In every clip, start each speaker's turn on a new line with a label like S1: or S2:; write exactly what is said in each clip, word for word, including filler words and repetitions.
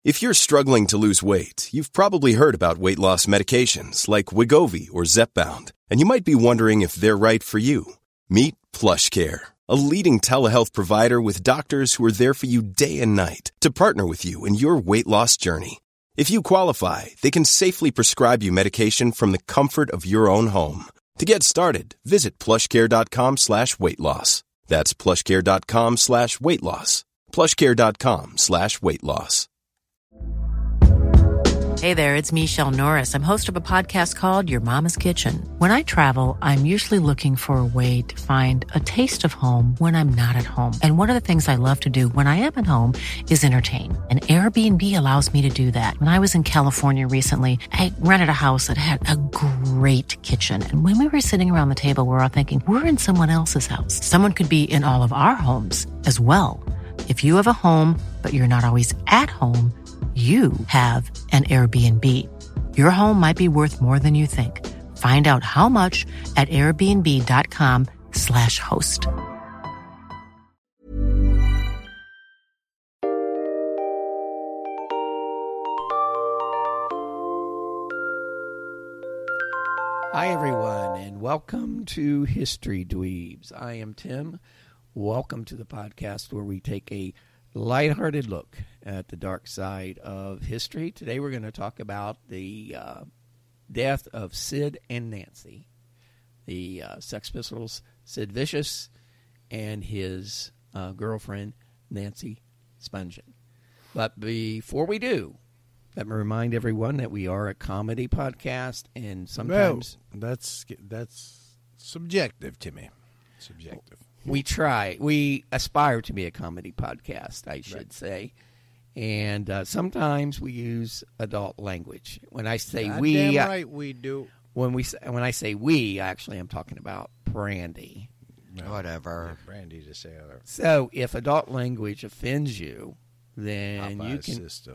S1: If you're struggling to lose weight, you've probably heard about weight loss medications like Wegovy or Zepbound, and you might be wondering if they're right for you. Meet PlushCare, a leading telehealth provider with doctors who are there for you day and night to partner with you in your weight loss journey. If you qualify, they can safely prescribe you medication from the comfort of your own home. To get started, visit plushcare.com slash weight loss. That's plushcare.com slash weight loss. plushcare.com slash weight loss.
S2: Hey there, it's Michelle Norris. I'm host of a podcast called Your Mama's Kitchen. When I travel, I'm usually looking for a way to find a taste of home when I'm not at home. And one of the things I love to do when I am at home is entertain. And Airbnb allows me to do that. When I was in California recently, I rented a house that had a great kitchen. And when we were sitting around the table, we were all thinking, we're in someone else's house. Someone could be in all of our homes as well. If you have a home, but you're not always at home, you have an Airbnb. Your home might be worth more than you think. Find out how much at airbnb.com slash host.
S3: Hi, everyone, and welcome to History Dweebs. I am Tim. Welcome to the podcast where we take a lighthearted look at the dark side of history. Today we're going to talk about the uh, death of Sid and Nancy, the uh, Sex Pistols, Sid Vicious, and his uh, girlfriend, Nancy Spungen. But before we do, let me remind everyone that we are a comedy podcast, and sometimes...
S4: Well, that's, that's subjective, Timmy. Subjective.
S3: We try. We aspire to be a comedy podcast, I should right. say. And uh, sometimes we use adult language. When I say
S4: God
S3: we,
S4: damn right we do.
S3: When we when I say we, actually, I'm talking about Brandy.
S4: No,
S5: Whatever,
S4: yeah, Brandy to say other.
S3: So, if adult language offends you, then
S4: Popeye's
S3: you can.
S4: Sister.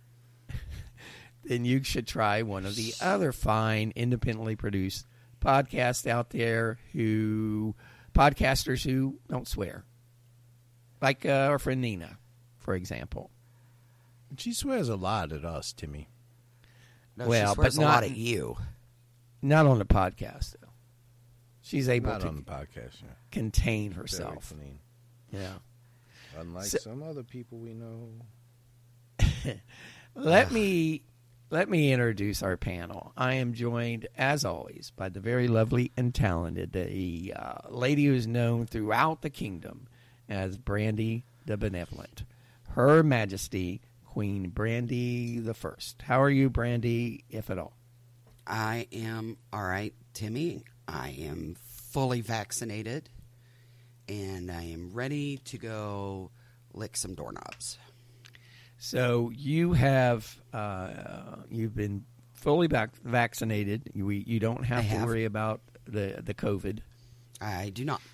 S3: Then you should try one of the other fine, independently produced podcasts out there who. Podcasters who don't swear. Like uh, our friend Nina, for example.
S4: She swears a lot at us, Timmy.
S5: No,
S3: well,
S5: she swears
S3: but
S5: a
S3: not,
S5: lot at you.
S3: Not on the podcast, though. She's able
S4: not
S3: to
S4: on the podcast, yeah.
S3: contain herself.
S4: Very clean.
S3: Yeah.
S4: Unlike
S3: so,
S4: some other people we know.
S3: Let me... Let me introduce our panel. I am joined, as always, by the very lovely and talented the uh, lady who is known throughout the kingdom as Brandy the Benevolent. Her Majesty, Queen Brandy the First. How are you, Brandy, if at all?
S5: I am all right, Timmy. I am fully vaccinated, and I am ready to go lick some doorknobs.
S3: So you have uh, you've been fully vac- vaccinated. You, you don't have,
S5: have
S3: to worry about the the COVID.
S5: I do not.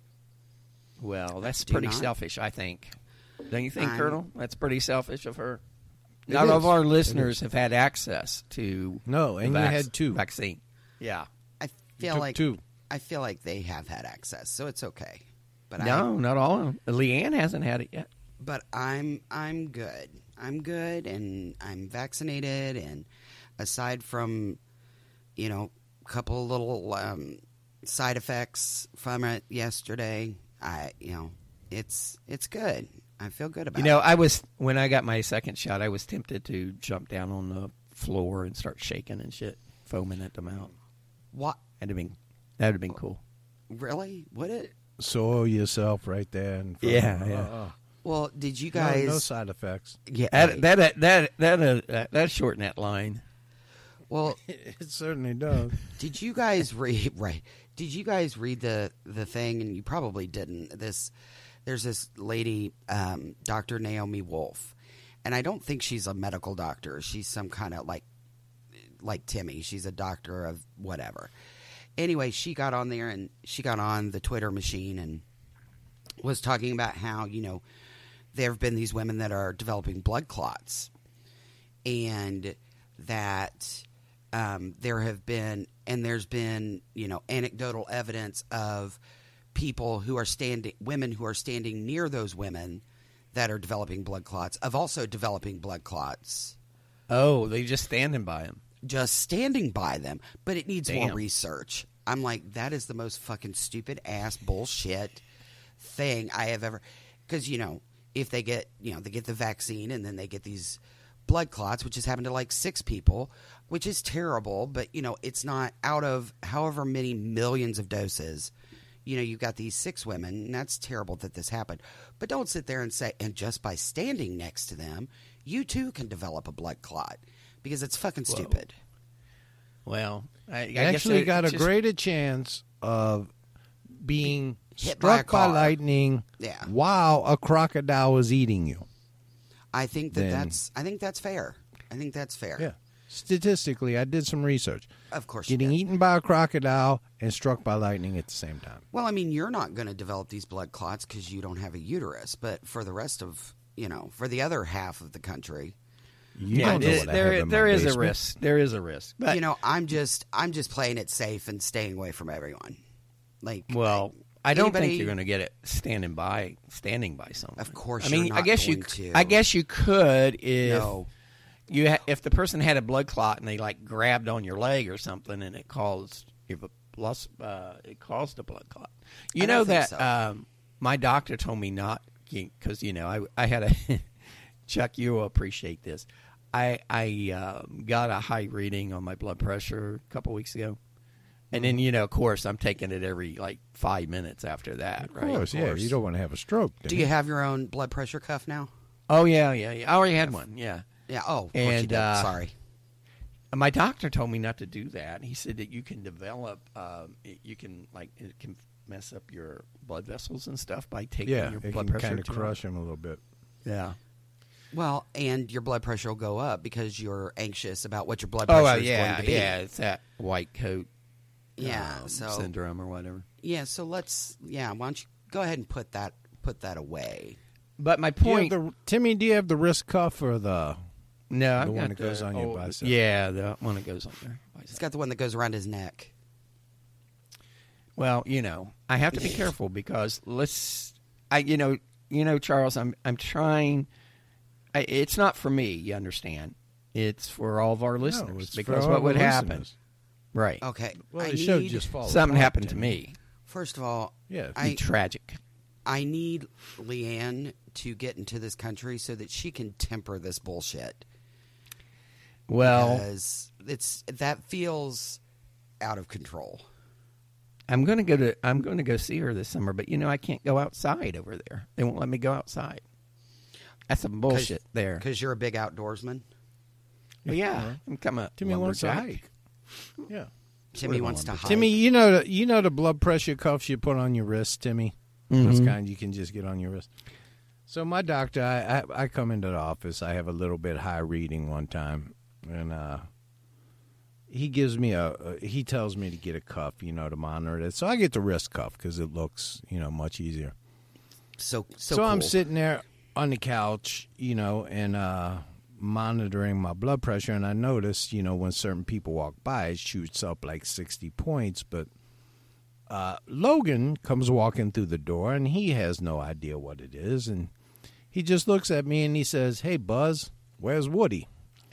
S3: Well, that's
S5: do
S3: pretty
S5: not.
S3: selfish, I think. Don't you think,
S5: I'm,
S3: Colonel? That's pretty selfish of her.
S4: It
S3: None
S4: is.
S3: of our listeners have had access to
S4: No, and
S3: the
S4: you
S3: vac-
S4: had two.
S3: vaccine. Yeah.
S5: I
S4: You
S5: feel
S4: took
S5: like
S4: two.
S5: I feel like they have had access, so it's okay. But
S3: No,
S5: I,
S3: not all of them. Leanne hasn't had it yet.
S5: but I'm I'm good. I'm good, and I'm vaccinated. And aside from, you know, a couple of little um, side effects from it yesterday, I you know, it's it's good. I feel good about
S3: You know,
S5: it.
S3: I was when I got my second shot, I was tempted to jump down on the floor and start shaking and shit, foaming at the mouth.
S5: What?
S3: That'd have been that'd have been cool.
S5: Really? Would it?
S4: Soil yourself right there. In front
S3: Yeah,
S4: of,
S3: yeah.
S4: Uh, uh.
S5: Well, did you
S4: No,
S5: guys?
S4: no side effects.
S5: Yeah.
S3: That that that that that, uh, that shortened that line.
S5: Well,
S4: It certainly does.
S5: did you guys read? Right? Did you guys read the the thing? And you probably didn't. This there's this lady, um, Doctor Naomi Wolf, and I don't think she's a medical doctor. She's some kind of like like Timmy. She's a doctor of whatever. Anyway, she got on there and she got on the Twitter machine and was talking about how, you know, there have been these women that are developing blood clots, and that um, there have been, and there's been, you know, anecdotal evidence of people who are standing, women who are standing near those women that are developing blood clots of also developing blood clots.
S3: Oh, they just standing by him.
S5: Just standing by them, but it needs more
S3: Damn.
S5: research. I'm like, that is the most fucking stupid ass bullshit thing I have ever. Because you know, if they get, you know, they get the vaccine and then they get these blood clots, which has happened to like six people, which is terrible. But you know, it's not out of however many millions of doses. You know, you've got these six women, and that's terrible that this happened. But don't sit there and say, and just by standing next to them, you too can develop a blood clot. Because it's fucking
S3: Whoa.
S5: stupid.
S3: Well, I, I
S4: You
S3: guess
S4: actually
S3: I
S4: got a
S3: just-
S4: greater chance of being
S5: Hit by a
S4: struck by,
S5: car.
S4: lightning
S5: Yeah.
S4: while a crocodile is eating you.
S5: I think that
S4: Then-
S5: that's. I think that's fair. I think that's fair.
S4: Yeah. Statistically, I did some research.
S5: Of course. you
S4: Getting
S5: did.
S4: eaten by a crocodile and struck by lightning at the same time.
S5: Well, I mean, you're not going to develop these blood clots because you don't have a uterus. But for the rest of, you know, for the other half of the country,
S4: You
S3: Yeah,
S4: don't know
S3: it-
S4: what I
S3: there,
S4: have in my
S3: there is a
S4: basement.
S3: risk. There is a risk. But
S5: you know, I'm just, I'm just playing it safe and staying away from everyone. Like,
S3: well, I don't
S5: anybody-
S3: think you're going to get it standing by standing by someone.
S5: Of course
S3: I
S5: you're
S3: mean, I
S5: not
S3: guess you.
S5: going to.
S3: I guess you could if
S5: No.
S3: you ha- if the person had a blood clot and they like grabbed on your leg or something and it caused if a plus uh, it caused a blood clot. You
S5: I
S3: know
S5: don't think
S3: that
S5: so.
S3: um, my doctor told me not because you know I I had a Chuck. You will appreciate this. I I uh, got a high reading on my blood pressure a couple weeks ago, and then you know, of course, I'm taking it every like five minutes after that.
S4: Of
S3: right?
S4: course, yeah. You don't want to have a stroke.
S5: do you have your own blood pressure cuff now?
S3: Oh yeah, yeah, yeah. I already had one. Yeah.
S5: Yeah. Oh, of course you
S3: And,
S5: did.
S3: uh,
S5: Sorry.
S3: My doctor told me not to do that. He said that you can develop, um, it- you can like it can mess up your blood vessels and stuff by taking
S4: Yeah,
S3: your
S4: it
S3: blood
S4: can
S3: pressure
S4: kind of
S3: too
S4: crush
S3: high.
S4: him a little bit.
S3: Yeah.
S5: Well, and your blood pressure will go up because you're anxious about what your blood
S3: Oh
S5: pressure
S3: well,
S5: is
S3: yeah,
S5: going to be.
S3: yeah. It's that white coat
S5: Yeah.
S3: um,
S5: so
S3: syndrome or whatever.
S5: yeah. So let's. Yeah. Why don't you go ahead and put that put that away?
S3: But my
S4: Do you have
S3: point,
S4: the, Timmy, do you have the wrist cuff or the?
S3: no, I've
S4: the one
S3: got
S4: that goes
S3: the
S4: on your
S3: old-
S4: bicep?
S3: Yeah, the one that goes on there.
S5: It's got the one that goes around his neck.
S3: Well, you know, I have to be careful because let's, I, you know, you know, Charles, I'm, I'm trying. I, it's not for me, you understand. It's for all of our listeners
S4: No, it's for
S3: because
S4: all
S3: what
S4: of
S3: would
S4: our
S3: happen,
S4: listeners.
S3: right?
S5: Okay.
S4: Well,
S5: I
S4: the show
S5: need,
S4: just falls
S3: Something
S4: apart,
S3: happened to
S4: Timmy.
S3: me.
S5: First of all,
S4: Yeah.
S5: I
S3: Tragic.
S5: I need Leanne to get into this country so that she can temper this bullshit.
S3: Well,
S5: Because it's that feels out of control.
S3: I'm going to go to, I'm going to go see her this summer, but you know, I can't go outside over there. They won't let me go outside. That's some bullshit there.
S5: Because you're a big outdoorsman.
S3: Well, yeah, I'm coming.
S4: Timmy wants to
S3: lumberjack.
S4: hike. Yeah.
S5: Timmy wants to hike.
S4: Timmy, you know the you know the blood pressure cuffs you put on your wrist, Timmy. Those
S3: Mhm.
S4: kind you can just get on your wrist. So my doctor, I, I I come into the office. I have a little bit high reading one time, and uh, he gives me a, a he tells me to get a cuff, you know, to monitor it. So I get the wrist cuff because it looks, you know, much easier.
S5: So, so,
S4: So, I'm
S5: cool.
S4: sitting there on the couch, you know, and uh, monitoring my blood pressure, and I noticed, you know, when certain people walk by, it shoots up like sixty points. But uh, Logan comes walking through the door, and he has no idea what it is, and he just looks at me and he says, "Hey, Buzz, where's Woody?"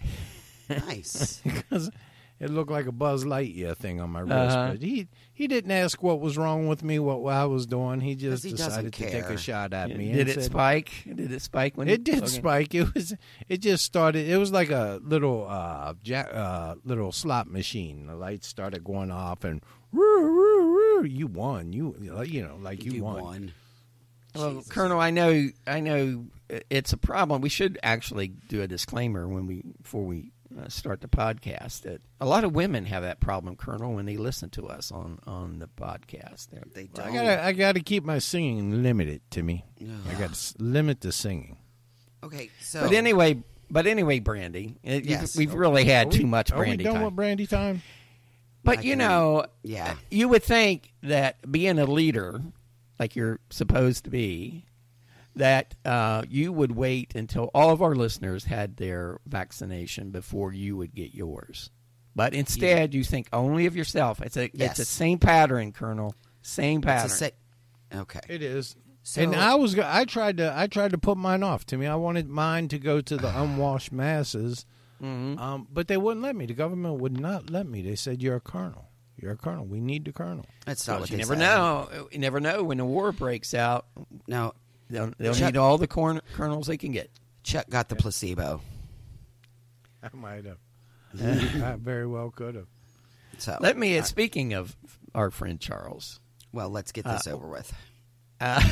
S5: Nice.
S4: Because it looked like a Buzz Lightyear thing on my wrist,
S3: Uh-huh.
S4: but he he didn't ask what was wrong with me, what, what I was doing. He just
S5: he doesn't
S4: decided to take
S5: care.
S4: a shot at me.
S3: Did
S4: and
S3: it
S4: said,
S3: spike? Did it spike when
S4: It did
S3: Logan-
S4: spike. It was. It just started. It was like a little, uh, jack, uh, little slot machine. The lights started going off, and woo, woo, woo, you won. You, you know, like you,
S5: you
S4: won.
S5: won.
S3: Well,
S5: Jesus.
S3: Colonel, I know, I know, it's a problem. We should actually do a disclaimer when we before we uh, start the podcast that a lot of women have that problem, Colonel, when they listen to us on, on the podcast. They're,
S5: They
S4: I
S5: don't.
S4: gotta, I gotta keep my singing limited, Timmy.
S5: Ugh.
S4: I gotta s- limit the singing.
S5: Okay, so
S3: But anyway, but anyway, Brandy, it,
S5: Yes.
S3: we've really had
S4: Are we-
S3: too much
S4: Are we
S3: Brandy
S4: done
S3: time.
S4: with Brandy time?
S3: But
S5: I
S3: you
S5: can-
S3: know,
S5: yeah.
S3: you would think that being a leader, like you're supposed to be, that uh, you would wait until all of our listeners had their vaccination before you would get yours. But instead, you think only of yourself. It's a
S5: Yes.
S3: it's the same pattern, Colonel. Same pattern.
S5: It's a sa- okay.
S4: It is.
S5: So,
S4: and I was go- I tried to I tried to put mine off, Timmy. I wanted mine to go to the unwashed masses,
S3: Mm-hmm.
S4: um, but they wouldn't let me. The government would not let me. They said, "You're a colonel. You're a colonel. We need the colonel."
S5: that's not
S3: Because
S5: what
S3: you
S5: they
S3: never
S5: say.
S3: know. You never know when the war breaks out.
S5: No,
S3: They'll, they'll
S5: Chuck-
S3: need all the corn- kernels they can get.
S5: Chuck got the placebo.
S4: I might have. I very well could have.
S5: So
S3: Let me.
S5: uh,
S3: Speaking of our friend Charles,
S5: well, let's get this over with.
S3: uh,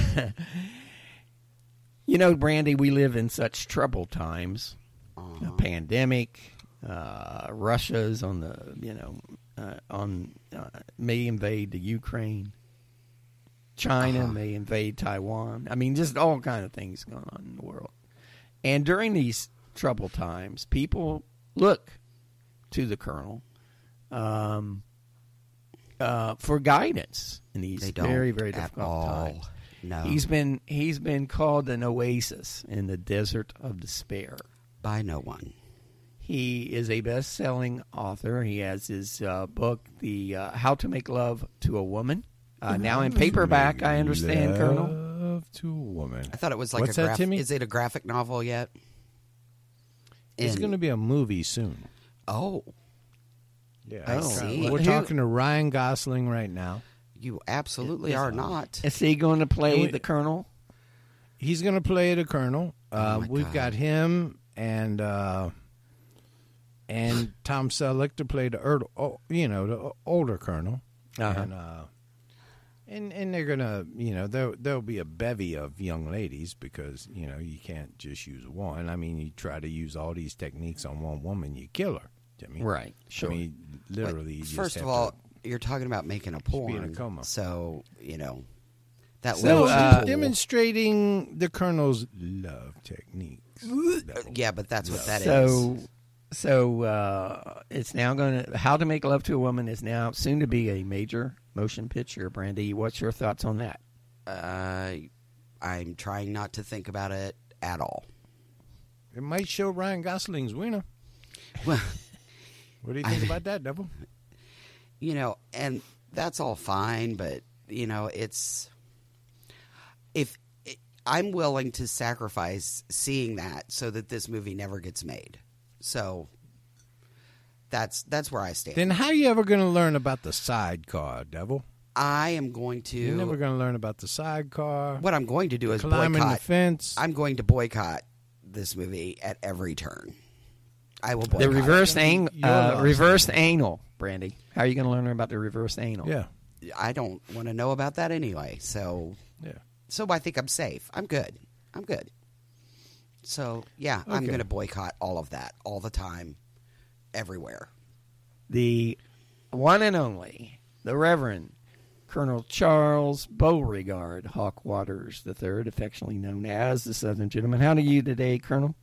S3: you know, Brandy, we live in such troubled times.
S5: Uh-huh.
S3: A pandemic. Uh, Russia's on the you know uh, on uh, may invade the Ukraine. China
S5: Uh-huh.
S3: may invade Taiwan. I mean, just all kind of things going on in the world. And during these troubled times, people look to the colonel um, uh, for guidance in these
S5: They don't
S3: very, very
S5: at
S3: difficult
S5: all.
S3: times.
S5: No,
S3: He's been he's been called an oasis in the desert of despair.
S5: by no one.
S3: He is a best-selling author. He has his uh, book, "The uh, How to Make Love to a Woman," uh, now in paperback. I understand, Colonel.
S4: Love to a woman.
S5: I thought it was like
S4: What's
S5: a
S4: that,
S5: graph-
S4: Timmy?
S5: Is it a graphic novel yet?
S4: It's
S5: In-
S4: going to be a movie soon.
S5: Oh,
S4: Yeah,
S5: I
S4: it's
S5: see.
S4: kinda- We're
S3: Who-
S4: talking to Ryan Gosling right now.
S5: you absolutely
S3: Is-
S5: are not.
S3: Is he going to play
S4: Wait.
S3: the colonel?
S4: He's going to play the colonel. Uh,
S5: Oh, my
S4: we've
S5: God.
S4: got him and uh, and Tom Selleck to play the er- oh, you know the older colonel.
S3: Uh-huh.
S4: And uh, and and they're gonna you know there there'll be a bevy of young ladies because you know you can't just use one. I mean, you try to use all these techniques on one woman, you kill her. Jimmy.
S3: Right. Sure.
S4: I mean, literally. you just
S5: First
S4: have
S5: of all,
S4: to-
S5: you're talking about making a
S4: be in a
S5: porn,
S4: coma.
S5: so you know that
S3: So,
S5: little
S3: uh,
S5: tool-
S4: demonstrating the colonel's love techniques.
S5: yeah, but that's what that is.
S3: so, so uh, it's now going to How to Make Love to a Woman is now soon to be a major motion picture. Brandy, what's your thoughts on that?
S5: Uh, I'm trying not to think about it at all.
S4: It might show Ryan Gosling's winner.
S5: Well,
S4: What do you think about that, Devil?
S5: you know, and that's all fine, but you know, it's if it, I'm willing to sacrifice seeing that so that this movie never gets made. So that's that's where I stand.
S4: Then how you ever going to learn about the sidecar, Devil?
S5: I am going to.
S4: You're never going to learn about the sidecar.
S5: What I'm going to do is
S4: climbing
S5: boycott.
S4: the fence.
S5: I'm going to boycott this movie at every turn. I will boycott
S3: The
S5: it.
S3: reverse ang-
S4: You're
S3: uh,
S4: lost.
S3: reversed anal, Brandy. How are you going to learn about the reverse anal?
S4: yeah,
S5: I don't want to know about that anyway. So,
S4: yeah.
S5: so I think I'm safe. I'm good. I'm good. So yeah, I'm
S4: Okay.
S5: going to boycott all of that all the time, everywhere.
S3: The one and only, the Reverend Colonel Charles Beauregard Hawk Waters the third, affectionately known as the Southern Gentleman. How do you today, Colonel?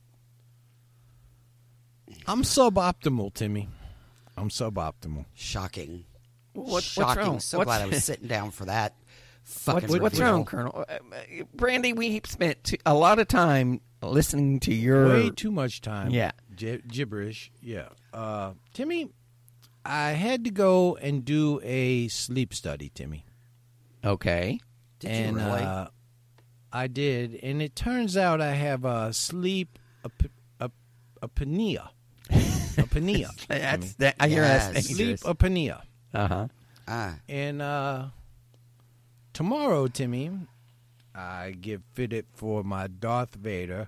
S4: I'm suboptimal, Timmy. I'm suboptimal.
S5: Shocking.
S3: What, what's
S5: Shocking.
S3: wrong?
S5: So
S3: What's-
S5: glad I was sitting down for that. Fucking
S3: What, what's
S5: reveal.
S3: wrong, Colonel? Uh, uh, Brandy, we spent t- a lot of time listening to your.
S4: Way too much time.
S3: Yeah.
S4: Gi- gibberish. Yeah. Uh, Timmy, I had to go and do a sleep study, Timmy.
S3: Okay.
S5: Did
S4: and
S5: you really?
S4: uh, I did, and it turns out I have a sleep a a apnea, apnea.
S3: That's that. I hear that's
S5: Yes.
S4: Sleep
S3: dangerous.
S4: apnea,
S3: Uh huh.
S5: Ah,
S4: and uh, tomorrow, Timmy, I get fitted for my Darth Vader.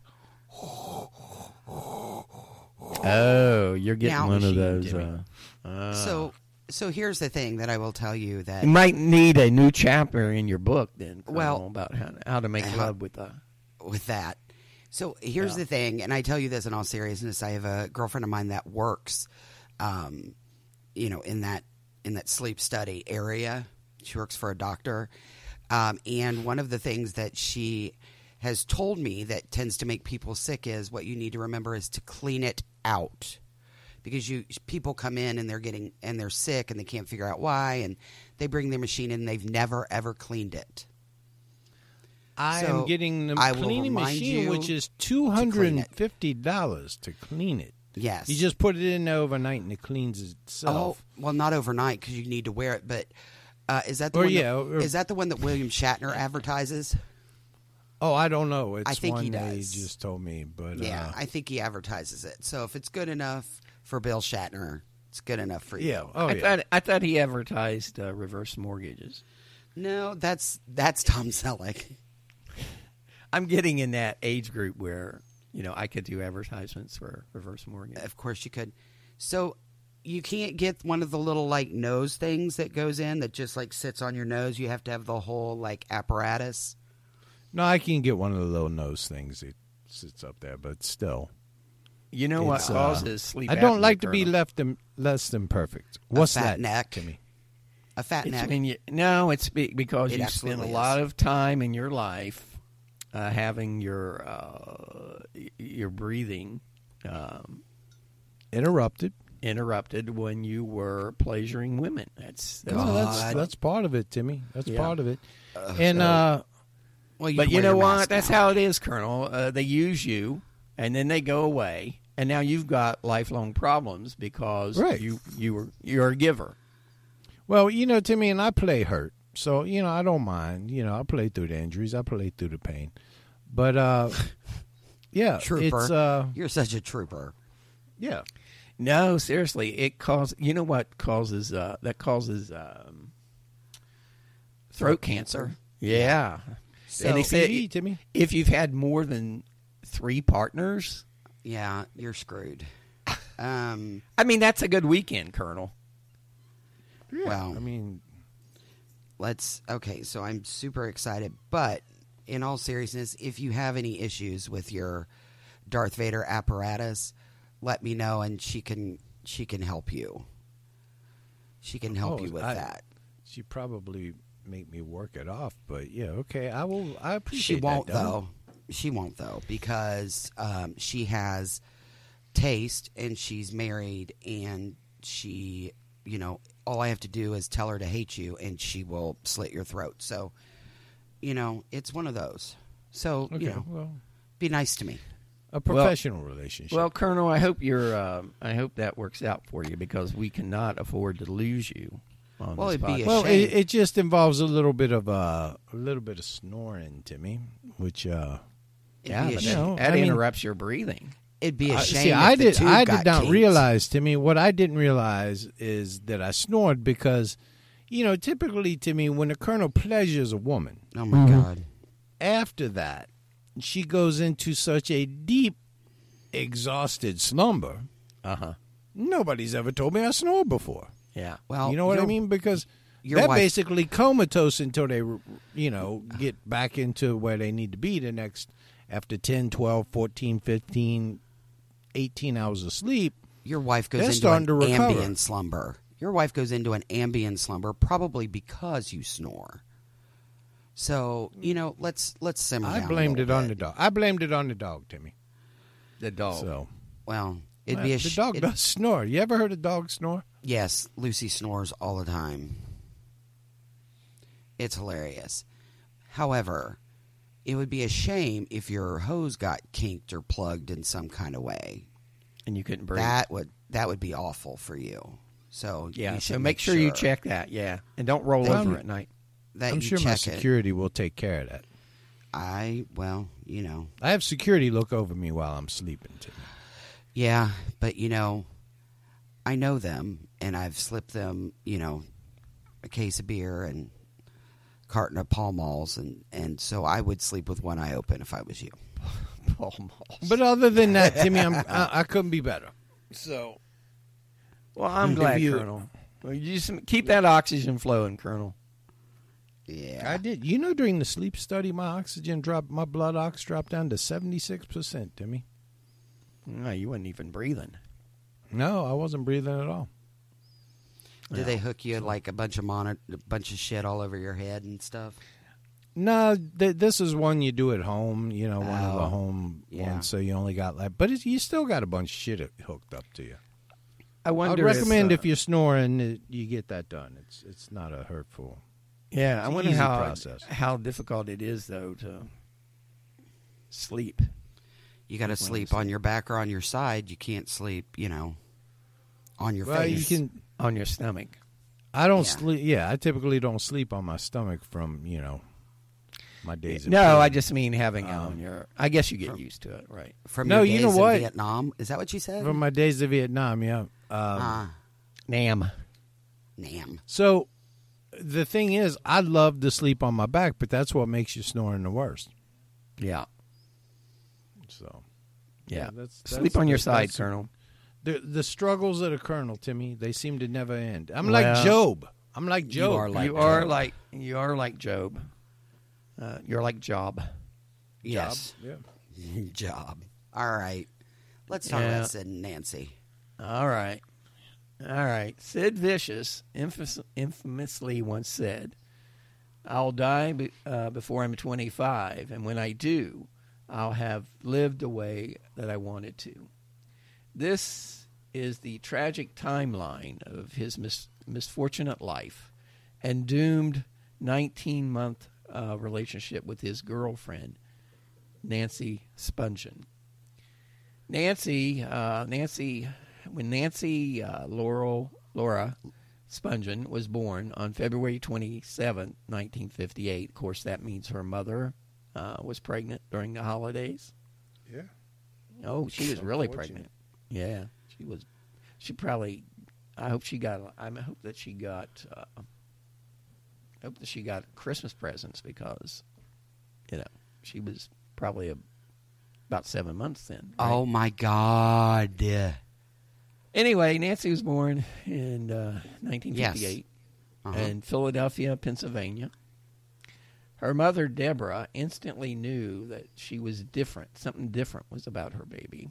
S3: Oh, you're getting
S5: Now-
S3: one of
S4: Machine,
S3: those.
S4: Jimmy.
S3: Uh,
S5: so so here's the thing that I will tell you that
S3: you might need a new chapter in your book then. Colonel,
S5: Well,
S3: about how, how to make
S5: how-
S3: love with a.
S5: with that. So here's
S3: Yeah.
S5: the thing, and I tell you this in all seriousness. I have a girlfriend of mine that works, um, you know, in that in that sleep study area. She works for a doctor, um, and one of the things that she has told me that tends to make people sick is what you need to remember is to clean it out, because you people come in and they're getting and they're sick and they can't figure out why, and they bring their machine in and they've never ever cleaned it.
S4: I
S5: So,
S4: am getting the
S5: I will
S4: cleaning
S5: remind
S4: machine,
S5: you
S4: which is two hundred and fifty dollars to clean it.
S5: Yes,
S4: You just put it in there overnight and it cleans
S5: Oh,
S4: itself.
S5: well, not overnight because you need to wear it. But uh, is that the
S4: Or,
S5: one?
S4: yeah,
S5: that,
S4: or-
S5: is that the one that William Shatner advertises?
S4: Oh, I don't know. It's
S5: I think
S4: one
S5: he
S4: they
S5: does.
S4: just told me, but
S5: Yeah,
S4: uh,
S5: I think he advertises it. So if it's good enough for Bill Shatner, it's good enough for you.
S4: yeah. Oh,
S3: I
S4: yeah.
S3: thought I thought he advertised uh, reverse mortgages.
S5: No, that's that's Tom Selleck.
S3: I'm getting in that age group where you know I could do advertisements for reverse mortgage.
S5: Of course you could. So you can't get one of the little like nose things that goes in that just like sits on your nose. You have to have the whole like apparatus.
S4: No, I can get one of the little nose things that sits up there, but still.
S3: You know what
S4: It's, uh,
S3: causes sleep?
S4: I don't
S3: apnea,
S4: like to be
S3: Colonel?
S4: left in, less than perfect. What's
S5: fat
S4: that,
S5: neck.
S4: Timmy?
S5: A fat
S3: It's
S5: neck.
S3: when you, no, it's be, because
S5: It
S3: you spend a
S5: absolutely
S3: lot
S5: is.
S3: of time in your life uh, having your uh, your breathing um,
S4: Interrupted.
S3: interrupted when you were pleasuring women. That's, that's
S4: Well, that's
S5: God.
S4: that's part of it, Timmy. That's
S3: Yeah.
S4: part of it. and uh,
S5: Well, you
S3: but
S5: can
S3: you
S5: wear
S3: know
S5: your
S3: what?
S5: mask
S3: That's
S5: now.
S3: how it is, Colonel. Uh, they use you, and then they go away, and now you've got lifelong problems because
S4: Right.
S3: you you were you're a giver.
S4: well, you know, Timmy, and I play hurt, so you know I don't mind. You know, I play through the injuries. I play through the pain. But uh, yeah,
S5: Trooper.
S4: it's uh,
S5: You're such a trooper.
S4: yeah.
S3: No, seriously, it causes. You know what causes uh, that causes um, throat cancer. Yeah,
S4: So,
S3: and they say
S4: P D, Timmy.
S3: if you've had more than three partners,
S5: Yeah, you're screwed. Um,
S3: I mean that's a good weekend, Colonel.
S4: Yeah,
S5: Well,
S4: I mean,
S5: let's. Okay, so I'm super excited, but in all seriousness, if you have any issues with your Darth Vader apparatus, let me know, and she can she can help you. She can help
S4: Oh,
S5: you with
S4: I-
S5: that.
S4: she probably make me work it off, but yeah, okay, I will. I
S5: She
S4: appreciate
S5: won't
S4: that, Don.
S5: though. She won't though because um, she has taste and she's married and she, you know, all I have to do is tell her to hate you and she will slit your throat. So, you know, it's one of those. So,
S4: Okay,
S5: you know,
S4: well,
S5: be nice to me.
S4: a professional relationship.
S3: Well, Colonel, I hope you're. Um, I hope that works out for you because we cannot afford to lose you. On
S5: Well,
S3: this
S5: it'd be a
S3: podcast.
S4: Well,
S5: shame.
S4: it, it just involves a little bit of uh, a little bit of snoring, Timmy, which uh,
S5: It'd
S3: yeah,
S5: be a
S3: but
S5: shame.
S4: know,
S3: that
S4: I mean-
S3: interrupts your breathing.
S5: It'd be a
S4: I-
S5: shame.
S4: see,
S5: if
S4: I
S5: the
S4: did
S5: tube
S4: I
S5: got
S4: did not
S5: kinked.
S4: realize, Timmy. What I didn't realize is that I snored because, you know, typically, Timmy, when the colonel pleasures a woman,
S5: Oh my God!
S4: after that, she goes into such a deep, exhausted slumber.
S3: Uh huh.
S4: Nobody's ever told me I snored before.
S3: Yeah.
S5: Well,
S4: You know what I
S5: your-
S4: mean? Because
S5: your
S4: they're
S5: wife-
S4: basically comatose until they, you know, get back into where they need to be the next, after ten, twelve, fourteen, fifteen, eighteen hours of sleep.
S5: Your wife goes
S4: They're
S5: into
S4: starting
S5: an
S4: to recover.
S5: ambient slumber. Your wife goes into an ambient slumber probably because you snore. So you know, let's let's simmer
S4: I
S5: down a
S4: blamed it
S5: little
S4: on
S5: bit.
S4: the dog. I blamed it on the dog, Timmy.
S3: The dog.
S4: So
S5: Well, it'd
S4: Well,
S5: be a
S4: the
S5: sh-
S4: dog
S5: it-
S4: does snore. You ever heard a dog snore?
S5: Yes, Lucy snores all the time. It's hilarious. However, it would be a shame if your hose got kinked or plugged in some kind of way.
S3: and you couldn't breathe.
S5: That would that would be awful for you. So
S3: yeah.
S5: you
S3: So
S5: should
S3: make sure, you check that. Yeah, and don't roll
S5: Thank
S3: over
S5: you.
S3: at night.
S5: that.
S4: I'm
S5: you
S4: sure my
S5: check it.
S4: security will take care of that.
S5: I well, you know,
S4: I have security look over me while I'm sleeping, Timmy.
S5: yeah, but you know, I know them, and I've slipped them, you know, a case of beer and a carton of Pall Malls, and and so I would sleep with one eye open if I was you.
S3: Paul Malls.
S4: But other than that, Timmy, I'm, I, I couldn't be better. So
S3: Well, I'm
S4: If
S3: glad,
S4: you-
S3: Colonel. Well, you just keep that oxygen flowing, Colonel.
S5: Yeah,
S4: I did. You know, during the sleep study, my oxygen dropped, my blood ox dropped down to seventy-six percent, Timmy.
S3: No, you wasn't even breathing.
S4: No, I wasn't breathing at all.
S5: Did they hook you like a bunch of mon- a bunch of shit all over your head and stuff?
S4: No, th- this is one you do at home, you know, one of the
S5: Oh,
S4: home
S5: yeah.
S4: ones, so you only got like, but it's, you still got a bunch of shit hooked up to you.
S3: I
S4: I
S3: wonder.
S4: would recommend
S3: if,
S4: if, you're snoring, that you get that done. It's it's not a hurtful.
S3: Yeah,
S4: It's
S3: I
S4: an
S3: wonder
S4: easy
S3: how
S4: process.
S3: how difficult it is though to sleep.
S5: You got to sleep on your back or on your side. You can't sleep, you know, on your
S4: Well,
S5: face.
S4: you can.
S3: On your stomach.
S4: I don't
S5: Yeah.
S4: sleep. Yeah, I typically don't sleep on my stomach from you know. My days. of
S3: No,
S4: prison.
S3: I just mean having it
S4: Um,
S3: on your. I guess you get used to it, right?
S5: From
S4: No,
S5: your
S4: you
S5: days
S4: know what?
S5: in Vietnam? Is that what you said?
S4: From my days of Vietnam, yeah. Um,
S5: Ah,
S3: Nam.
S5: Nam.
S4: So the thing is, I love to sleep on my back, but that's what makes you snoring the worst.
S3: Yeah.
S4: So
S3: Yeah.
S4: that's,
S3: Sleep
S4: that's-
S3: on your
S4: that's-
S3: side,
S4: that's-
S3: Colonel.
S4: The the struggles of the Colonel, Timmy, they seem to never end. I'm
S3: Well,
S4: like Job. I'm like Job.
S5: are like
S3: you are
S5: Job.
S3: like you are like Job. Uh, you're like Job.
S5: Yes.
S4: Yeah.
S5: Job. All right. Let's talk
S3: Yeah.
S5: about Sid and Nancy.
S3: All right. All right. Sid Vicious infamous, infamously once said, I'll die be, uh, before I'm twenty-five, and when I do, I'll have lived the way that I wanted to. This is the tragic timeline of his mis- misfortunate life and doomed nineteen-month uh, relationship with his girlfriend, Nancy Spungen. Nancy, uh, Nancy, when Nancy uh, Laurel Laura Spungen was born on February twenty-seventh, nineteen fifty-eight. Of course, that means her mother uh, was pregnant during the holidays.
S4: Yeah.
S3: Oh, she was really
S4: Unfortunate.
S3: pregnant. Yeah, she was. She probably. I hope she got. I hope that she got. Uh, I hope that she got Christmas presents because, you know, she was probably a, about seven months then. Right?
S5: Oh, my God.
S3: Anyway, Nancy was born in uh, nineteen fifty-eight
S5: Uh-huh.
S3: in Philadelphia, Pennsylvania. Her mother, Deborah, instantly knew that she was different. Something different was about her baby.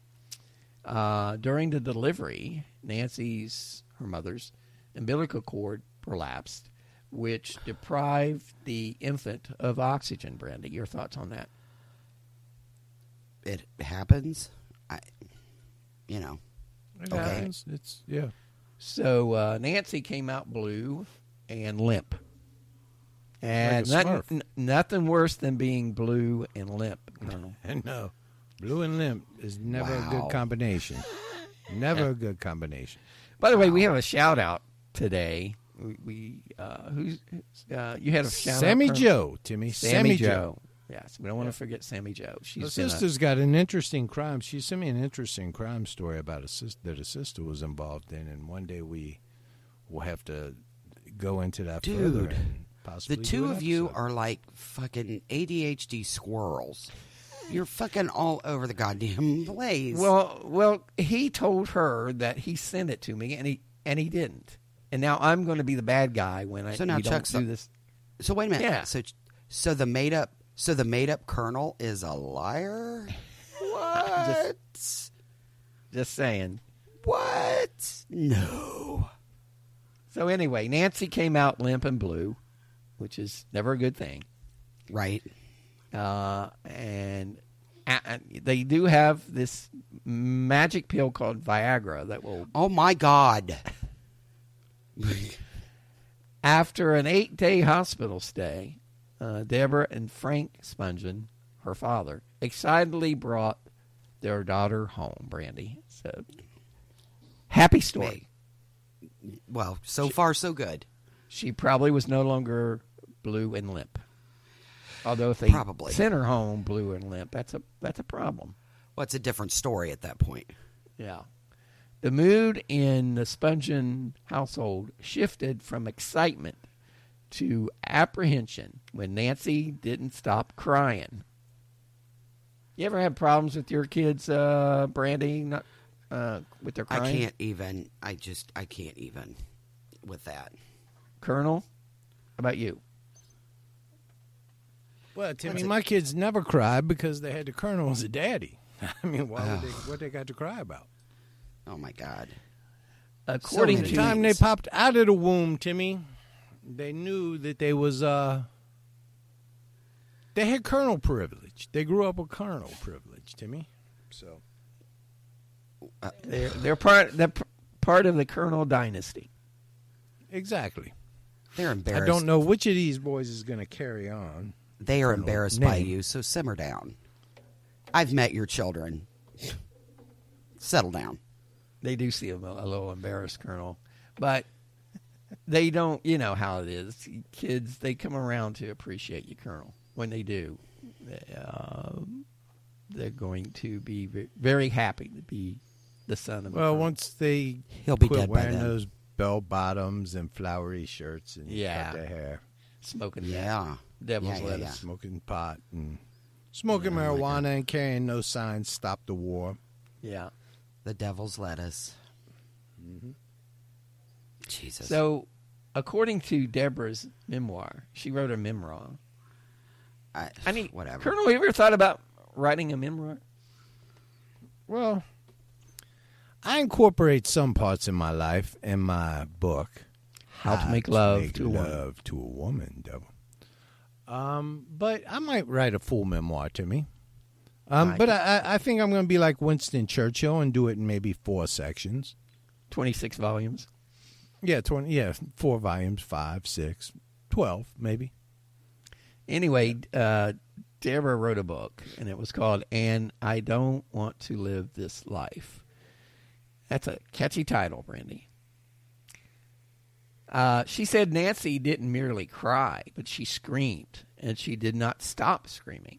S3: Uh, during the delivery, Nancy's, her mother's, umbilical cord prolapsed, which deprived the infant of oxygen. Brandy, your thoughts on that?
S5: It happens. I, you know.
S4: It
S5: Okay.
S4: happens. It's yeah.
S3: So uh, Nancy came out blue and limp. And
S4: Like a
S3: nothing,
S4: Smurf.
S3: n- nothing worse than being blue and limp, Colonel.
S4: And no, blue and limp is never a
S5: Wow.
S4: good combination. Never a good combination.
S3: By the way, we have a shout out today. We, we uh, who's uh, you had a shout
S4: Sammy
S3: out,
S4: Joe, Timmy.
S3: Sammy,
S4: Sammy
S3: Joe.
S4: Joe.
S3: Yes, we don't want to forget Sammy Joe. She's
S4: Her
S3: been a-
S4: sister's got an interesting crime. She sent me an interesting crime story about a sister that a sister was involved in, and one day we will have to go into that
S5: Dude,
S4: further. And possibly
S5: The
S4: do
S5: two
S4: an
S5: of you
S4: episode.
S5: are like fucking A D H D squirrels. You're fucking all over the goddamn place.
S3: well, well, he told her that he sent it to me, and he and he didn't. And now I'm going to be the bad guy when I
S5: So now
S3: we don't
S5: Chuck's
S3: do
S5: up-
S3: this.
S5: so wait a minute.
S3: Yeah.
S5: So, so the made up, so the made up colonel is a liar. What?
S3: Just saying.
S5: What? No.
S3: So anyway, Nancy came out limp and blue, which is never a good thing.
S5: Right.
S3: Uh, and uh, uh, they do have this magic pill called Viagra that will,
S5: Oh my God.
S3: after an eight-day hospital stay, uh, Deborah and Frank Spungen, her father, excitedly brought their daughter home, Brandy. So, happy story.
S5: Well, so far so good.
S3: She probably was no longer blue and limp. Although if they
S5: Probably.
S3: sent her home blue and limp, that's a that's a problem.
S5: Well, it's a different story at that point.
S3: Yeah. The mood in the Spungen household shifted from excitement to apprehension when Nancy didn't stop crying. You ever have problems with your kids, uh, Brandy, not, uh, with their crying?
S5: I can't even. I just. I can't even with that.
S3: Colonel, how about you?
S4: Well, Timmy,
S5: What's it-
S4: my kids never cried because they had the colonel as a daddy. I mean, why would they, what they got to cry about?
S5: Oh my God.
S3: According
S5: many
S3: to
S4: The time they
S5: things.
S4: popped out of the womb, Timmy, they knew that they was uh they had colonel privilege. They grew up with colonel privilege, Timmy. So
S3: they're they're part they're p- part of the Colonel dynasty.
S4: exactly.
S5: They're embarrassed.
S4: I don't know which of these boys is going to carry on.
S5: They are embarrassed by
S4: name.
S5: you, so simmer down. I've met your children. Settle down.
S3: They do seem a, a little embarrassed, Colonel, but they don't. You know how it is. Kids, they come around to appreciate you, Colonel. when they do, uh, they're going to be very happy to be the son of.
S4: Well,
S3: a
S4: once they
S5: He'll be
S4: quit
S5: dead by
S4: wearing
S5: then.
S4: those bell bottoms and flowery shirts and
S3: Yeah.
S4: cut their hair,
S3: smoking.
S5: Yeah.
S3: devil's
S5: Yeah, yeah,
S3: lettuce.
S5: yeah.
S4: smoking pot and smoking marijuana and carrying no signs "Stop the War."
S3: Yeah.
S5: The devil's lettuce. Jesus.
S3: So, according to Deborah's memoir, she wrote a memoir.
S5: I,
S3: I mean,
S5: whatever.
S3: Colonel, have you ever thought about writing a memoir?
S4: Well, I incorporate some parts in my life in my book.
S3: How to make love
S4: make
S3: to a woman.
S4: love to a woman, devil. Um, but I might write a full memoir to me. Um,
S3: I
S4: but
S3: can-
S4: I, I- I think I'm going to be like Winston Churchill and do it in maybe four sections.
S3: twenty-six volumes.
S4: Yeah, twenty. Yeah, four volumes, five, six, twelve, maybe.
S3: Anyway, uh, Deborah wrote a book, and it was called "And I Don't Want to Live This Life." That's a catchy title, Brandy. Uh, she said Nancy didn't merely cry, but she screamed, and she did not stop screaming.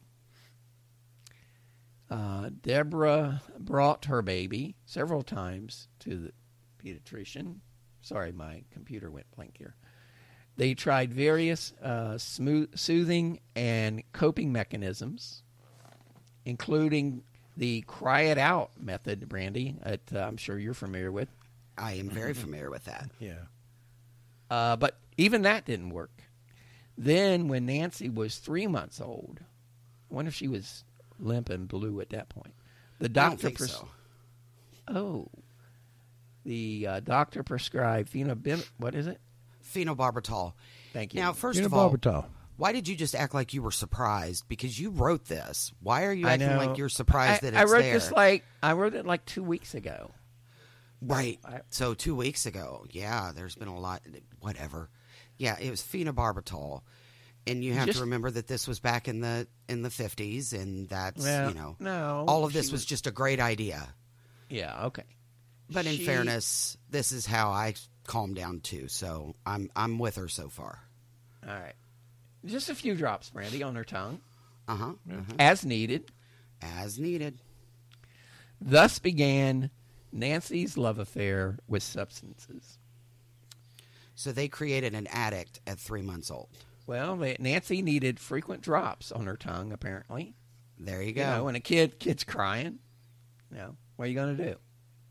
S3: Uh, Deborah brought her baby several times to the pediatrician. Sorry, my computer went blank here. They tried various uh, smooth, soothing and coping mechanisms, including the cry it out method, Brandy, that uh, I'm sure you're familiar with.
S5: I am very familiar with that.
S4: Yeah.
S3: Uh, but even that didn't work. Then, when Nancy was three months old, I wonder if she was limp and blue at that point. The
S5: I
S3: doctor
S5: don't think
S3: pres-
S5: so.
S3: Oh, the uh, doctor prescribed phenobim. What is it?
S5: Phenobarbital.
S3: Thank you.
S5: Now, first of all,
S4: Phenobarbital.
S5: why did you just act like you were surprised? Because you wrote this. Why are you
S3: I
S5: acting
S3: know.
S5: like you're surprised
S3: I,
S5: that
S3: I
S5: it's
S3: wrote
S5: there?
S3: this like I wrote it like two weeks ago.
S5: Right.
S3: I-
S5: So two weeks ago, yeah, there's been a lot. Whatever. Yeah, it was phenobarbital, and you have
S3: Just-
S5: to remember that this was back in the in the fifties, and that's
S3: Well,
S5: you know,
S3: no,
S5: all of
S3: she
S5: this was
S3: was-
S5: just a great idea.
S3: Yeah. Okay.
S5: But in
S3: She-
S5: fairness, this is how I calmed down too. So I'm I'm with her so far.
S3: All right. Just a few drops, Brandy, on her tongue,
S5: Uh huh. uh-huh.
S3: as needed.
S5: As needed.
S3: Thus began Nancy's love affair with substances.
S5: So they created an addict at three months old.
S3: Well, they, Nancy needed frequent drops on her tongue, apparently.
S5: There you
S3: You
S5: go.
S3: know, when a kid kid's crying, you know, what are you going to do?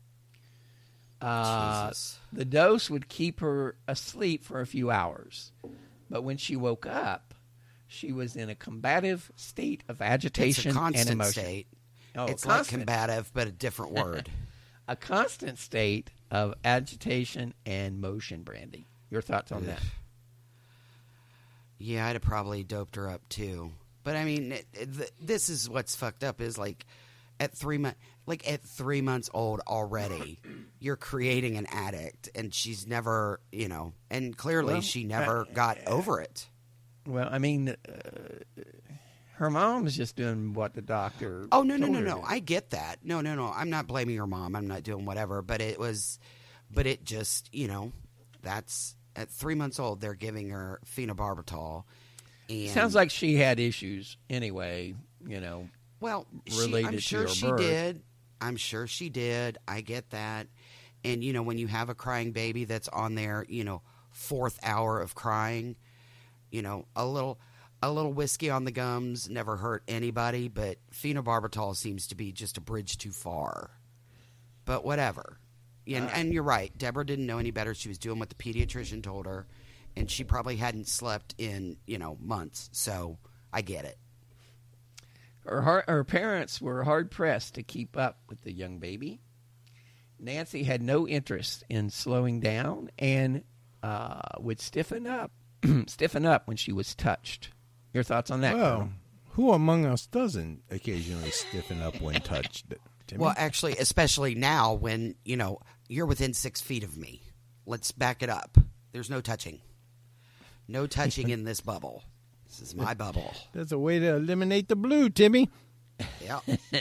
S3: Uh,
S5: Jesus.
S3: the dose would keep her asleep for a few hours, but when she woke up, she was in a combative state of
S5: It's
S3: agitation
S5: a constant
S3: and emotion.
S5: state.
S3: Oh,
S5: it's
S3: constant.
S5: like combative, but a different word.
S3: A constant state of agitation and motion, Brandy. Your thoughts on
S5: Ugh.
S3: that?
S5: Yeah, I'd have probably doped her up too. But I mean, it, it, th- this is what's fucked up. Is like at three months, like at three months old already, you're creating an addict, and she's never, you know, and clearly
S3: Well,
S5: she never got over it.
S3: Well, I mean, uh, her mom's just doing what the doctor.
S5: Oh no, no,
S3: told
S5: no,
S3: her
S5: no!
S3: to.
S5: I get that. No, no, no! I'm not blaming your mom. I'm not doing whatever. But it was, but it just, you know, that's at three months old. They're giving her phenobarbital. And
S3: Sounds like she had issues anyway. You know,
S5: Well, she,
S3: related
S5: I'm
S3: to
S5: sure
S3: her
S5: she
S3: birth.
S5: did. I'm sure she did. I get that. And, you know, when you have a crying baby that's on their, you know, fourth hour of crying, you know, a little a little whiskey on the gums never hurt anybody, but phenobarbital seems to be just a bridge too far. But whatever. And, and you're right. Deborah didn't know any better. She was doing what the pediatrician told her, and she probably hadn't slept in, you know, months. So I get it.
S3: her heart, her parents were hard pressed to keep up with the young baby. Nancy had no interest in slowing down and uh, would stiffen up, stiffen up when she was touched. Your thoughts on that?
S4: Well,
S3: Colonel?
S4: who among us doesn't occasionally stiffen up when touched? Timmy?
S5: Well, actually, especially now when, you know, you're within six feet of me. Let's back it up. There's no touching. No touching in this bubble. This is my bubble.
S4: That's a way to eliminate the blue, Timmy.
S5: Yeah.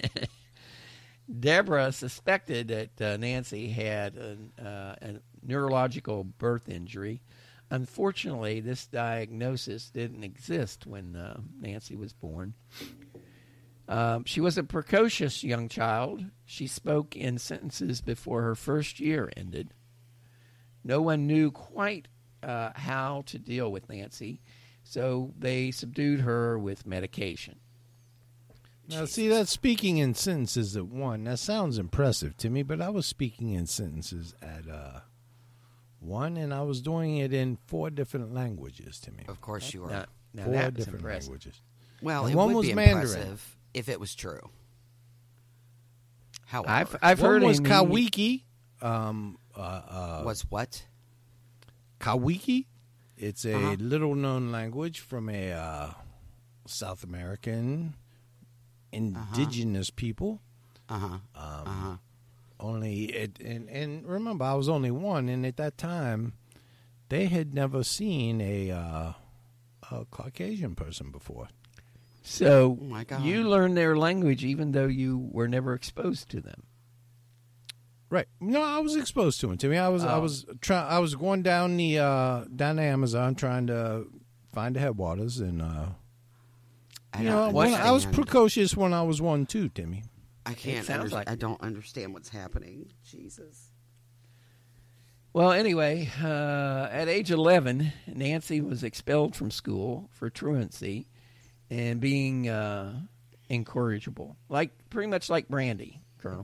S3: Deborah suspected that uh, Nancy had an, uh, a neurological birth injury, unfortunately, this diagnosis didn't exist when uh, Nancy was born. Um, she was a precocious young child. She spoke in sentences before her first year ended. No one knew quite uh, how to deal with Nancy, so they subdued her with medication.
S4: Now, see, that's speaking in sentences at one. That sounds impressive to me, but I was speaking in sentences at uh, one, and I was doing it in four different languages to me.
S5: Of course you were.
S3: Now, now
S4: four
S3: that's
S4: different
S3: impressive.
S4: languages.
S5: Well,
S4: And
S5: it
S4: one
S5: would
S4: was
S5: be
S4: Mandarin.
S5: impressive if it was true. However,
S3: I've, I've
S4: One
S3: heard
S4: was
S3: in-
S4: Kawiki. Um, uh, uh,
S5: was what?
S4: Kawiki. It's a
S5: Uh-huh.
S4: little-known language from a uh, South American indigenous people.
S5: Uh huh.
S4: Um,
S5: Uh huh.
S4: Only it, and and remember, I was only one, and at that time, they had never seen a uh, a Caucasian person before.
S3: So
S5: Oh, my God.
S3: you learned their language even though you were never exposed to them.
S4: Right? No, I was exposed to it. To me, I was I
S3: Oh.
S4: was try, I was going down the uh, down the Amazon trying to find the headwaters, and uh,
S5: I
S4: you
S5: don't
S4: know, when, I was
S5: understand.
S4: precocious when I was one too, Timmy.
S5: I can't.
S3: sounds
S5: under-
S3: like-
S5: I don't understand what's happening. Jesus.
S3: Well, anyway, uh, at age eleven, Nancy was expelled from school for truancy and being uh, incorrigible, like pretty much like Brandy, Colonel.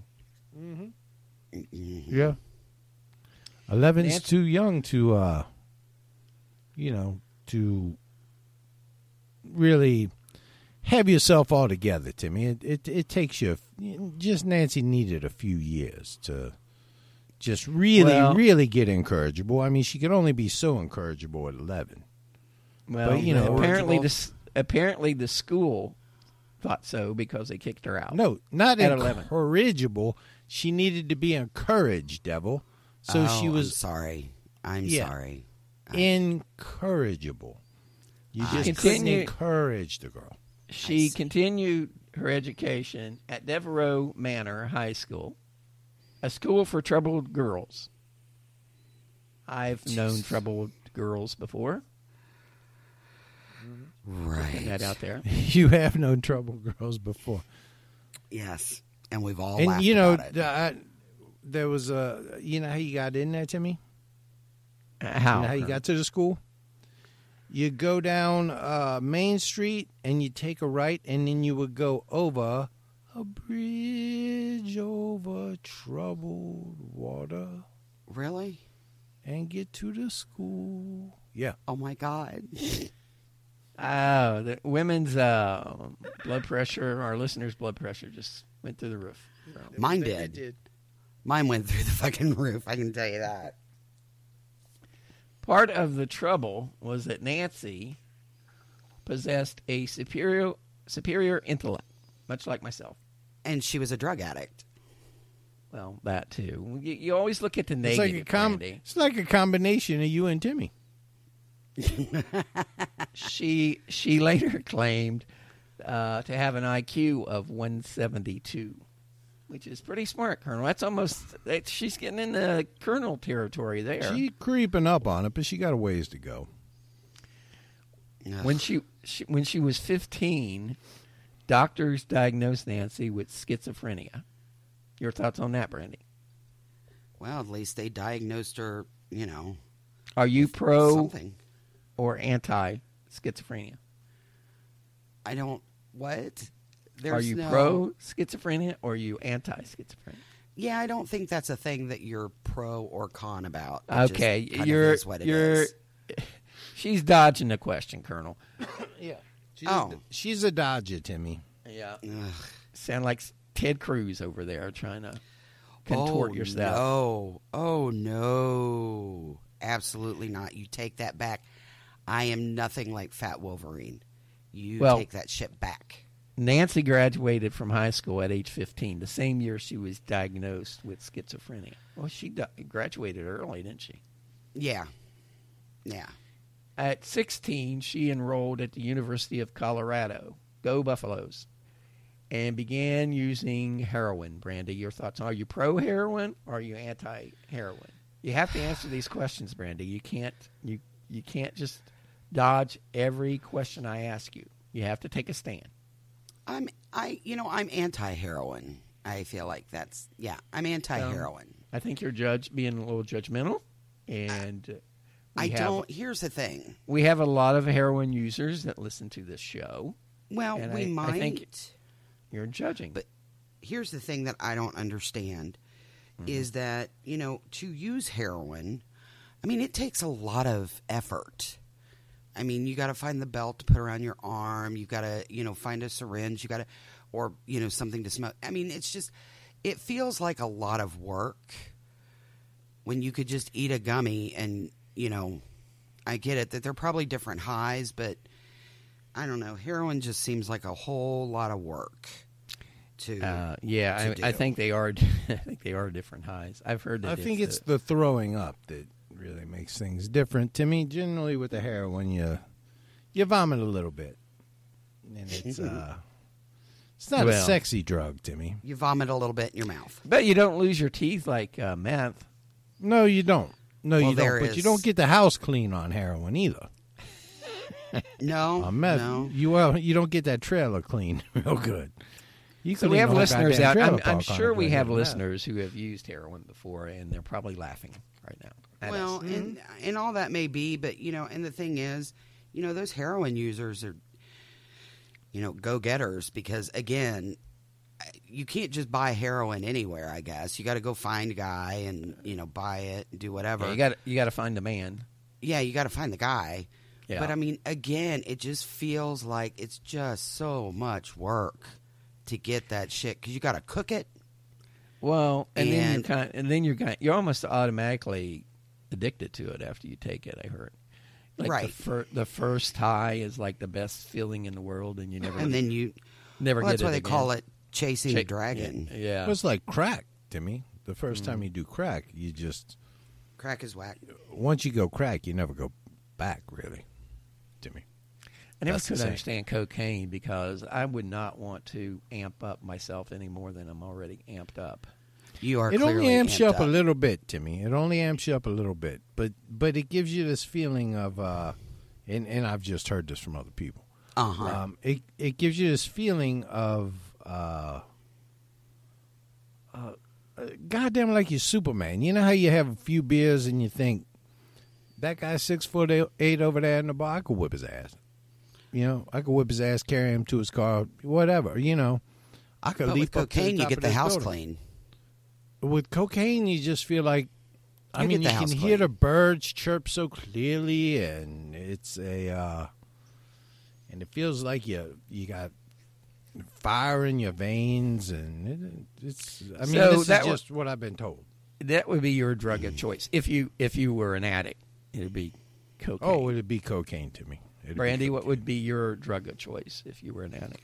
S4: Yeah. Eleven's
S3: Nancy-
S4: too young to, uh, you know, to really have yourself all together, Timmy. It, it it takes you, just Nancy needed a few years to just really,
S3: Well-
S4: really get incorrigible. I mean, she could only be so incorrigible at eleven.
S3: Well,
S4: But, you know-
S3: apparently the s- apparently the school thought so because they kicked her out.
S4: No, not
S3: At eleven.
S4: incorrigible. She needed to be encouraged, Devil. So
S5: Oh,
S4: she
S5: I'm
S4: was
S5: sorry. I'm
S4: Yeah.
S5: sorry.
S4: incorrigible. You
S5: I
S4: just couldn't
S3: Continue-
S4: encourage the girl.
S3: She
S5: see.
S3: continued her education at Devereaux Manor High School, a school for troubled girls. I've known troubled girls before. Putting
S5: Right.
S3: that out there.
S4: You have known trouble girls before.
S5: Yes. And we've all
S4: And,
S5: laughed
S4: you know,
S5: about it.
S4: uh, there was a, you know how you got in there, Timmy?
S3: Uh, How?
S4: You know how you got to the school? You go down uh, Main Street and you take a right, and then you would go over a bridge over troubled water
S5: Really?
S4: and get to the school. Yeah.
S5: Oh my God.
S3: Oh, the women's uh, blood pressure, our listeners' blood pressure just went through the roof. So,
S5: Mine did. Mine went through the fucking roof. I can tell you that.
S3: part of the trouble was that Nancy possessed a superior superior intellect, much like myself.
S5: And she was a drug addict.
S3: Well, that too. You, you always look at the
S4: It's like,
S3: negative,
S4: a com-
S3: Brandy.
S4: it's like a combination of you and Timmy.
S3: She she later claimed uh, to have an I Q of one seventy-two, which is pretty smart, Colonel. That's almost that, she's getting in the Colonel territory there.
S4: She creeping up on it, but she got a ways to go.
S5: Ugh.
S3: when she, she when she was fifteen, doctors diagnosed Nancy with schizophrenia. Your thoughts on that, Brandy?
S5: Well, at least they diagnosed her, you know.
S3: Are you pro
S5: Something.
S3: or anti schizophrenia?
S5: I don't. What? There's
S3: Are you
S5: no,
S3: pro schizophrenia or are you anti schizophrenia?
S5: Yeah, I don't think that's a thing that you're pro or con about. It just
S3: Okay,
S5: kind of
S3: you're
S5: is what it
S3: you're.
S5: is.
S3: She's dodging the question, Colonel.
S4: Yeah. She's,
S5: Oh.
S4: a, she's a dodger, Timmy.
S3: Yeah,
S5: Ugh.
S3: sound like Ted Cruz over there trying to contort
S5: oh,
S3: yourself.
S5: No. Oh, no. Absolutely not. You take that back. I am nothing like Fat Wolverine. You
S3: Well-
S5: take that shit back.
S3: Nancy graduated from high school at age fifteen, the same year she was diagnosed with schizophrenia. Well, she di- graduated early, didn't she?
S5: Yeah. Yeah.
S3: At sixteen, she enrolled at the University of Colorado. Go Buffaloes. And began using heroin. Brandy, your thoughts? Are you pro-heroin or are you anti-heroin? You have to answer these questions, Brandy. You can't. You you can't just dodge every question I ask you. You have to take a stand.
S5: I'm I you know I'm anti-heroin. I feel like that's yeah. I'm anti-heroin.
S3: Um, I think you're judge being a little judgmental, and uh, we
S5: I
S3: have,
S5: don't. Here's the thing.
S3: We have a lot of heroin users that listen to this show.
S5: Well,
S3: and
S5: we
S3: I,
S5: might.
S3: I think you're judging,
S5: but here's the thing that I don't understand
S3: mm-hmm.
S5: is that you know to use heroin, I mean it takes a lot of effort. I mean, you got to find the belt to put around your arm. You got to, you know, find a syringe. You got to, or you know, something to smoke. I mean, it's just, it feels like a lot of work when you could just eat a gummy and, you know, I get it that they're probably different highs, but I don't know. Heroin just seems like a whole lot of work. To
S3: uh, yeah,
S5: to
S3: I,
S5: do.
S3: I think they are. I think they are different highs. I've heard that.
S4: I think
S3: it's
S4: it's the throwing up that really makes things different to me. Generally, with the heroin, you you vomit a little bit, and it's uh, it's not
S3: Well.
S4: a sexy drug to me.
S5: You vomit a little bit in your mouth.
S3: But you don't lose your teeth like uh, meth.
S4: No, you don't. No,
S5: Well,
S4: you
S5: there
S4: don't. But
S5: is-
S4: you don't get the house clean on heroin either.
S5: No,
S4: On meth,
S5: no.
S4: you well, you don't get that trailer clean real good. You
S3: So
S4: clean
S3: we have
S4: the whole
S3: listeners
S4: goddamn
S3: out.
S4: trailer
S3: I'm, I'm
S4: park on
S3: sure
S4: it
S3: we
S4: with
S3: have
S4: meth.
S3: listeners who have used heroin before, and they're probably laughing right now. at
S5: Well,
S3: us.
S5: and and all that may be, but you know, and the thing is, you know, those heroin users are, you know, go getters because again, you can't just buy heroin anywhere. I guess you got to go find a guy and you know buy it, and do whatever.
S3: Yeah, you got you got to find a man.
S5: yeah, you got to find the guy.
S3: Yeah.
S5: But I mean, again, it just feels like it's just so much work to get that shit because you got to cook it.
S3: Well, and, then you're
S5: And-
S3: kind, and then you're kind, you're almost automatically addicted to it after you take it. I heard, like
S5: Right.
S3: The, fir- the first high is like the best feeling in the world, and you never,
S5: And then you,
S3: never
S5: well,
S3: get
S5: that's why
S3: it
S5: they
S3: again.
S5: call it chasing
S3: Cha-
S5: the dragon.
S3: Yeah, yeah.
S4: Well, it's like crack to me. The first
S3: Mm.
S4: time you do crack, you just
S5: Crack is whack.
S4: once you go crack, you never go back. Really, to me.
S3: I never
S4: That's the
S3: could
S4: same.
S3: understand cocaine because I would not want to amp up myself any more than I'm already amped up.
S5: You are
S4: It
S5: clearly
S4: only amps you
S5: amped
S4: up, a little bit, Timmy. It only amps you up a little bit, but but it gives you this feeling of, uh, and and I've just heard this from other people.
S5: Uh-huh.
S4: Um, it it gives you this feeling of, uh, uh, uh, goddamn, like you're Superman. You know how you have a few beers and you think that guy's six foot eight, eight over there in the bar. I could whip his ass. You know, I could whip his ass, carry him to his car, whatever. You know, I could
S5: But
S4: leap
S5: with
S4: up to the
S5: cocaine, you
S4: top
S5: get
S4: of
S5: the
S4: this
S5: house
S4: building.
S5: clean.
S4: With cocaine, you just feel like, I
S5: You
S4: mean,
S5: get
S4: you
S5: the
S4: can
S5: house
S4: hear
S5: clean.
S4: the birds chirp so clearly, and it's a, uh, and it feels like you you got fire in your veins, and it, it's. I mean,
S3: So
S4: this
S3: that
S4: is
S3: wa-
S4: just what I've been told.
S3: That would be your drug of choice if you if you were an addict. It'd be cocaine.
S4: Oh, it'd be cocaine to me. It'd be
S3: Brandy, what
S4: cocaine.
S3: would be your drug of choice if you were an addict?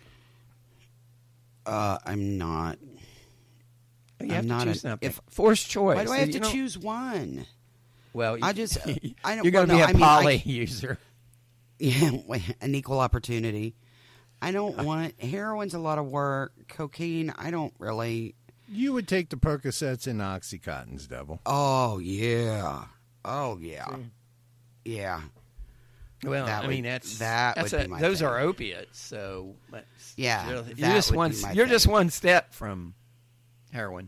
S5: Uh, I'm not.
S3: You
S5: I'm
S3: have
S5: not
S3: to choose
S5: a-
S3: something.
S5: if-
S3: Forced choice.
S5: Why do I have
S3: You
S5: to
S3: don't-
S5: choose one?
S3: Well, you,
S5: I just- I don't-
S3: You're going to
S5: well,
S3: be
S5: no,
S3: a
S5: I mean,
S3: poly
S5: I-
S3: user.
S5: Yeah, an equal opportunity. I don't want heroin's a lot of work. Cocaine, I don't really.
S4: You would take the Percocets and the Oxycontins, devil.
S5: Oh yeah. Oh yeah. Yeah.
S3: Well,
S5: That
S3: I
S5: would-
S3: mean that's
S5: that
S3: that's
S5: would
S3: a,
S5: be my
S3: those
S5: thing.
S3: are opiates, so that's,
S5: Yeah,
S3: you're,
S5: that
S3: you're just
S5: would
S3: one.
S5: be my
S3: You're just
S5: thing.
S3: one step from heroin.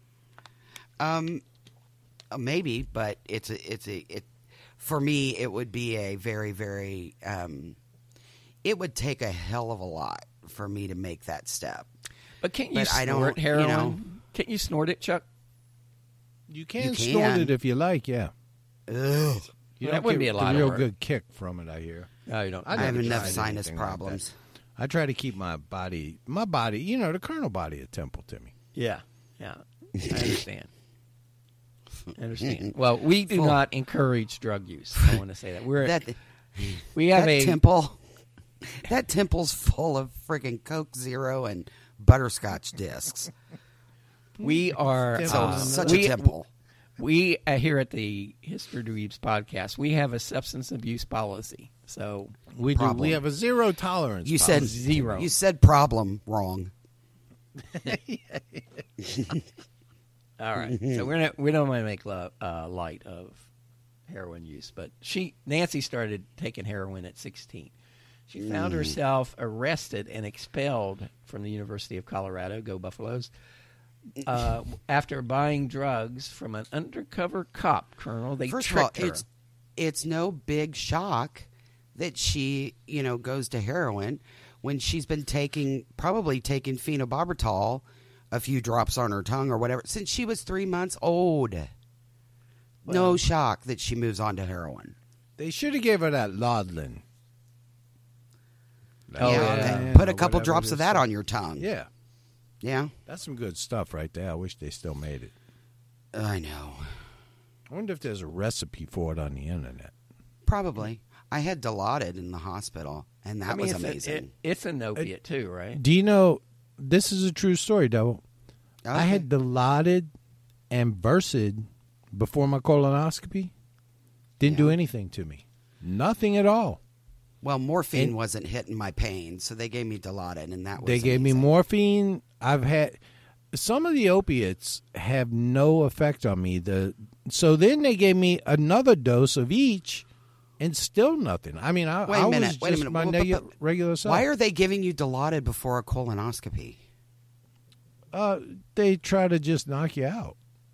S5: Um, uh, maybe, but it's a, it's a, it. For me, it would be a very, very. Um, it would take a hell of a lot for me to make that step.
S3: But can't you
S5: But I
S3: snort
S5: don't, you
S3: heroin?
S5: know-
S3: Can't you snort it, Chuck?
S4: You can,
S5: You
S4: snort
S5: can.
S4: it if you like, yeah.
S5: Ugh.
S4: You
S3: Well,
S4: don't
S3: that wouldn't
S4: get
S3: be a lot
S4: the
S3: of
S4: real
S3: work.
S4: good kick from it, I hear.
S3: No, you don't.
S4: I
S5: I have
S4: never
S5: enough
S4: tried
S5: sinus
S4: anything like that.
S5: problems.
S4: I try to keep my body, my body, you know, the Colonel body at Temple, Timmy.
S3: Yeah, yeah. I understand. I understand. Well, we do
S5: Full-
S3: not encourage drug use. I want to say that we're
S5: That
S3: we have
S5: that
S3: a
S5: temple, that temple's full of friggin' Coke Zero and butterscotch discs.
S3: we are
S4: Temple's
S3: uh,
S5: Such
S3: we,
S5: a temple.
S3: We uh, here at the History Dweebs podcast, we have a substance abuse policy. So
S4: We do.
S5: Problem.
S4: We have a zero tolerance.
S5: You said
S4: policy.
S3: zero.
S5: You said problem wrong.
S3: all right, so we're not we don't want to make lo- uh, light of heroin use, but she Nancy started taking heroin at sixteen. She found mm. herself arrested and expelled from the University of Colorado, go Buffaloes, uh, after buying drugs from an undercover cop, Colonel. They
S5: First
S3: tricked
S5: of all,
S3: her.
S5: it's it's no big shock that she, you know, goes to heroin when she's been taking, probably taking phenobarbital, a few drops on her tongue or whatever, since she was three months old. Well, no shock that she moves on to heroin.
S4: They should have gave her that Laudlin.
S5: Oh, yeah, yeah. Put a couple drops of that on your tongue.
S4: Yeah.
S5: Yeah.
S4: That's some good stuff right there. I wish they still made it.
S5: I know.
S4: I wonder if there's a recipe for it on the internet.
S5: Probably. I had Dilaudid in the hospital, and that
S3: I mean,
S5: was
S3: it's
S5: amazing.
S3: A, it, it's an opiate, too, right?
S4: Do you know, this is a true story, Devil.
S5: Okay.
S4: I had Dilaudid and Versed before my colonoscopy. Didn't
S5: Yeah.
S4: do anything to me. Nothing at all.
S5: Well, morphine
S4: And-
S5: wasn't hitting my pain, so they gave me Dilaudid, and that was
S4: They gave me
S5: amazing.
S4: morphine. I've had some of the opiates have no effect on me. The so then they gave me another dose of each, and still nothing. I mean, I,
S5: Wait a
S4: I
S5: minute,
S4: was
S5: wait a
S4: just
S5: minute.
S4: my
S5: Well, but-
S4: negu-
S5: but-
S4: regular self.
S5: Why are they giving you Dilaudid before a colonoscopy?
S4: uh, they try to just knock you out?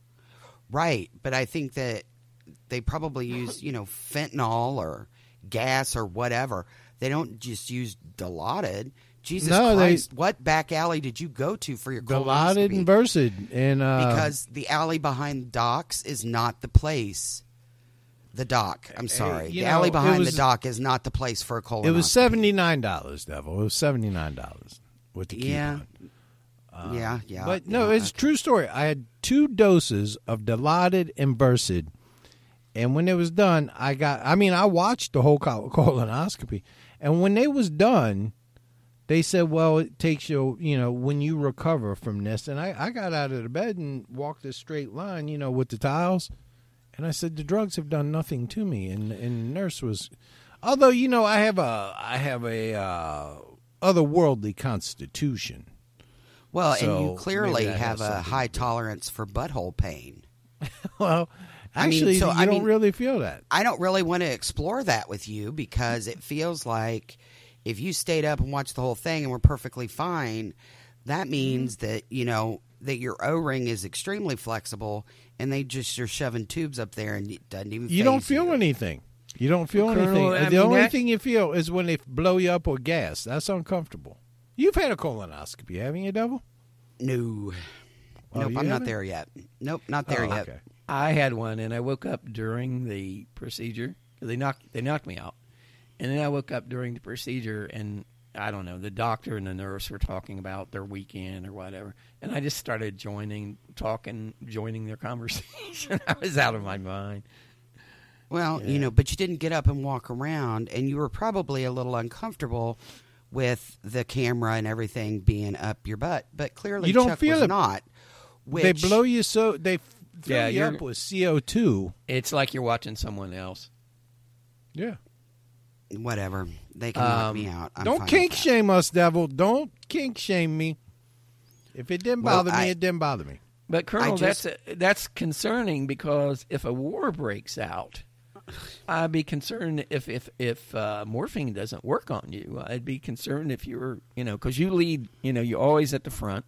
S5: Right, but I think that they probably use, you know, fentanyl or gas or whatever. They don't just use Dilaudid. Jesus
S4: No, they-
S5: Christ, what back alley did you go to for your
S4: Dilaudid
S5: colonoscopy?
S4: and Versed, and uh,
S5: Because the alley behind docks is not the place. The dock, I'm sorry.
S4: you
S5: the
S4: know,
S5: alley
S4: it
S5: behind
S4: was-
S5: the dock is not the place for a colonoscopy.
S4: it was seventy nine dollars. Devil, it was seventy nine dollars with the
S5: Yeah.
S4: coupon.
S5: yeah, yeah.
S4: But no,
S5: yeah,
S4: it's a
S5: okay.
S4: true story. I had two doses of Dilaudid and Versed, and when it was done, I got. I mean, I watched the whole col- colonoscopy, and when they was done, they said, "Well, it takes you, you know, when you recover from this." And I, I got out of the bed and walked a straight line, you know, with the tiles, and I said, "The drugs have done nothing to me." And and the nurse was, although you know, I have a I have a uh, otherworldly constitution.
S5: Well,
S4: So,
S5: and you
S4: maybe
S5: clearly
S4: that
S5: have
S4: has
S5: a
S4: something to
S5: high
S4: do.
S5: tolerance for butthole pain.
S4: Well,
S5: I mean,
S4: actually,
S5: so,
S4: you
S5: I
S4: don't
S5: mean-
S4: really feel that.
S5: I don't really want to explore that with you because it feels like if you stayed up and watched the whole thing and were perfectly fine, that means that, you know, that your O-ring is extremely flexible and they just are shoving tubes up there and it doesn't even
S4: You don't
S5: faze
S4: feel
S5: you.
S4: anything. You don't feel
S3: Well, Colonel,
S4: anything.
S3: I
S4: the
S3: mean,
S4: only
S3: that-
S4: thing you feel is when they blow you up with gas. That's uncomfortable. You've had a colonoscopy, haven't you, Devil?
S5: No.
S4: Oh,
S5: nope,
S4: you
S5: I'm not
S4: haven't?
S5: there yet. Nope, not there
S4: Oh,
S5: yet.
S4: okay.
S3: I had one, and I woke up during the procedure. They knocked they knocked me out, and then I woke up during the procedure, and I don't know. The doctor and the nurse were talking about their weekend or whatever, and I just started joining, talking, joining their conversation. I was out of my mind.
S5: Well,
S3: Yeah.
S5: you know, but you didn't get up and walk around, and you were probably a little uncomfortable with the camera and everything being up your butt. But clearly,
S4: You don't
S5: Chuck
S4: feel
S5: was
S4: it.
S5: not. Which,
S4: They blow you so they f- fill
S3: Yeah,
S4: you
S3: you're-
S4: up with C O two.
S3: It's like you're watching someone else.
S4: Yeah.
S5: whatever. They can knock
S3: Um,
S5: me out. I'm
S4: don't
S5: fine
S4: kink
S5: with that.
S4: shame us, Devil. Don't kink shame me. If it didn't
S5: Well,
S4: bother
S5: I-
S4: me, it didn't bother me.
S3: But Colonel,
S5: just-
S3: that's that's concerning because if a war breaks out, I'd be concerned if if if uh, morphine doesn't work on you. I'd be concerned if you're you know because you lead you know you're always at the front.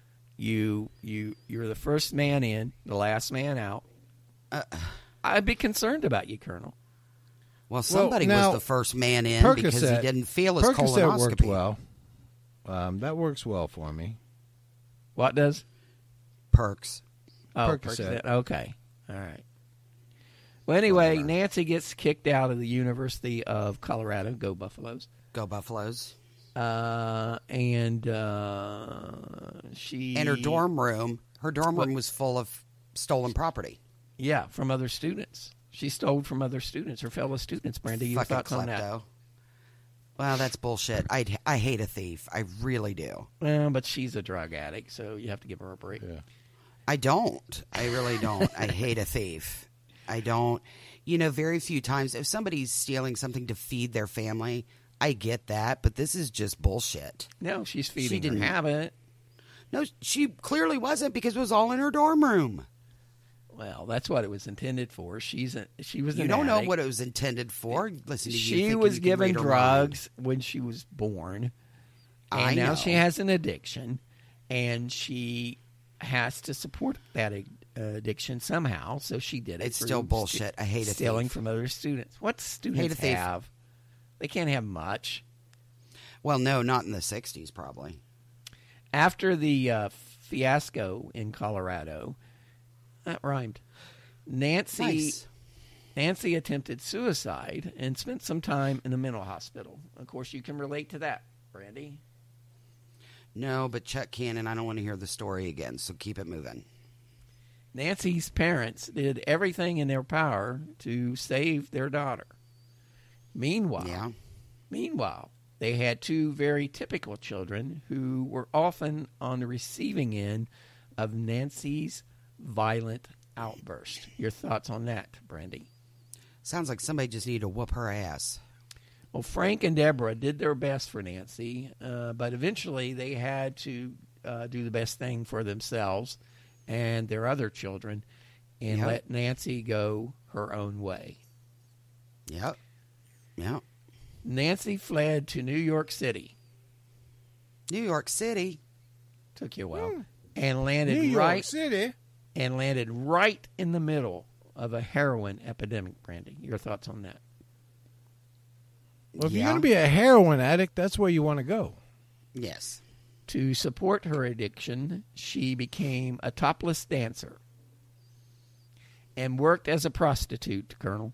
S3: You you you're the first man in, the last man out.
S5: Uh,
S3: I'd be concerned about you, Colonel.
S5: Well, somebody
S4: now,
S5: was the first man in because he
S4: Percocet-
S5: didn't feel his
S4: Percocet
S5: colonoscopy.
S4: worked well. Um, that works well for me.
S3: What does?
S5: Perks.
S3: Oh,
S4: Percocet.
S3: Percocet. Okay, all right. Well, anyway, Nancy gets kicked out of the University of Colorado. Go Buffaloes.
S5: Go Buffaloes.
S3: Uh, and uh, she
S5: And her dorm room, her dorm
S3: What?
S5: room was full of stolen property.
S3: yeah, from other students. She stole from other students, her fellow students. Brandy, your
S5: Fucking
S3: thoughts on that?
S5: klepto. Well, that's bullshit. I I hate a thief. I really do.
S3: Well, but she's a drug addict, so you have to give her a break.
S4: Yeah.
S5: I don't. I really don't. I hate a thief. I don't. You know, very few times if somebody's stealing something to feed their family, I get that, but this is just bullshit.
S3: No, she's feeding
S5: didn't-
S3: her habit.
S5: No, she clearly wasn't because it was all in her dorm room.
S3: Well, that's what it was intended for. She's a, she was
S5: You
S3: an
S5: don't know
S3: addict.
S5: what it was intended for. Listen to you.
S3: She
S5: thinking
S3: was
S5: you can
S3: given
S5: read her
S3: drugs
S5: mind.
S3: when she was born, and
S5: I
S3: now
S5: know.
S3: she has an addiction, and she has to support that ad- addiction somehow. So she did it.
S5: It's
S3: through
S5: still bullshit. I hate a
S3: stealing
S5: thief.
S3: from other students. What
S5: Hate a
S3: students
S5: thief.
S3: have? They can't have much.
S5: Well, no, not in the sixties, probably.
S3: After the uh, fiasco in Colorado, that rhymed. Nancy
S5: Nice.
S3: Nancy attempted suicide and spent some time in the mental hospital. Of course, you can relate to that, Brandy.
S5: No, but Chuck Cannon, I don't want to hear the story again, so keep it moving.
S3: Nancy's parents did everything in their power to save their daughter. Meanwhile,
S5: Yeah.
S3: meanwhile, they had two very typical children who were often on the receiving end of Nancy's violent outburst. Your thoughts on that, Brandy?
S5: Sounds like somebody just needed to whoop her ass.
S3: Well, Frank and Deborah did their best for Nancy, uh, but eventually they had to uh, do the best thing for themselves and their other children and
S5: Yep.
S3: let Nancy go her own way.
S5: Yep. Yep.
S3: Nancy fled to New York City.
S5: New York City.
S3: Took you a while. And landed
S4: New York
S3: right
S4: City.
S3: and landed right in the middle of a heroin epidemic, Brandy. Your thoughts on that?
S4: Well, if
S5: Yeah.
S4: you're going to be a heroin addict, that's where you want to go.
S5: Yes.
S3: To support her addiction, she became a topless dancer and worked as a prostitute, Colonel.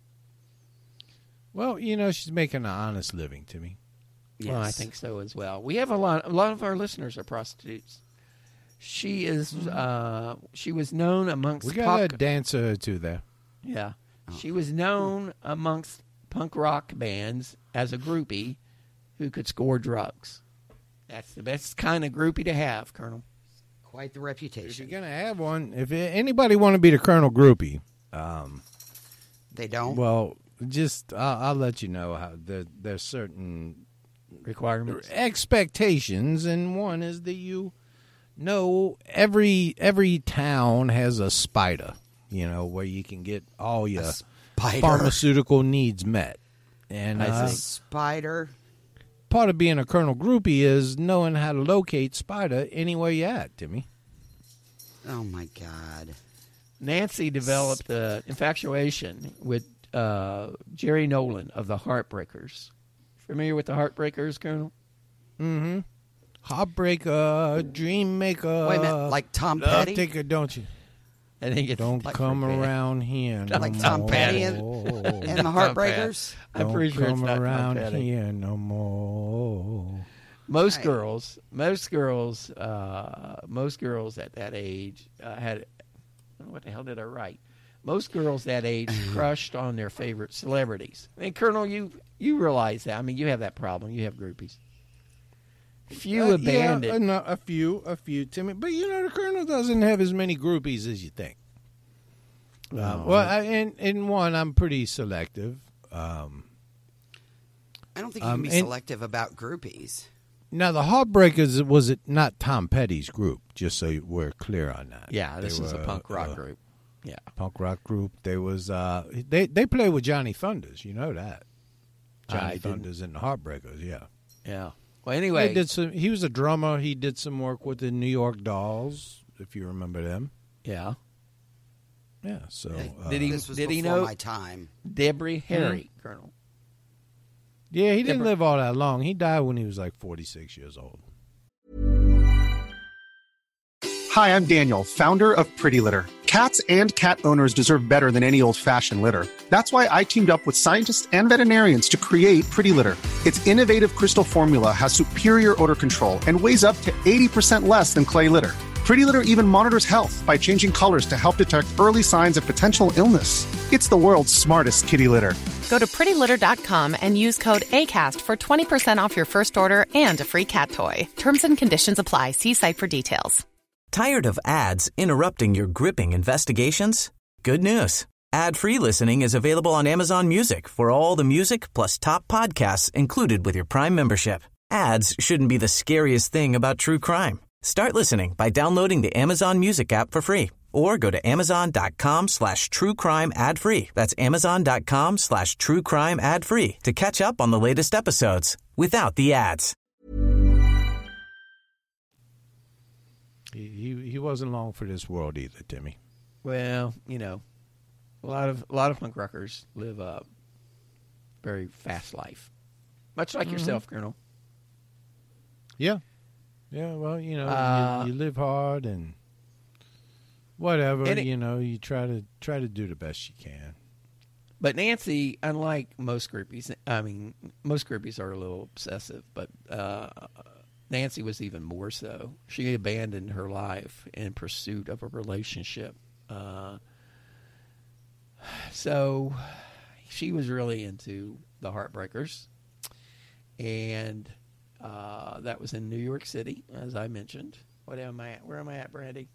S4: Well, you know, she's making an honest living to me.
S5: Yes.
S3: Well, I think so as well. We have a lot. A lot of our listeners are prostitutes. She is. Uh, she was known amongst.
S4: We got a
S3: punk,
S4: dancer or two there.
S3: yeah. She was known amongst punk rock bands as a groupie who could score drugs. That's the best kind of groupie to have, Colonel.
S5: Quite the
S4: If
S5: reputation.
S4: you're going to have one, if anybody want to be the Colonel Groupie, um,
S5: They don't?
S4: well, just I'll, I'll let you know how there, there's certain
S3: Requirements.
S4: expectations, and one is that you know every every town has a spider, you know, where you can get all your
S5: Spider.
S4: pharmaceutical needs met. And
S3: I
S4: uh,
S3: see.
S5: Spider.
S4: part of being a Colonel Groupie is knowing how to locate spider anywhere you at, Timmy.
S5: Oh, my God.
S3: Nancy developed an infatuation with uh, Jerry Nolan of the Heartbreakers. Familiar with the Heartbreakers, Colonel?
S4: Mm-hmm. Heartbreaker, dream maker.
S5: Wait a minute, like Tom
S4: love
S5: Petty?
S4: taker, don't you?
S3: I think it's
S4: Don't
S3: like
S4: come
S3: for-
S4: around here no
S5: Like Tom
S4: more.
S5: Petty and- And the Heartbreakers?
S3: I'm
S4: Don't
S3: pretty sure it's
S4: come
S3: not Tom
S4: around
S3: Petty.
S4: here no more.
S3: Most
S5: Right.
S3: girls, most girls, uh, most girls at that age uh, had. What the hell did I write? Most girls that age crushed on their favorite celebrities. I mean, Colonel, you you realize that? I mean, you have that problem. You have groupies. Few
S4: Uh,
S3: abandoned.
S4: Yeah, a, no, a few, a few, Timmy. But you know, the Colonel doesn't have as many groupies as you think. Uh,
S3: Oh.
S4: well, I, in in one, I'm pretty selective. Um,
S5: I don't think you
S4: Um,
S5: can be
S4: and-
S5: selective about groupies.
S4: now, the Heartbreakers was it not Tom Petty's group? Just so we're clear on that.
S3: yeah, this
S4: They
S3: is a
S4: were,
S3: punk rock
S4: uh,
S3: group. Yeah.
S4: Punk rock group. They was uh, they they play with Johnny Thunders. You know that.
S3: I
S4: Johnny
S3: didn't.
S4: Thunders and the Heartbreakers. Yeah.
S3: Yeah. Well, anyway,
S4: They did some. He was a drummer. He did some work with the New York Dolls, if you remember them.
S3: yeah.
S4: Yeah. So uh,
S3: Did he-
S5: This was
S3: did he
S5: before
S3: know-
S5: my time.
S3: Debbie Harry, Colonel.
S4: Yeah, he didn't
S3: Deborah-
S4: live all that long. He died when he was like forty-six years old.
S6: Hi, I'm Daniel, founder of Pretty Litter. Cats and cat owners deserve better than any old-fashioned litter. That's why I teamed up with scientists and veterinarians to create Pretty Litter. Its innovative crystal formula has superior odor control and weighs up to eighty percent less than clay litter. Pretty Litter even monitors health by changing colors to help detect early signs of potential illness. It's the world's smartest kitty litter.
S7: Go to pretty litter dot com and use code ACAST for twenty percent off your first order and a free cat toy. Terms and conditions apply. See site for details.
S8: Tired of ads interrupting your gripping investigations? Good news. Ad-free listening is available on Amazon Music for all the music plus top podcasts included with your Prime membership. Ads shouldn't be the scariest thing about true crime. Start listening by downloading the Amazon Music app for free or go to amazon.com slash true crime ad free. That's amazon.com slash true crime ad free to catch up on the latest episodes without the ads.
S4: He, he he wasn't long for this world either, Timmy.
S3: Well, you know, a lot of a lot of punk rockers live a very fast life, much like mm-hmm. yourself, Colonel.
S4: Yeah, yeah. Well, you know,
S3: uh,
S4: you, you live hard and whatever.
S3: And it,
S4: you know, you try to try to do the best you can.
S3: But Nancy, unlike most groupies, I mean, most groupies are a little obsessive, but uh, Nancy was even more so. She abandoned her life in pursuit of a relationship. Uh, so she was really into the Heartbreakers, and uh, that was in New York City, as I mentioned. What am I at? Where am I at, Brandy?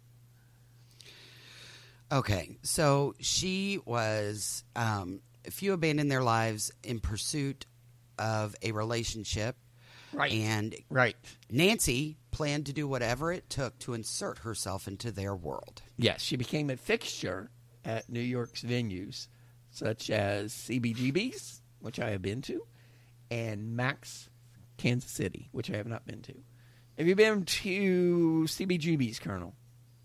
S5: Okay, so she was, um, a few abandoned their lives in pursuit of a relationship.
S3: Right.
S5: And
S3: right.
S5: Nancy planned to do whatever it took to insert herself into their world.
S3: Yes, she became a fixture at New York's venues, such as C B G B's, which I have been to, and Max Kansas City, which I have not been to. Have you been to C B G B's, Colonel?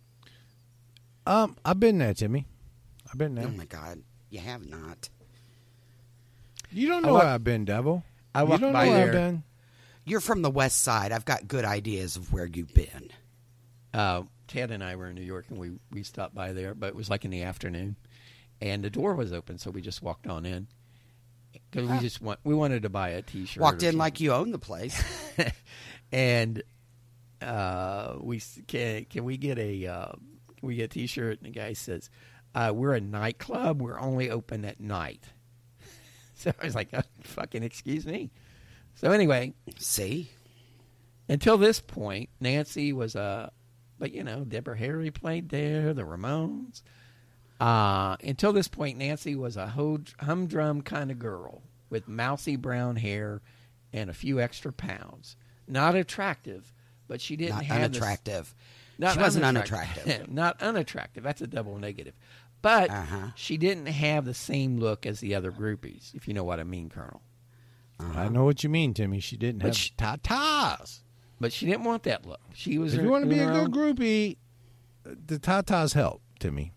S4: Um, I've been there, Timmy. I've been there.
S5: Oh, my God. You have not.
S4: You don't know
S3: walk,
S4: where I've been, Devil.
S3: I
S4: you
S3: walked
S4: don't
S3: by
S4: know
S3: there.
S4: where I've been.
S5: You're from the West Side. I've got good ideas of where you've been.
S3: Uh, Ted and I were in New York, and we, we stopped by there, but it was like in the afternoon. And the door was open, so we just walked on in. Because we just want, we wanted to buy a T-shirt.
S5: Walked in like you own the place.
S3: And uh, we can, can we get a... Uh, we get a T-shirt, and the guy says, uh, we're a nightclub. We're only open at night. So I was like, oh, fucking excuse me. So anyway.
S5: See?
S3: Until this point, Nancy was a, but you know, Deborah Harry played there, the Ramones. Uh, until this point, Nancy was a humdrum kind of girl with mousy brown hair and a few extra pounds. Not attractive, but she didn't
S5: Not
S3: have
S5: unattractive.
S3: This, Not
S5: she wasn't
S3: unattractive.
S5: unattractive.
S3: Not unattractive. That's a double negative. But
S5: uh-huh.
S3: she didn't have the same look as the other groupies, if you know what I mean, Colonel.
S4: Uh-huh. I know what you mean, Timmy. She didn't
S3: But
S4: have
S3: she-
S4: tatas.
S3: But she didn't want that look. She was.
S4: If
S3: her,
S4: you want to be a
S3: her
S4: good
S3: own-
S4: groupie, the tatas help, Timmy.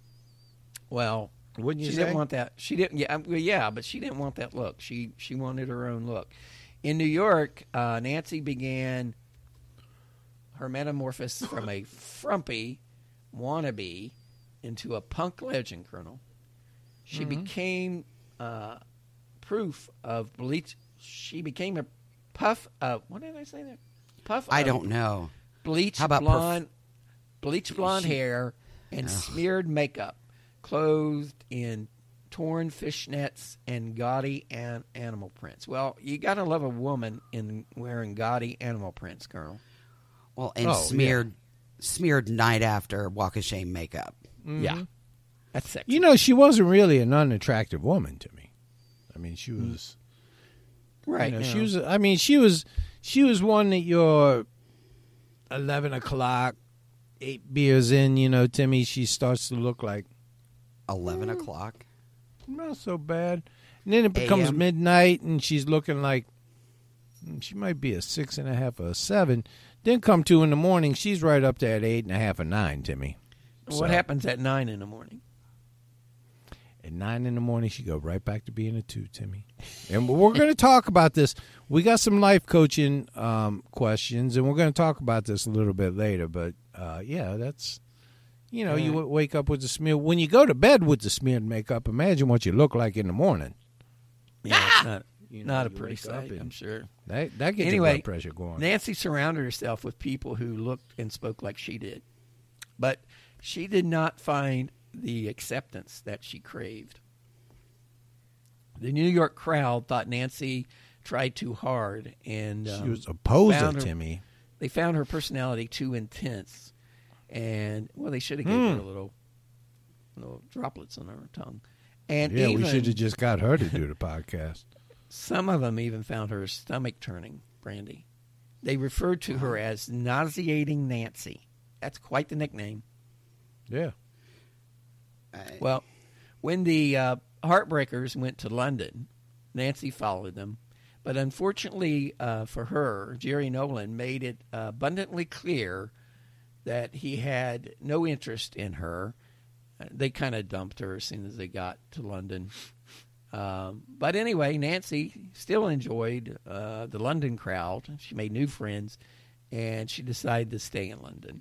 S3: Well,
S4: Wouldn't you
S3: she
S4: say?
S3: didn't want that. She didn't. Yeah, well, yeah, but she didn't want that look. She she wanted her own look. In New York, uh, Nancy began her metamorphosis from a frumpy wannabe into a punk legend, Colonel. She
S4: Mm-hmm.
S3: became uh, proof of bleach. She became a puff of, what did I say there? Puff
S5: I
S3: of
S5: don't know.
S3: bleach
S5: How about perf-
S3: blonde, bleach blonde
S5: She-
S3: hair and smeared makeup, clothed in torn fishnets and gaudy an- animal prints. Well, you got to love a woman in wearing gaudy animal prints, Colonel.
S5: Well, and
S4: Oh,
S5: smeared smeared night after walk of shame makeup.
S3: Yeah, that's sexy.
S4: You know, she wasn't really an unattractive woman to me. I mean, she was.
S3: right?
S4: You know,
S3: you
S4: she
S3: know.
S4: was. I mean, she was. She was one that you're eleven o'clock, eight beers in. You know, Timmy. She starts to look like
S5: Eleven o'clock.
S4: not so bad, and then it becomes
S5: A M?
S4: midnight, and she's looking like mm, she might be a six and a half or a seven. Then come two in the morning, she's right up there at eight and a half or nine, Timmy.
S3: What
S4: So,
S3: happens at nine in the morning?
S4: At nine in the morning, she go right back to being a two, Timmy. And we're going to talk about this. We got some life coaching um, questions, and we're going to talk about this a little bit later. But, uh, yeah, that's, you know, you w- wake up with the smear. When you go to bed with the smeared makeup, imagine what you look like in the morning.
S3: Yeah, it's not,
S4: You know,
S3: not a
S4: you
S3: pretty
S4: wake up
S3: sight,
S4: and-
S3: I'm sure.
S4: That, that gets
S3: Anyway,
S4: your blood pressure going.
S3: Nancy surrounded herself with people who looked and spoke like she did. But she did not find the acceptance that she craved. The New York crowd thought Nancy tried too hard, and
S4: She
S3: um,
S4: was a poser,
S3: found her-
S4: Timmy.
S3: they found her personality too intense. And, well, they should have gave
S4: Hmm.
S3: her a little, little droplets on her tongue. And
S4: Yeah,
S3: even,
S4: we should have just got her to do the podcast.
S3: some of them even found her stomach turning, Brandy. They referred to her as nauseating Nancy. That's quite the nickname.
S4: Yeah.
S5: I,
S3: Well, when the uh, Heartbreakers went to London, Nancy followed them. But unfortunately uh, for her, Jerry Nolan made it uh, abundantly clear that he had no interest in her. Uh, they kind of dumped her as soon as they got to London. Um, but anyway, Nancy still enjoyed uh, the London crowd. She made new friends, and she decided to stay in London.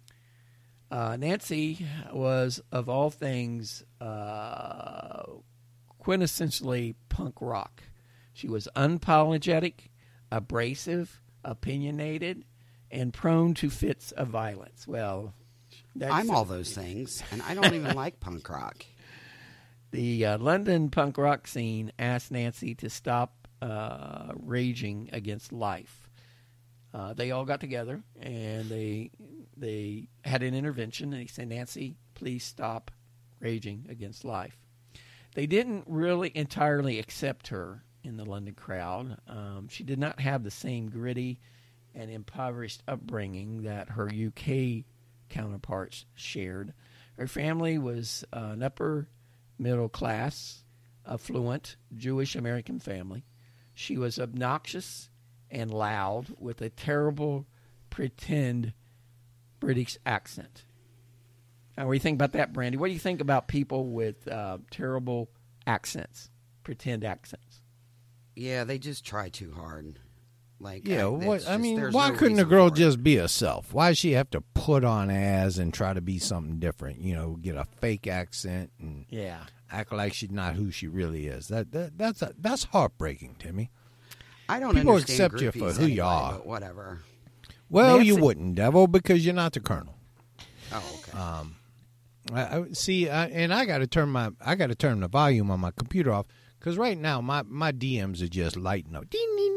S3: Uh, Nancy was, of all things, uh, quintessentially punk rock. She was unapologetic, abrasive, opinionated, and prone to fits of violence. Well, that's
S5: I'm all those things, and I don't even like punk rock.
S3: The uh, London punk rock scene asked Nancy to stop uh, raging against life. Uh, they all got together, and they they had an intervention, and he said, Nancy, please stop raging against life. They didn't really entirely accept her in the London crowd. Um, she did not have the same gritty and impoverished upbringing that her U K counterparts shared. Her family was uh, an upper middle class, affluent Jewish American family. She was obnoxious and loud with a terrible pretend British accent. Now, what do you think about that, Brandy? What do you think about people with uh, terrible accents, pretend accents?
S5: Yeah, they just try too hard. Like,
S4: Yeah,
S5: I,
S4: what,
S5: it's
S4: I
S5: just-
S4: mean,
S5: there's
S4: why
S5: no
S4: couldn't a
S5: reason
S4: girl
S5: for it.
S4: just be herself? Why does she have to put on airs and try to be something different? You know, get a fake accent and
S3: Yeah.
S4: act like she's not who she really is. That, that that's a, that's heartbreaking, Timmy.
S5: I don't
S4: People
S5: understand
S4: accept you for
S5: groupies
S4: who you
S5: anyway,
S4: are.
S5: But whatever.
S4: Well,
S3: Nancy-
S4: you wouldn't, Devil, because you're not the colonel.
S5: Oh, okay.
S4: Um, I, I see, I, and I got to turn my I got to turn the volume on my computer off because right now my, my D Ms are just lighting up,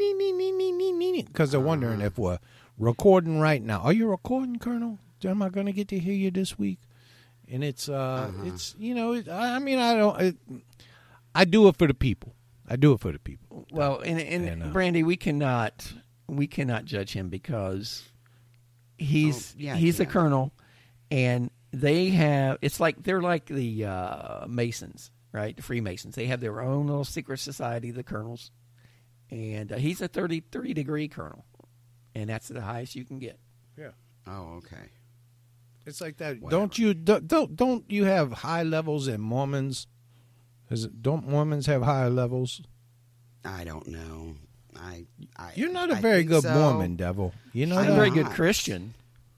S4: because they're wondering if we're recording right now. Are you recording, Colonel? Am I going to get to hear you this week? And it's uh,
S5: Uh-huh.
S4: it's you know, it, I mean, I don't, it, I do it for the people. I do it for the people.
S3: Well, and, and,
S4: And, uh,
S3: Brandy, we cannot we cannot judge him because he's
S5: Oh, yeah,
S3: he's a
S5: yeah.
S3: colonel, and they have it's like they're like the uh, Masons, right? The Freemasons. They have their own little secret society, the colonels, and uh, he's a thirty-three degree colonel, and that's the highest you can get.
S4: Yeah.
S5: Oh, okay.
S4: It's like that.
S5: Whatever.
S4: Don't you don't, don't don't you have high levels in Mormons? Is it, don't Mormons have higher levels?
S5: I don't know. I, I
S4: You're not a
S5: I
S4: very
S5: think
S4: good
S5: so.
S4: Mormon, Devil. You know
S3: I'm
S5: I'm
S3: a
S4: that?
S3: very good
S5: not.
S3: Christian.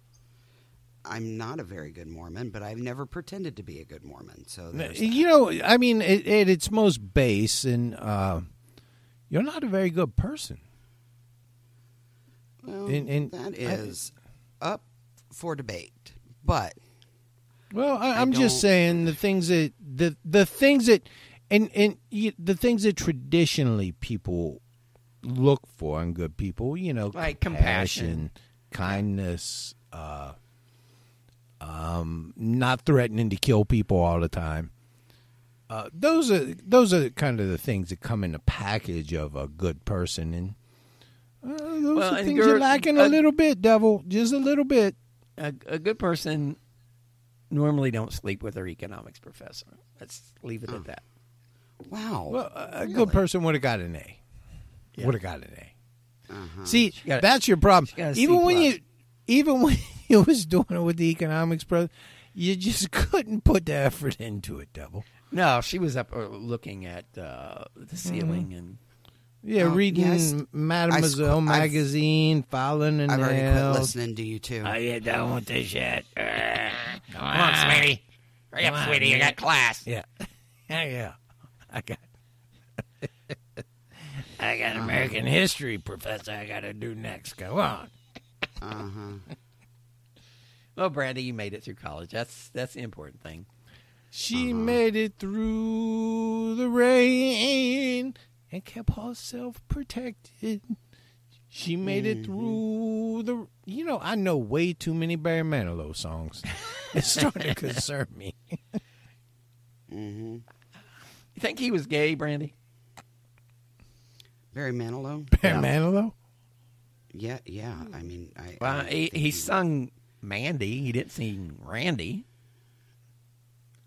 S5: I'm not a very good Mormon, but I've never pretended to be a good Mormon. So there's that.
S4: You know, I mean, at, at its most base, and uh, you're not a very good person.
S5: Well,
S4: and- and
S5: that
S4: I-
S5: is up for debate. But
S4: Well, I,
S5: I
S4: I'm just
S5: don't-
S4: saying the things that the the things that and and you, the things that traditionally people look for in good people, you know,
S3: Like compassion.
S4: kindness, uh, um, not threatening to kill people all the time. Uh, those are those are kind of the things that come in the package of a good person, and uh, those
S3: Well,
S4: are
S3: and
S4: things
S3: girl-
S4: you're lacking
S3: uh,
S4: a little bit, Devil, just a little bit.
S3: A, a good person normally don't sleep with their economics professor. Let's leave it at that.
S5: wow,
S4: Well, a a
S5: Really?
S4: good person would have got an A.
S3: Yeah.
S4: Would have got an A.
S5: Uh-huh.
S4: See,
S3: got a-
S4: that's your problem.
S3: she got a C
S4: Even when
S3: plus.
S4: you, even when you was doing it with the economics, brother, you just couldn't put the effort into it, Devil.
S3: No, she was up uh, looking at uh, the ceiling and
S4: Yeah,
S5: Oh,
S4: reading
S5: yes.
S4: Mademoiselle
S5: I squ- I've-
S4: magazine, following the
S5: I've already quit
S4: nails.
S5: listening to you too.
S3: you done with this yet? Uh, come on, sweetie. Hurry up, sweetie. You got class.
S4: Yeah, yeah, yeah. I got,
S3: I got American history, professor. I got to do next. Go on.
S5: Uh-huh.
S3: Well, Brandy, you made it through college. That's that's the important thing.
S4: she made it through the rain and kept herself protected. She made it through the. You know, I know way too many Barry Manilow songs. It's starting to concern me.
S5: Mm-hmm.
S3: You think he was gay, Brandy?
S5: Barry Manilow.
S4: Barry Manilow?
S5: Yeah, yeah. I mean, I.
S3: Well,
S5: I
S3: he,
S5: think
S3: he sung Mandy. He didn't sing Randy.
S5: Oh,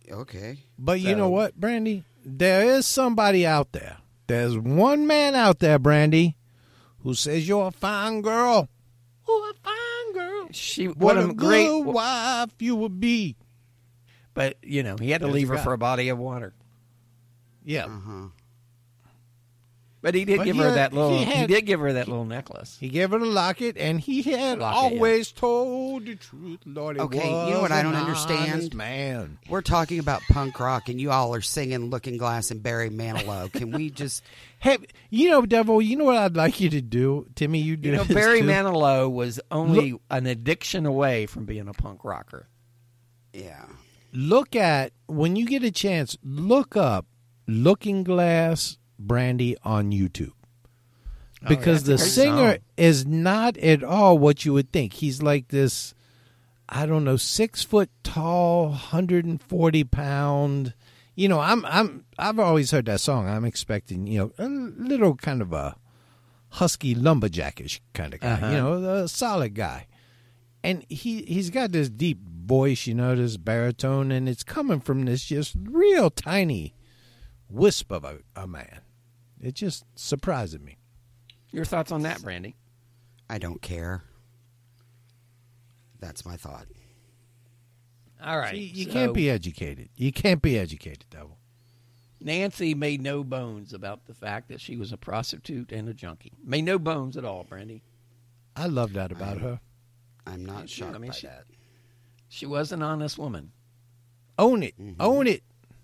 S5: Okay.
S4: But you
S5: So-
S4: know what, Brandy? There is somebody out there. There's one man out there, Brandy, who says you're a fine girl. Oh, a fine girl.
S3: She
S4: What,
S3: what
S4: a
S3: a
S4: good
S3: great,
S4: wife you would be.
S3: but you know he had to
S4: Yes,
S3: leave her
S4: God.
S3: for a body of water.
S4: Yeah.
S5: Uh-huh.
S3: But he did
S4: But
S3: give
S4: he
S3: her
S4: had-
S3: that little.
S4: he
S3: He,
S4: had-
S3: did give her that little necklace.
S4: He gave her the locket, and he had
S3: Locket, yeah.
S4: always told the truth. Lord, he
S5: Okay,
S4: was
S5: you know what I don't
S4: an
S5: understand?
S4: honest man.
S5: We're talking about punk rock, and you all are singing Looking Glass and Barry Manilow. Can we just...
S4: Hey, you know, Devil, you know what I'd like you to do? Timmy, you do
S3: You know,
S4: this
S3: Barry
S4: too.
S3: Manilow was only an addiction away from being a punk rocker.
S5: Yeah.
S4: Look at, when you get a chance, look up Looking Glass Brandy on YouTube. Because
S3: that's a
S4: the
S3: great
S4: singer
S3: song.
S4: is not at all what you would think. He's like this, I don't know, six foot tall, one hundred forty pound. You know, I'm I'm I've always heard that song. I'm expecting, you know, a little kind of a husky lumberjackish kind of guy.
S3: Uh-huh.
S4: You know, a solid guy. And he he's got this deep voice, you know, this baritone, and it's coming from this just real tiny wisp of a, a man. It just surprises me.
S3: Your thoughts on that, Brandy?
S5: I don't care. That's my thought.
S3: All right.
S4: See, you
S3: so
S4: can't be educated. You can't be educated, Devil.
S3: Nancy made no bones about the fact that she was a prostitute and a junkie. Made no bones at all, Brandy.
S4: I love that about her.
S5: I'm not
S3: Yeah,
S5: shocked
S3: I mean,
S5: by
S3: she-
S5: that.
S3: She was an honest woman.
S4: Own it.
S5: Mhm.
S4: Own it.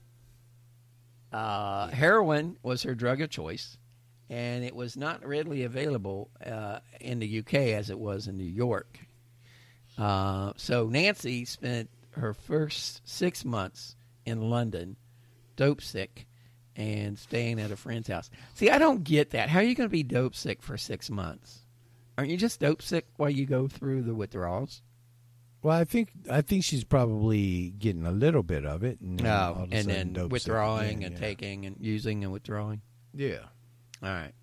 S3: Uh, heroin was her drug of choice, and it was not readily available uh, in the U K as it was in New York. Uh, so Nancy spent her first six months in London, dope sick, and staying at a friend's house. See, I don't get that. How are you going to be dope sick for six months? Aren't you just dope sick while you go through the withdrawals?
S4: Well, I think I think she's probably getting a little bit of it, and, then all
S3: No,
S4: of a
S3: and
S4: sudden
S3: then
S4: dope sick
S3: withdrawing
S4: again,
S3: and
S4: yeah.
S3: taking and using and withdrawing.
S4: Yeah.
S3: All right.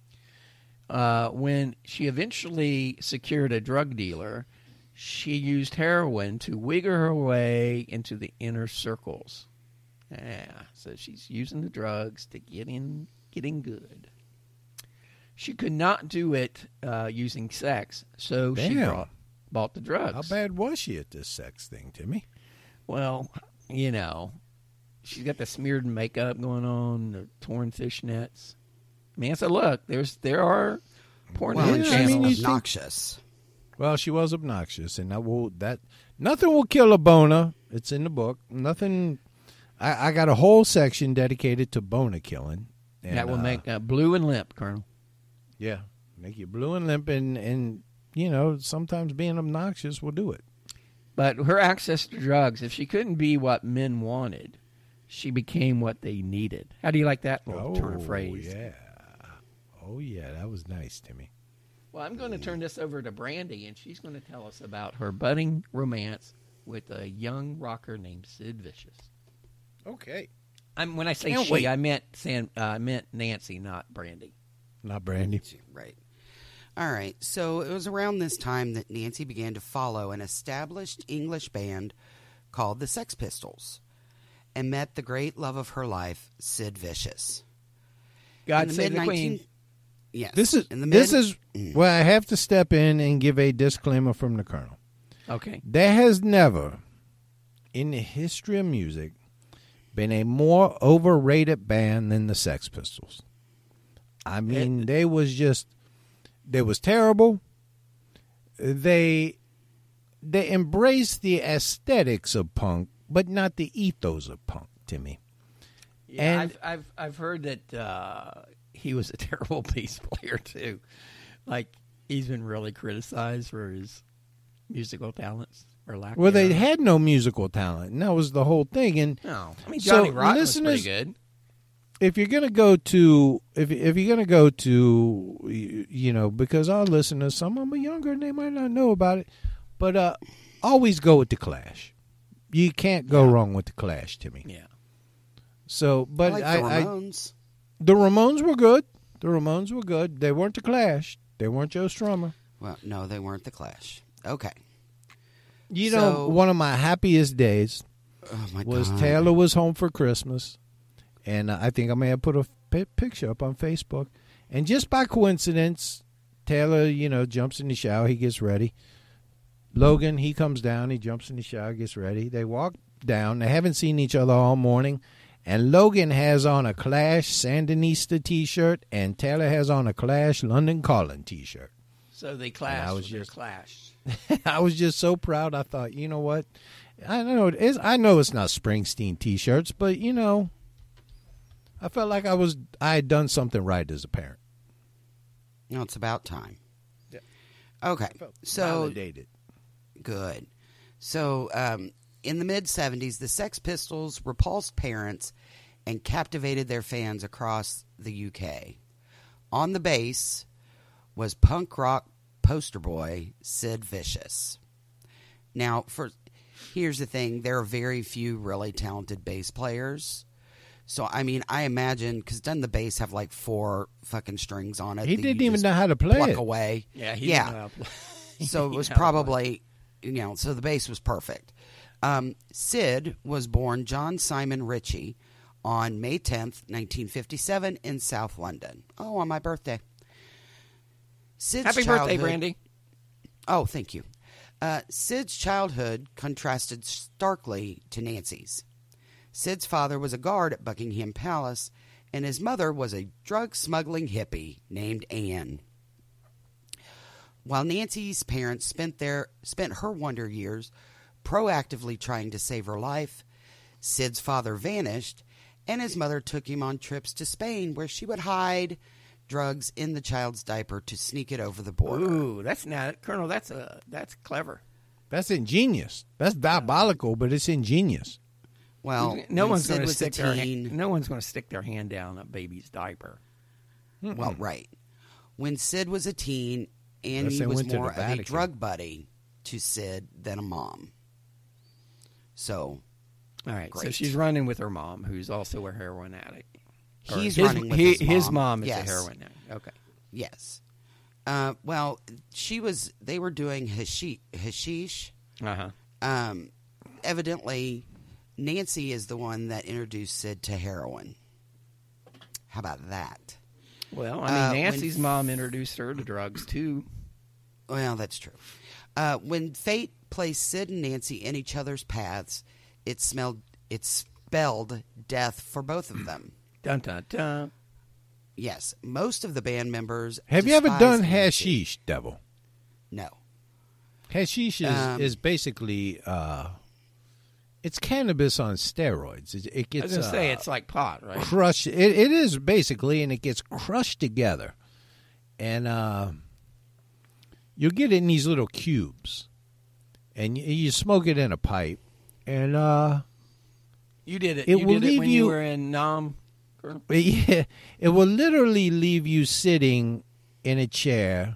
S3: Uh, when she eventually secured a drug dealer, she used heroin to wiggle her way into the inner circles. Yeah, so she's using the drugs to get in, getting good. She could not do it uh, using sex, so she
S4: Damn.
S3: brought, bought the drugs.
S4: How bad was she at this sex thing, Timmy?
S3: Well, you know, she's got the smeared makeup going on, the torn fishnets. I mean, I said, look, there's there are porn
S5: Well, and
S4: Yeah, I
S5: she's
S4: mean, you
S3: channels.
S4: think-
S5: obnoxious.
S4: Well, she was obnoxious, and that will that nothing will kill a boner. It's in the book. Nothing. I, I got a whole section dedicated to boner killing. And,
S3: that will
S4: uh,
S3: make uh, blue and limp, Colonel.
S4: yeah, make you blue and limp, and and you know sometimes being obnoxious will do it.
S3: But her access to drugs, if she couldn't be what men wanted, she became what they needed. How do you like that little turn of phrase?
S4: yeah, oh yeah, that was nice, Timmy.
S3: Well, I'm going to turn this over to Brandy, and she's going to tell us about her budding romance with a young rocker named Sid Vicious.
S4: Okay,
S3: I'm, when I say
S4: Can't
S3: she,
S4: wait.
S3: I meant San, uh, I meant Nancy, not Brandy.
S4: not Brandy.
S5: Right. All right. So it was around this time that Nancy began to follow an established English band called the Sex Pistols and met the great love of her life, Sid Vicious.
S3: God
S5: In the
S3: save the
S5: mid-nineteen
S3: Queen.
S5: Yes.
S4: This is
S5: in the
S4: this
S5: mid-
S4: is where I have to step in and give a disclaimer from the Colonel.
S3: Okay.
S4: There has never, in the history of music, been a more overrated band than the Sex Pistols. I mean, they was just, they was terrible. They, they embraced the aesthetics of punk, but not the ethos of punk, Timmy.
S3: Yeah,
S4: And-
S3: I've, I've I've heard that uh, he was a terrible bass player too. Like he's been really criticized for his musical talents or lack.
S4: Well, they
S3: thereof.
S4: had no musical talent, and that was the whole thing. And
S3: No, I mean
S4: So,
S3: Johnny Rotten was
S4: listeners-
S3: pretty good.
S4: if you're gonna go to if if you're gonna go to you, you know because our listeners, some of them are younger and they might not know about it, but uh, always go with the Clash. You can't go wrong with the Clash, Timmy.
S3: Yeah.
S4: So,
S5: I
S4: but
S5: like
S4: I,
S5: the
S4: I,
S5: Ramones.
S4: the Ramones were good. The Ramones were good. They weren't the Clash. They weren't Joe Strummer.
S5: Well, no, they weren't the Clash. Okay.
S4: You
S5: So-
S4: know, one of my happiest days
S5: oh my
S4: was
S5: God.
S4: Taylor was home for Christmas, and uh, I think I may have put a p- picture up on Facebook. And just by coincidence, Taylor, you know, jumps in the shower. He gets ready. Logan, he comes down. He jumps in the shower, gets ready. They walk down. They haven't seen each other all morning. And Logan has on a Clash Sandinista T-shirt, and Taylor has on a Clash London Calling T-shirt.
S3: So they clashed.
S4: I was
S3: with
S4: just-
S3: their clash.
S4: I was just so proud. I thought, you know what? I know it's, I know it's not Springsteen T-shirts, but you know, I felt like I was I had done something right as a parent.
S5: No, it's about time.
S4: Yeah.
S5: Okay, so
S4: Validated.
S5: good. So, um, in the mid seventies, the Sex Pistols repulsed parents and captivated their fans across the U K. On the bass was punk rock poster boy Sid Vicious. Now, for here's the thing: there are very few really talented bass players. So, I mean, I imagine, because doesn't the bass have like four fucking strings on it?
S4: He
S5: that
S4: didn't
S5: you
S4: even
S5: just
S4: know how to play
S5: pluck
S4: it.
S5: away.
S3: Yeah, he
S5: yeah.
S3: didn't know how to play.
S5: So it
S3: He
S5: was
S3: didn't know how to play.
S5: probably, you know, so the bass was perfect. Um, Sid was born John Simon Ritchie on May tenth, nineteen fifty-seven in South London. Oh, on my birthday. Sid's
S3: Happy birthday,
S5: childhood-
S3: Brandy.
S5: Oh, thank you. Uh, Sid's childhood contrasted starkly to Nancy's. Sid's father was a guard at Buckingham Palace, and his mother was a drug-smuggling hippie named Anne. While Nancy's parents spent their spent her wonder years proactively trying to save her life, Sid's father vanished, and his mother took him on trips to Spain, where she would hide drugs in the child's diaper to sneak it over the border.
S3: Ooh, that's not Colonel. That's a that's clever.
S4: That's ingenious. That's diabolical, but it's ingenious.
S5: Well,
S3: no
S5: when
S3: one's
S5: Sid
S3: going to
S5: was a
S3: stick their
S5: teen-
S3: hand, no one's going to stick their hand down a baby's diaper.
S5: Well, right. When Sid was a teen,
S4: Unless
S5: Annie
S4: they
S5: was
S4: went to the
S5: more of a
S4: Vatican.
S5: drug buddy to Sid than a mom. So
S3: All right, so
S5: Great.
S3: she's running with her mom, who's also a heroin addict. Or
S5: he's
S3: his,
S5: running with
S3: he-
S5: his mom.
S3: His mom is
S5: Yes.
S3: a heroin addict. Okay.
S5: yes. Uh, well, she was. They were doing hashish. hashish.
S3: Uh huh.
S5: Um, evidently, Nancy is the one that introduced Sid to heroin. How about that?
S3: Well, I mean,
S5: Uh, when-
S3: Nancy's mom introduced her to drugs too.
S5: Well, that's true. Uh, when fate placed Sid and Nancy in each other's paths, it smelled. It spelled death for both of them.
S3: Dun dun dun.
S5: Yes, most of the band members.
S4: Have you ever
S5: despise
S4: done
S5: Nancy.
S4: hashish, Devil?
S5: No.
S4: Hashish is,
S5: Um,
S4: is basically uh, it's cannabis on steroids. It, it
S3: I
S4: gets
S3: was gonna say
S4: uh,
S3: it's like pot, right?
S4: crushed. It, it is basically, and it gets crushed together, and uh, you get it in these little cubes, and you, you smoke it in a pipe, and uh,
S3: You did it.
S4: It
S3: you
S4: will
S3: did it
S4: leave
S3: when
S4: you-
S3: you were in Nam. Colonel?
S4: yeah, it will literally leave you sitting in a chair,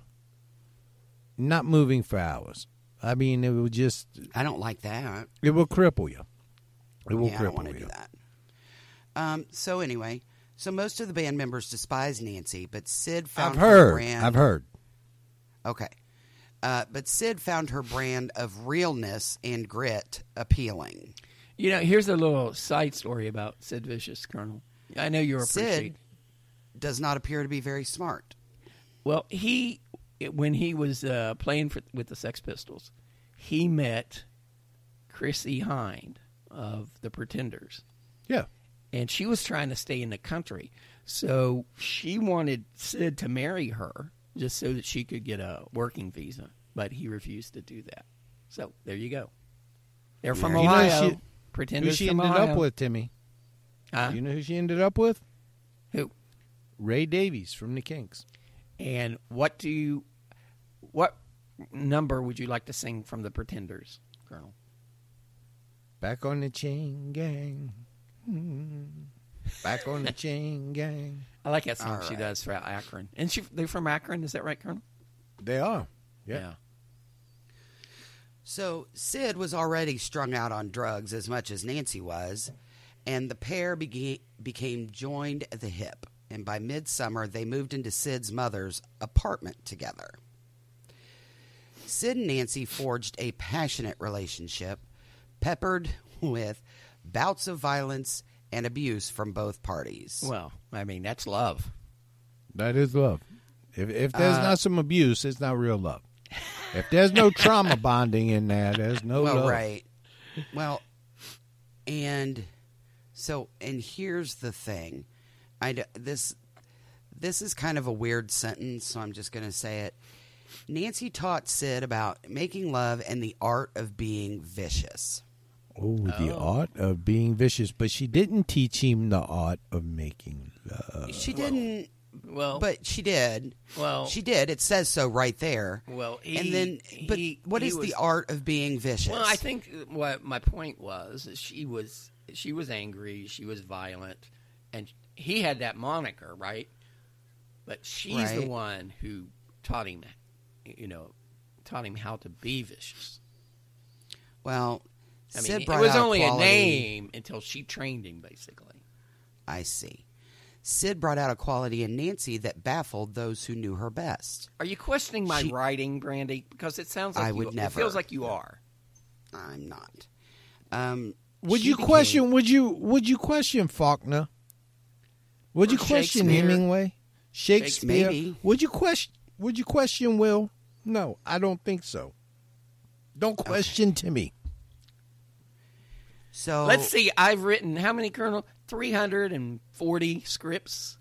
S4: not moving for hours. I mean, it will just
S5: I don't like that.
S4: it will cripple you. It will
S5: yeah, I don't
S4: cripple
S5: want to
S4: you.
S5: do that. Um. So anyway, so most of the band members despise Nancy, but Sid found
S4: I've
S5: her
S4: heard.
S5: brand.
S4: I've heard.
S5: Okay. Uh, but Sid found her brand of realness and grit appealing.
S3: You know, here's a little side story about Sid Vicious, Colonel. I know you appreciate.
S5: Sid does not appear to be very smart.
S3: Well, he when he was uh, playing for, with the Sex Pistols, he met Chrissie Hynde of the Pretenders,
S4: Yeah.
S3: and she was trying to stay in the country, so she wanted Sid to marry her just so that she could get a working visa, but he refused to do that. So there you go. They're from
S4: You know
S3: Ohio.
S4: she-
S3: Pretenders
S4: Who she
S3: from
S4: ended
S3: Ohio.
S4: up with, Timmy?
S3: Huh?
S4: You know who she ended up with?
S3: Who?
S4: Ray Davies from the Kinks.
S3: And what do you, what number would you like to sing from the Pretenders, Colonel?
S4: Back on the chain gang. Hmm. Back on the chain gang.
S3: I like that song
S5: All
S3: she
S5: right.
S3: does for Akron. And she they're from Akron, is that right, Colonel?
S4: They are. Yeah.
S5: So Sid was already strung out on drugs as much as Nancy was, and the pair began, became joined at the hip. And by midsummer, they moved into Sid's mother's apartment together. Sid and Nancy forged a passionate relationship, peppered with bouts of violence and abuse from both parties.
S3: Well, I mean, that's love.
S4: That is love. If if there's
S5: Uh,
S4: not some abuse, it's not real love. If there's no trauma bonding in there, there's no
S5: well,
S4: love.
S5: right. Well, and so, and here's the thing. I, d- this, this is kind of a weird sentence, so I'm just going to say it. Nancy taught Sid about making love and the art of being vicious.
S4: Oh, the art of being vicious. But she didn't teach him the art of making love.
S5: She didn't,
S3: Well,
S5: but she did.
S3: well,
S5: She did. It says so right there.
S3: well, he,
S5: and then, but
S3: he-
S5: what
S3: he
S5: is
S3: was-
S5: the art of being vicious?
S3: Well, I think what my point was is she was she was angry, she was violent, and he had that moniker, right? But she's the
S5: Right.
S3: one who taught him, you know, taught him how to be vicious.
S5: Well,
S3: I mean,
S5: Sid
S3: it
S5: brought
S3: was
S5: out
S3: only
S5: quality-
S3: a name until she trained him, basically.
S5: I see. Sid brought out a quality in Nancy that baffled those who knew her best.
S3: Are you questioning my
S5: She-
S3: writing, Brandy? Because it sounds like
S5: I
S3: you,
S5: would
S3: It
S5: never.
S3: feels like you are.
S5: I'm not. Um,
S4: Would
S5: she
S4: you
S5: became-
S4: question? Would you? Would you question Faulkner? Would you
S3: Or
S4: question
S3: Shakespeare.
S4: Hemingway? Shakespeare?
S5: Maybe.
S4: Would you question? Would you question Will? No, I don't think so. Don't question Timmy.
S5: So
S3: Let's see. I've written how many, Colonel? Three hundred and forty scripts.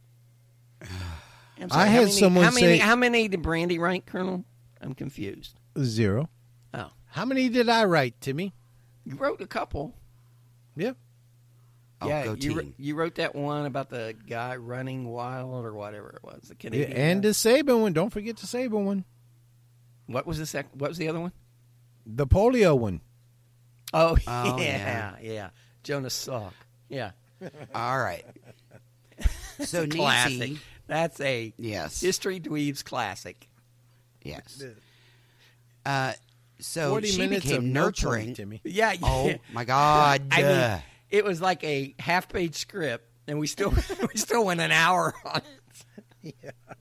S3: I'm
S4: I
S3: how
S4: had
S3: many,
S4: someone
S3: how many,
S4: say-
S3: How many did Brandy write, Colonel? I'm confused.
S4: Zero.
S3: Oh,
S4: How many did I write, Timmy?
S3: you wrote a couple.
S4: Yeah.
S5: Oh,
S3: yeah,
S5: go
S3: you,
S5: team.
S3: wr- you wrote that one about the guy running wild or whatever it was. The Canadian
S4: Yeah, and
S3: guy.
S4: the Saban one. Don't forget the Saban one.
S3: what was the sec- What was the other one?
S4: The polio one.
S3: Oh,
S5: Oh,
S3: yeah, yeah, Jonas Salk. Yeah,
S5: all right. So
S3: classic.
S5: Nancy,
S3: That's a
S5: yes,
S3: History Dweebs classic.
S5: yes. Uh, so
S4: Forty
S5: she
S4: minutes
S5: became
S4: of no
S5: nurturing.
S4: point, Timmy.
S3: Yeah.
S5: Oh my God!
S3: I mean,
S5: Uh,
S3: it was like a half-page script, and we still we still went an hour on it.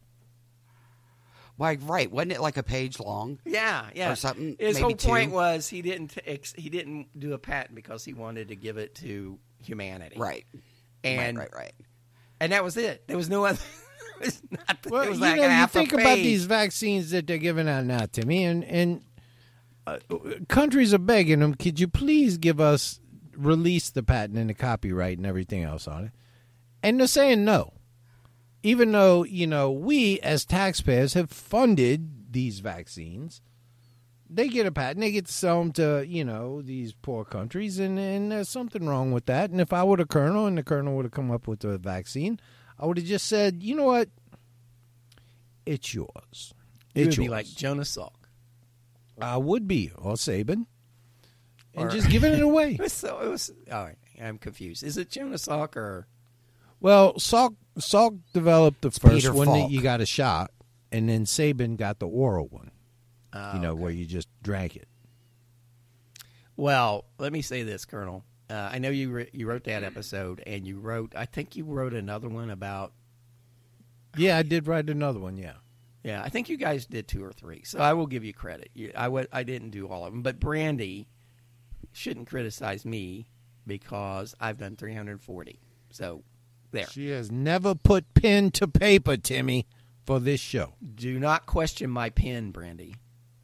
S5: Why, right? Wasn't it like a page long?
S3: Yeah, yeah.
S5: Or something,
S3: His
S5: maybe
S3: whole point
S5: two.
S3: was he didn't ex- he didn't do a patent because he wanted to give it to humanity.
S5: Right.
S3: And
S5: right, right, right.
S3: and that was it. There was no other. It was, not,
S4: Well,
S3: it was
S4: you
S3: like
S4: know,
S3: a
S4: you
S3: half
S4: think
S3: a
S4: about
S3: page.
S4: these vaccines that they're giving out now, Timmy, and and uh, countries are begging them. Could you please give us release the patent and the copyright and everything else on it? And they're saying no, even though you know we as taxpayers have funded these vaccines. They get a patent. They get to sell them to, you know, these poor countries, and, and there's something wrong with that. And if I were the colonel and the colonel would have come up with the vaccine, I would have just said, you know what? It's yours.
S3: It
S4: It's
S3: would be
S4: yours.
S3: like Jonas Salk.
S4: I would be, or Saban, and
S3: Or-
S4: just giving it away.
S3: It was so it was all right. I'm confused. Is it Jonas Salk or
S4: Well, Salk, Salk developed the first
S5: Peter
S4: one
S5: Falk.
S4: that you got a shot, and then Saban got the oral one,
S3: Oh,
S4: you know,
S3: okay.
S4: where you just drank it.
S3: Well, let me say this, Colonel. Uh, I know you re- you wrote that episode, and you wrote. I think you wrote another one about.
S4: Yeah, I did write another one, yeah.
S3: Yeah, I think you guys did two or three, so I will give you credit. You, I w- I didn't do all of them, but Brandy shouldn't criticize me because I've done three hundred forty. So there.
S4: She has never put pen to paper, Timmy, for this show.
S3: Do not question my pen, Brandy.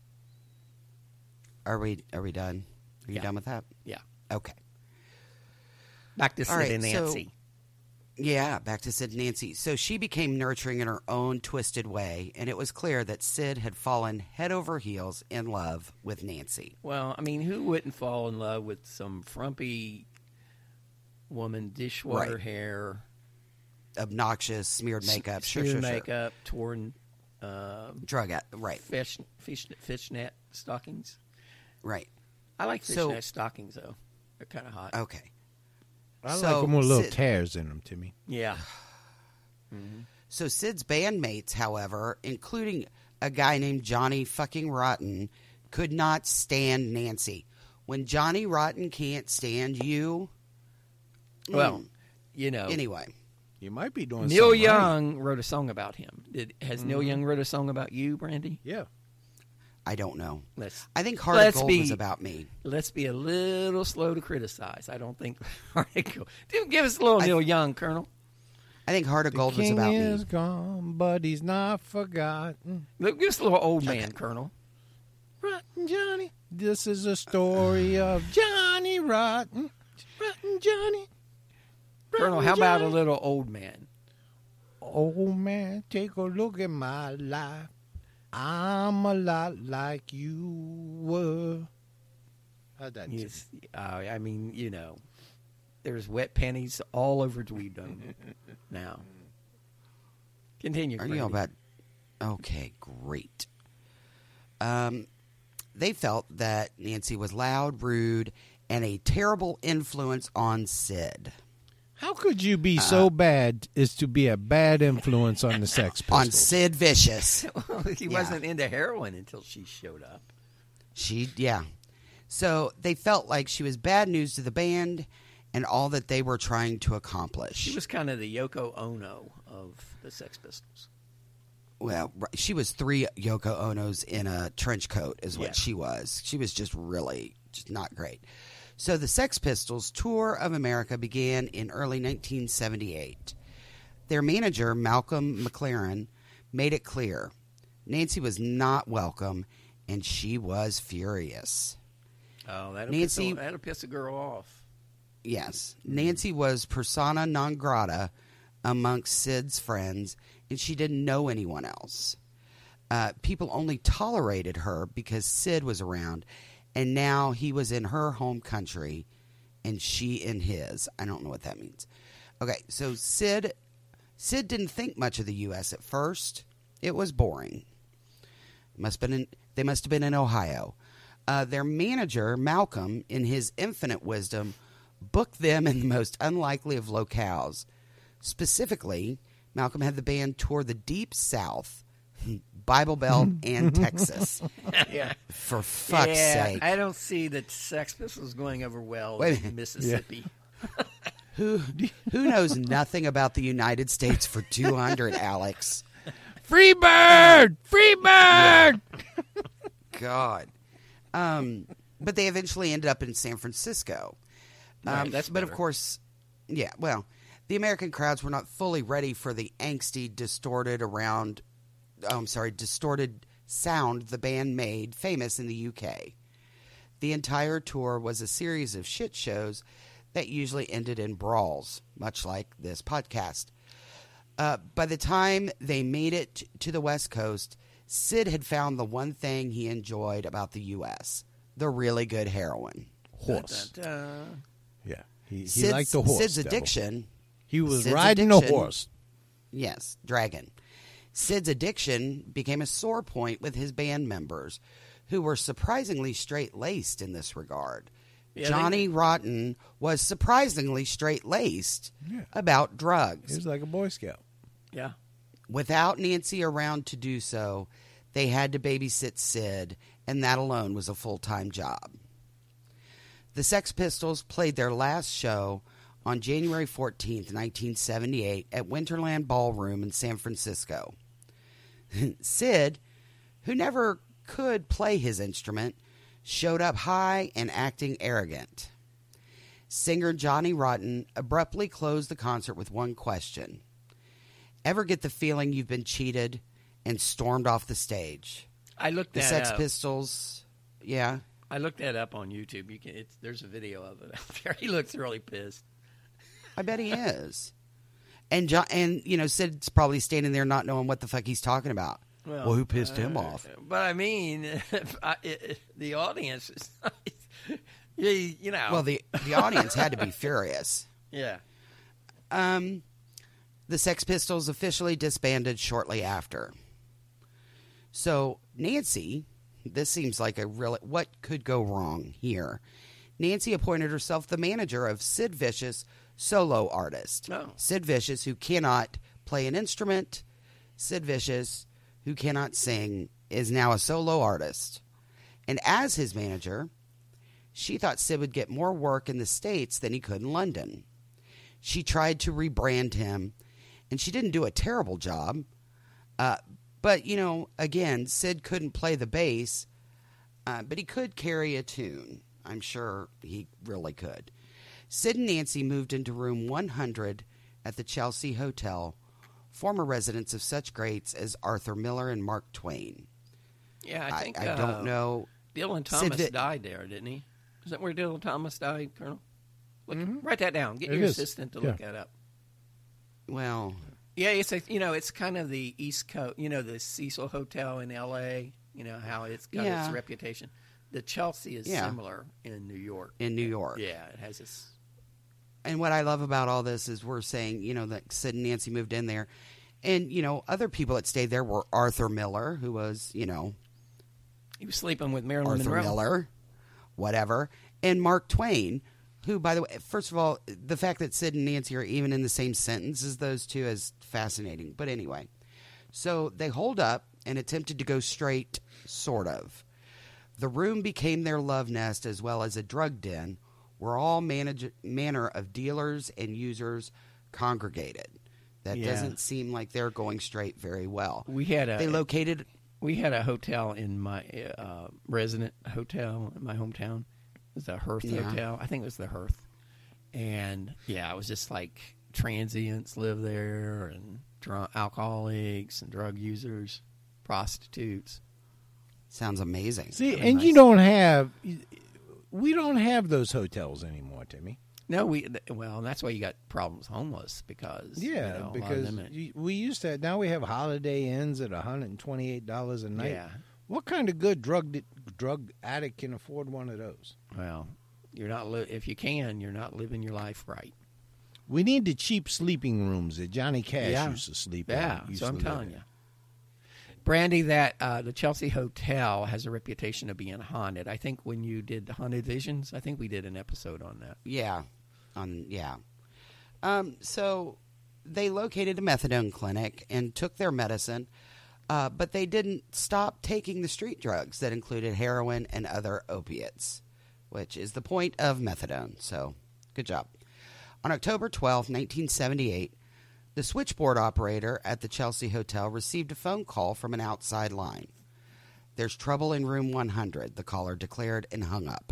S5: Are we? Are we done? Are you
S3: Yeah.
S5: done with that?
S3: Yeah.
S5: Okay.
S3: Back to Sid
S5: All right,
S3: and
S5: so-
S3: Nancy.
S5: Yeah, back to Sid and Nancy. So she became nurturing in her own twisted way, and it was clear that Sid had fallen head over heels in love with Nancy.
S3: Well, I mean, who wouldn't fall in love with some frumpy woman, dishwater
S5: Right.
S3: hair,
S5: Obnoxious, smeared makeup, sure,
S3: smeared
S5: sure, sure.
S3: makeup, torn um,
S5: Drug at right,
S3: fish, fish, fishnet stockings?
S5: right.
S3: I like
S5: So-
S3: fishnet stockings, though. They're kind of hot.
S5: Okay.
S4: I
S5: So,
S4: like them with little
S5: Sid-
S4: tears in them, Timmy.
S3: Yeah.
S5: So Sid's bandmates, however, including a guy named Johnny fucking Rotten, could not stand Nancy. When Johnny Rotten can't stand you,
S3: Well,
S5: mm,
S3: you know,
S5: anyway,
S4: You might be doing
S3: Neil
S4: something right.
S3: Young wrote a song about him. Did Has Neil Young wrote a song about you, Brandy?
S4: Yeah.
S5: I don't know.
S3: Let's,
S5: I think Heart of Gold
S3: be,
S5: was about me.
S3: Let's be a little slow to criticize. I don't think Heart of Gold. Give us a little Neil Young, Colonel.
S5: I think Heart of Gold
S4: the
S5: was
S4: king
S5: about
S4: is
S5: me.
S4: gone, but he's not forgotten.
S3: Look, give us a little old man, okay. Colonel.
S4: Rotten Johnny. This is a story of Johnny Rotten. Rotten Johnny. Rotten
S3: Colonel, how
S4: Johnny.
S3: about a little old man?
S4: Old man, take a look at my life. I'm a lot like you were. How'd that
S3: yes, uh, I mean, you know, there's wet panties all over Dweebdom now. Continue.
S5: Are you all about? Okay, great. Um, they felt that Nancy was loud, rude, and a terrible influence on Sid.
S4: How could you be uh, so bad as to be a bad influence on the Sex Pistols?
S5: On Sid Vicious.
S3: Well, he yeah. wasn't into heroin until she showed up.
S5: She, yeah. So they felt like she was bad news to the band and all that they were trying to accomplish.
S3: She was kind of the Yoko Ono of the Sex Pistols.
S5: Well, she was three Yoko Onos in a trench coat is what
S3: yeah.
S5: she was. She was just really just not great. So the Sex Pistols' tour of America began in early nineteen seventy-eight. Their manager, Malcolm McLaren, made it clear Nancy was not welcome, and she was furious.
S3: Oh, that'll,
S5: Nancy,
S3: piss, a, that'll piss a girl off.
S5: Yes. Nancy was persona non grata amongst Sid's friends, and she didn't know anyone else. Uh, people only tolerated her because Sid was around, and now he was in her home country and she in his. I don't know what that means. Okay, so Sid Sid didn't think much of the U S at first. It was boring. Must been in, they must have been in Ohio. Uh, their manager, Malcolm, in his infinite wisdom, booked them in the most unlikely of locales. Specifically, Malcolm had the band tour the Deep South, Bible Belt, and Texas.
S3: Yeah.
S5: For fuck's
S3: yeah,
S5: sake.
S3: I don't see the Sex Pistols going over well
S5: Wait.
S3: in Mississippi.
S5: Yeah. who who knows nothing about the United States for two hundred, Alex?
S4: Free bird! Free bird!
S5: Yeah. God. Um, but they eventually ended up in San Francisco. Um,
S3: right, that's
S5: but
S3: better.
S5: Of course, yeah, well, the American crowds were not fully ready for the angsty, distorted around, oh, I'm sorry, distorted sound the band made famous in the U K. The entire tour was a series of shit shows that usually ended in brawls, much like this podcast. Uh, by the time they made it to the West Coast, Sid had found the one thing he enjoyed about the U S, the really good heroin.
S4: Horse.
S3: Da, da, da.
S4: Yeah. He, he
S5: Sid's,
S4: liked the horse.
S5: Sid's
S4: devil.
S5: addiction.
S4: He was
S5: Sid's
S4: riding
S5: addiction,
S4: a horse.
S5: Yes, dragon. Sid's addiction became a sore point with his band members, who were surprisingly straight-laced in this regard.
S3: Yeah,
S5: Johnny
S3: they...
S5: Rotten was surprisingly straight-laced
S4: yeah.
S5: about drugs.
S4: He was like a Boy Scout.
S3: Yeah.
S5: Without Nancy around to do so, they had to babysit Sid, and that alone was a full-time job. The Sex Pistols played their last show on January fourteenth, nineteen seventy-eight at Winterland Ballroom in San Francisco. Sid, who never could play his instrument, showed up high and acting arrogant. Singer Johnny Rotten abruptly closed the concert with one question. Ever get the feeling you've been cheated, and stormed off the stage?
S3: I looked
S5: the
S3: that
S5: Sex
S3: up.
S5: Pistols, yeah.
S3: I looked that up on YouTube. You can. It's, there's a video of it out there. He looks really pissed.
S5: I bet he is. And John, and you know, Sid's probably standing there not knowing what the fuck he's talking about. Well, well who pissed uh, him off?
S3: But I mean, I, it, the audience is, you, you know.
S5: Well, the the audience had to be furious.
S3: Yeah.
S5: Um, the Sex Pistols officially disbanded shortly after. So Nancy, this seems like a real. What could go wrong here? Nancy appointed herself the manager of Sid Vicious, solo artist.
S3: Oh.
S5: Sid Vicious, who cannot play an instrument. Sid Vicious, who cannot sing, is now a solo artist. And as his manager, she thought Sid would get more work in the States than he could in London. She tried to rebrand him, and she didn't do a terrible job. Uh, but, you know, again, Sid couldn't play the bass, Uh, but he could carry a tune. I'm sure he really could. Sid and Nancy moved into room one hundred at the Chelsea Hotel, former residents of such greats as Arthur Miller and Mark Twain.
S3: Yeah, I think
S5: I, I
S3: uh,
S5: don't know.
S3: Dylan Thomas
S5: Sid,
S3: died there, didn't he? Is that where Dylan Thomas died, Colonel? Look,
S4: Mm-hmm.
S3: Write that down. Get
S4: It
S3: your
S4: is.
S3: assistant to
S4: Yeah.
S3: look that up.
S5: Well,
S3: Yeah, it's a, you know, it's kind of the East Coast, you know, the Cecil Hotel in L A, you know, how it's got
S5: Yeah.
S3: its reputation. The Chelsea is
S5: Yeah.
S3: similar in New York.
S5: in New York.
S3: Yeah, it has this.
S5: And what I love about all this is we're saying, you know, that Sid and Nancy moved in there. And, you know, other people that stayed there were Arthur Miller, who was, you know,
S3: He was sleeping with Marilyn
S5: Arthur
S3: Monroe.
S5: Miller, whatever, and Mark Twain, who, by the way, first of all, the fact that Sid and Nancy are even in the same sentence as those two is fascinating. But anyway, so they holed up and attempted to go straight, sort of. The room became their love nest as well as a drug den where all manage- manner of dealers and users congregated. That
S3: Yeah.
S5: doesn't seem like they're going straight very well.
S3: We had a
S5: They located...
S3: we had a hotel in my uh, resident hotel in my hometown. It was the Hearth
S5: Yeah.
S3: Hotel. I think it was the Hearth. And yeah, it was just like transients live there, and drunk alcoholics and drug users, prostitutes.
S5: Sounds amazing.
S4: See,
S3: Really
S4: and
S3: nice.
S4: you don't have, we don't have those hotels anymore, Timmy.
S3: No, we well, and that's why you got problems homeless because
S4: Yeah,
S3: you know, a lot of
S4: because
S3: them at-
S4: you, we used to. Now we have Holiday Inns at one hundred twenty-eight dollars a night.
S3: Yeah.
S4: What kind of good drug drug addict can afford one of those?
S3: well, you're not li- if you can, you're not living your life right.
S4: We need the cheap sleeping rooms that Johnny Cash
S3: Yeah.
S4: used to sleep
S3: Yeah,
S4: in. used
S3: so I'm
S4: to live
S3: telling
S4: in.
S3: you. Brandy, that uh, the Chelsea Hotel has a reputation of being haunted. I think when you did Haunted Visions, I think we did an episode on that.
S5: Yeah, on yeah. Um, so they located a methadone clinic and took their medicine, uh, but they didn't stop taking the street drugs that included heroin and other opiates, which is the point of methadone. So, good job. On October twelfth, nineteen seventy-eight, the switchboard operator at the Chelsea Hotel received a phone call from an outside line. "There's trouble in room one hundred," the caller declared and hung up.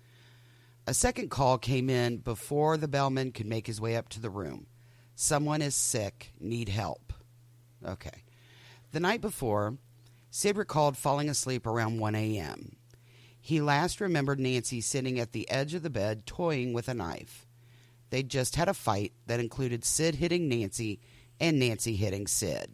S5: A second call came in before the bellman could make his way up to the room. "Someone is sick, need help." Okay. The night before, Sid recalled falling asleep around one a.m. He last remembered Nancy sitting at the edge of the bed toying with a knife. They'd just had a fight that included Sid hitting Nancy and Nancy hitting Sid.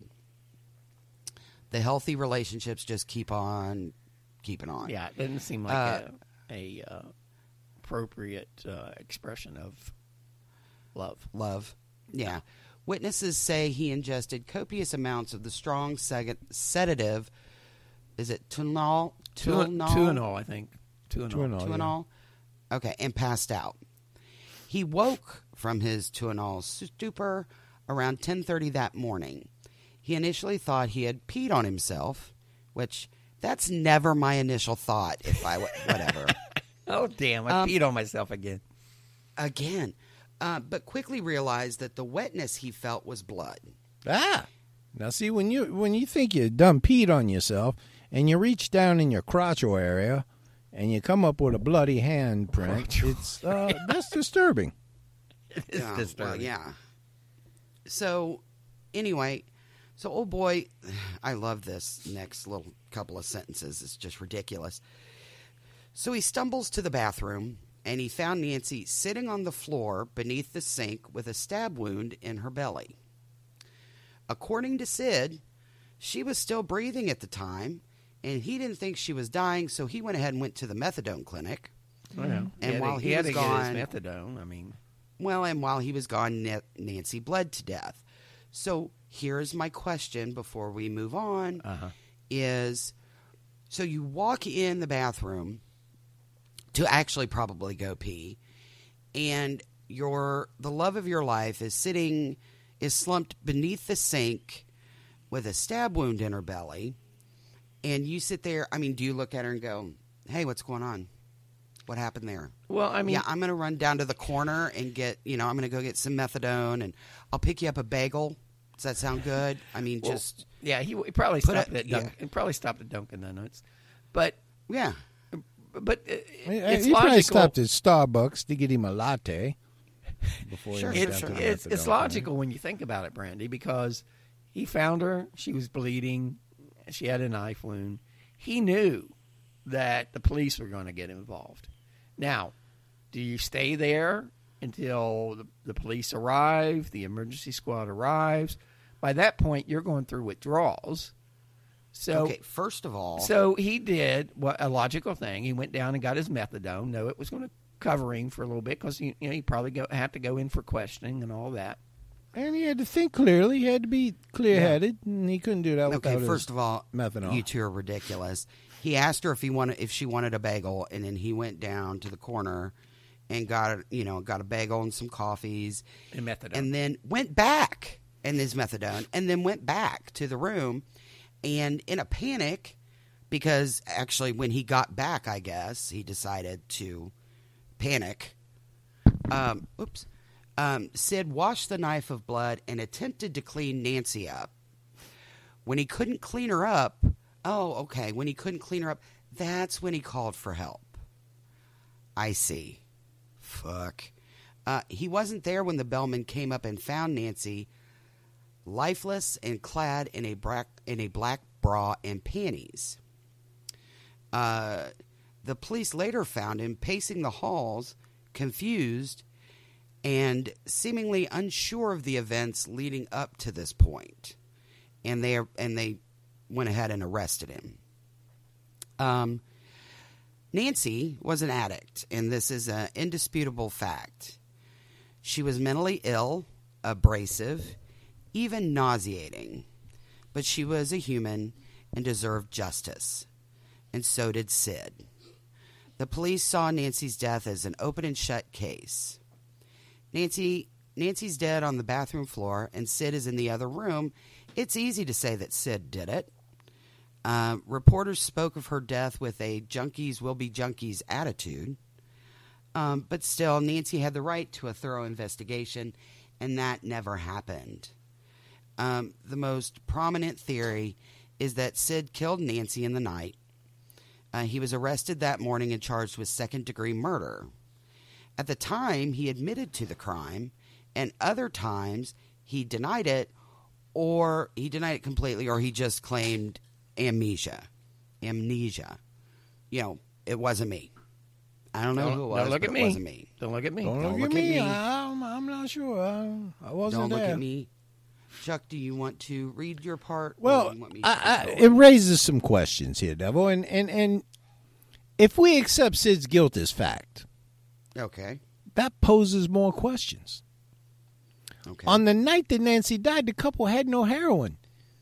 S5: The healthy relationships just keep on keeping on.
S3: Yeah, it didn't seem like
S5: Uh,
S3: a, a uh, appropriate uh, expression of love.
S5: Love. Yeah. Witnesses say he ingested copious amounts of the strong seg- sedative. Is it Tuinol?
S3: Tuinol, Tuinol, I think. Tuinol.
S4: Tuinol. Oh,
S5: Tuinol? Okay, and passed out. He woke from his Tuinol stupor around ten thirty that morning. He initially thought he had peed on himself, which that's never my initial thought if I, whatever.
S3: Oh, damn, I
S5: Um,
S3: peed on myself again.
S5: Again. Uh, but quickly realized that the wetness he felt was blood.
S4: Ah, now see when you when you think you done peed on yourself and you reach down in your crotchal area and you come up with a bloody handprint, it's uh, that's disturbing.
S3: It is
S5: Yeah,
S3: disturbing.
S5: well, yeah. So, anyway, so old boy, I love this next little couple of sentences. It's just ridiculous. So he stumbles to the bathroom, and he found Nancy sitting on the floor beneath the sink with a stab wound in her belly. According to Sid, she was still breathing at the time, and he didn't think she was dying, so he went ahead and went to the methadone clinic.
S3: Well, he
S5: And
S3: had
S5: while
S3: to,
S5: he
S3: had
S5: was
S3: to
S5: gone-
S3: get his methadone, I mean,
S5: Well, and while he was gone, Na- Nancy bled to death. So here's my question before we move on:
S3: uh-huh.
S5: is so you walk in the bathroom to actually probably go pee, and your the love of your life is sitting is slumped beneath the sink with a stab wound in her belly, and you sit there. I mean, do you look at her and go, "Hey, what's going on? What happened there?"
S3: Well, I mean,
S5: yeah, I'm going to run down to the corner and get, you know, I'm going to go get some methadone, and I'll pick you up a bagel. Does that sound good? I mean,
S3: well,
S5: just,
S3: yeah, he, he probably
S5: Put
S3: stopped
S5: it-
S3: at Dunk,
S5: yeah.
S3: he probably stopped at Dunkin' Donuts, but
S5: yeah.
S3: but it,
S4: He-
S3: it's
S4: he probably
S3: logical.
S4: stopped at Starbucks to get him a latte before
S5: Sure,
S4: he
S5: sure,
S4: went
S3: It's
S4: down to
S5: sure.
S4: the
S3: it's, it's
S4: methadone
S3: logical when you think about it, Brandy, because he found her. She was bleeding. She had a knife wound. He knew that the police were going to get involved. Now, do you stay there until the, the police arrive, the emergency squad arrives? By that point, you're going through withdrawals. So,
S5: Okay, first of all,
S3: so he did what a logical thing. He went down and got his methadone. No, it was going to cover him for a little bit because you know, he probably go, had to go in for questioning and all that.
S4: And he had to think clearly. He had to be clear-headed, and he couldn't do that without
S5: okay,
S4: his
S5: first of all,
S4: methanol.
S5: you two are ridiculous. He asked her if he wanted if she wanted a bagel, and then he went down to the corner and got a, you know got a bagel and some coffees,
S3: And methadone.
S5: and then went back and his methadone, and then went back to the room, and in a panic, because actually when he got back, I guess he decided to panic. Um, oops. Um, Sid washed the knife of blood and attempted to clean Nancy up. When he couldn't clean her up, oh, okay, when he couldn't clean her up, that's when he called for help. I see. Fuck. Uh, he wasn't there when the bellman came up and found Nancy lifeless and clad in a black, in a black bra and panties. Uh, the police later found him pacing the halls, confused and seemingly unsure of the events leading up to this point, and they and they went ahead and arrested him. Um, Nancy was an addict, and this is an indisputable fact. She was mentally ill, abrasive, even nauseating, but she was a human and deserved justice, and so did Sid. The police saw Nancy's death as an open and shut case. Nancy Nancy's dead on the bathroom floor, and Sid is in the other room. It's easy to say that Sid did it. Uh, reporters spoke of her death with a junkies will be junkies attitude. Um, but still, Nancy had the right to a thorough investigation, and that never happened. Um, the most prominent theory is that Sid killed Nancy in the night. Uh, he was arrested that morning and charged with second-degree murder. At the time, he admitted to the crime, and other times he denied it, or he denied it completely, or he just claimed amnesia. Amnesia. You know, it wasn't me. I don't know
S3: Don't-
S5: who it
S3: don't
S5: was,
S3: look
S5: but
S3: at
S5: it
S3: me.
S5: wasn't me.
S3: Don't look at me.
S4: Don't,
S5: Don't
S4: look,
S5: look
S4: at
S5: at
S4: me.
S5: me.
S4: I'm, I'm not sure. I, I wasn't
S5: Don't look
S4: there.
S5: at me. Chuck, do you want to read your part? or
S4: Well,
S5: do you want me to
S4: I, I,
S5: go?
S4: it raises some questions here, Devil. And, and, and if we accept Sid's guilt as fact,
S5: Okay.
S4: that poses more questions.
S5: Okay.
S4: On the night that Nancy died, the couple had no heroin.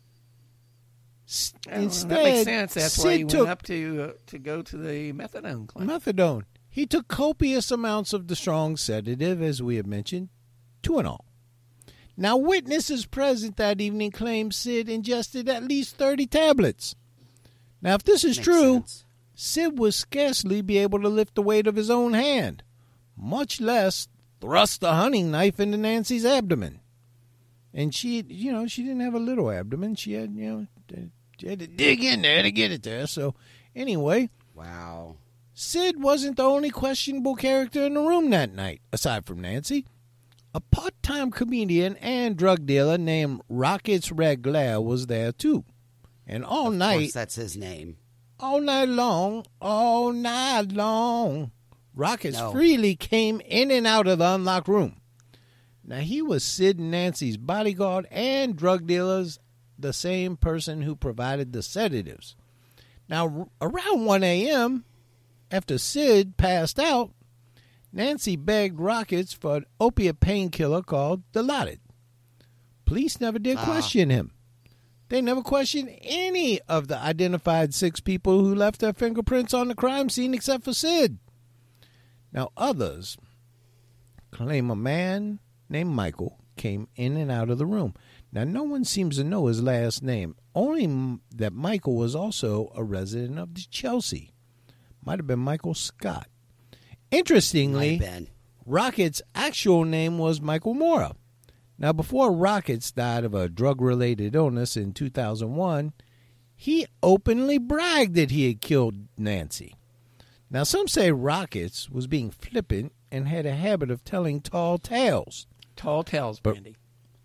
S4: S-
S3: Oh,
S4: Instead,
S3: that makes sense. That's
S4: Sid
S3: why he
S4: took
S3: went up to uh, to go to the methadone clinic.
S4: methadone. He took copious amounts of the strong sedative, as we have mentioned, Tuinol. Now, witnesses present that evening claim Sid ingested at least thirty tablets. Now, if this is
S5: Makes
S4: true,
S5: sense.
S4: Sid would scarcely be able to lift the weight of his own hand, much less thrust a hunting knife into Nancy's abdomen. And she, you know, she didn't have a little abdomen. She had, you know, she had to dig in there to get it there. So, anyway,
S5: Wow.
S4: Sid wasn't the only questionable character in the room that night, aside from Nancy. A part-time comedian and drug dealer named Rockets Reglair was there, too. And all
S5: Of
S4: night...
S5: course, that's his name.
S4: All night long, all night long, Rockets
S5: No.
S4: freely came in and out of the unlocked room. Now, he was Sid and Nancy's bodyguard and drug dealers, the same person who provided the sedatives. Now, r- around one a.m., after Sid passed out, Nancy begged Rockets for an opiate painkiller called Dilaudid. Police never did
S5: Ah.
S4: question him. They never questioned any of the identified six people who left their fingerprints on the crime scene except for Sid. Now, others claim a man named Michael came in and out of the room. Now, no one seems to know his last name, only m- that Michael was also a resident of Chelsea. Might have been Michael Scott. Interestingly,
S5: Might have been.
S4: Rocket's actual name was Michael Mora. Now, before Rockets died of a drug-related illness in two thousand one, he openly bragged that he had killed Nancy. Now, some say Rockets was being flippant and had a habit of telling tall tales.
S3: Tall tales,
S4: But-
S3: Brandy.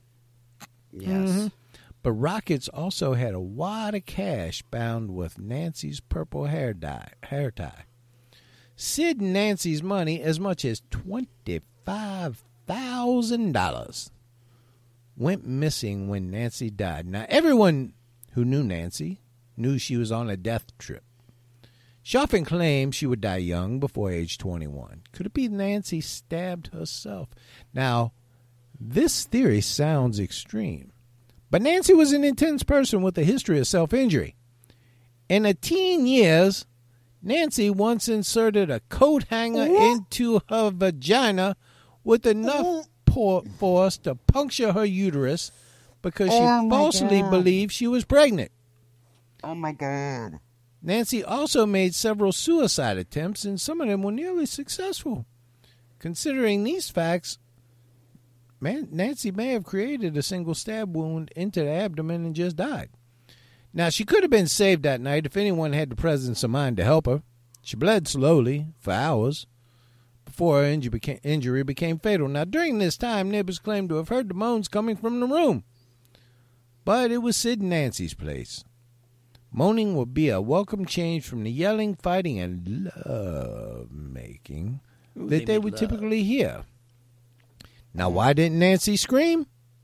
S5: Yes.
S4: Mhm. But Rockets also had a wad of cash bound with Nancy's purple hair dye, hair tie. Sid and Nancy's money, as much as twenty-five thousand dollars, went missing when Nancy died. Now, everyone who knew Nancy knew she was on a death trip. She often claimed she would die young, before age twenty-one. Could it be Nancy stabbed herself? Now, this theory sounds extreme, but Nancy was an intense person with a history of self-injury. In her teen years, Nancy once inserted a coat hanger into her vagina with enough por- force to puncture her uterus because she
S5: Oh, my
S4: falsely
S5: God.
S4: believed she was pregnant.
S5: Oh, my God.
S4: Nancy also made several suicide attempts, and some of them were nearly successful. Considering these facts, man, Nancy may have created a single stab wound into the abdomen and just died. Now, she could have been saved that night if anyone had the presence of mind to help her. She bled slowly for hours before her injury became, injury became fatal. Now, during this time, neighbors claimed to have heard the moans coming from the room. But it was Sid and Nancy's place. Moaning would be a welcome change from the yelling, fighting, and love-making
S3: Ooh,
S4: that
S3: they
S4: they
S3: made
S4: would
S3: love.
S4: typically hear. Now, why didn't Nancy scream?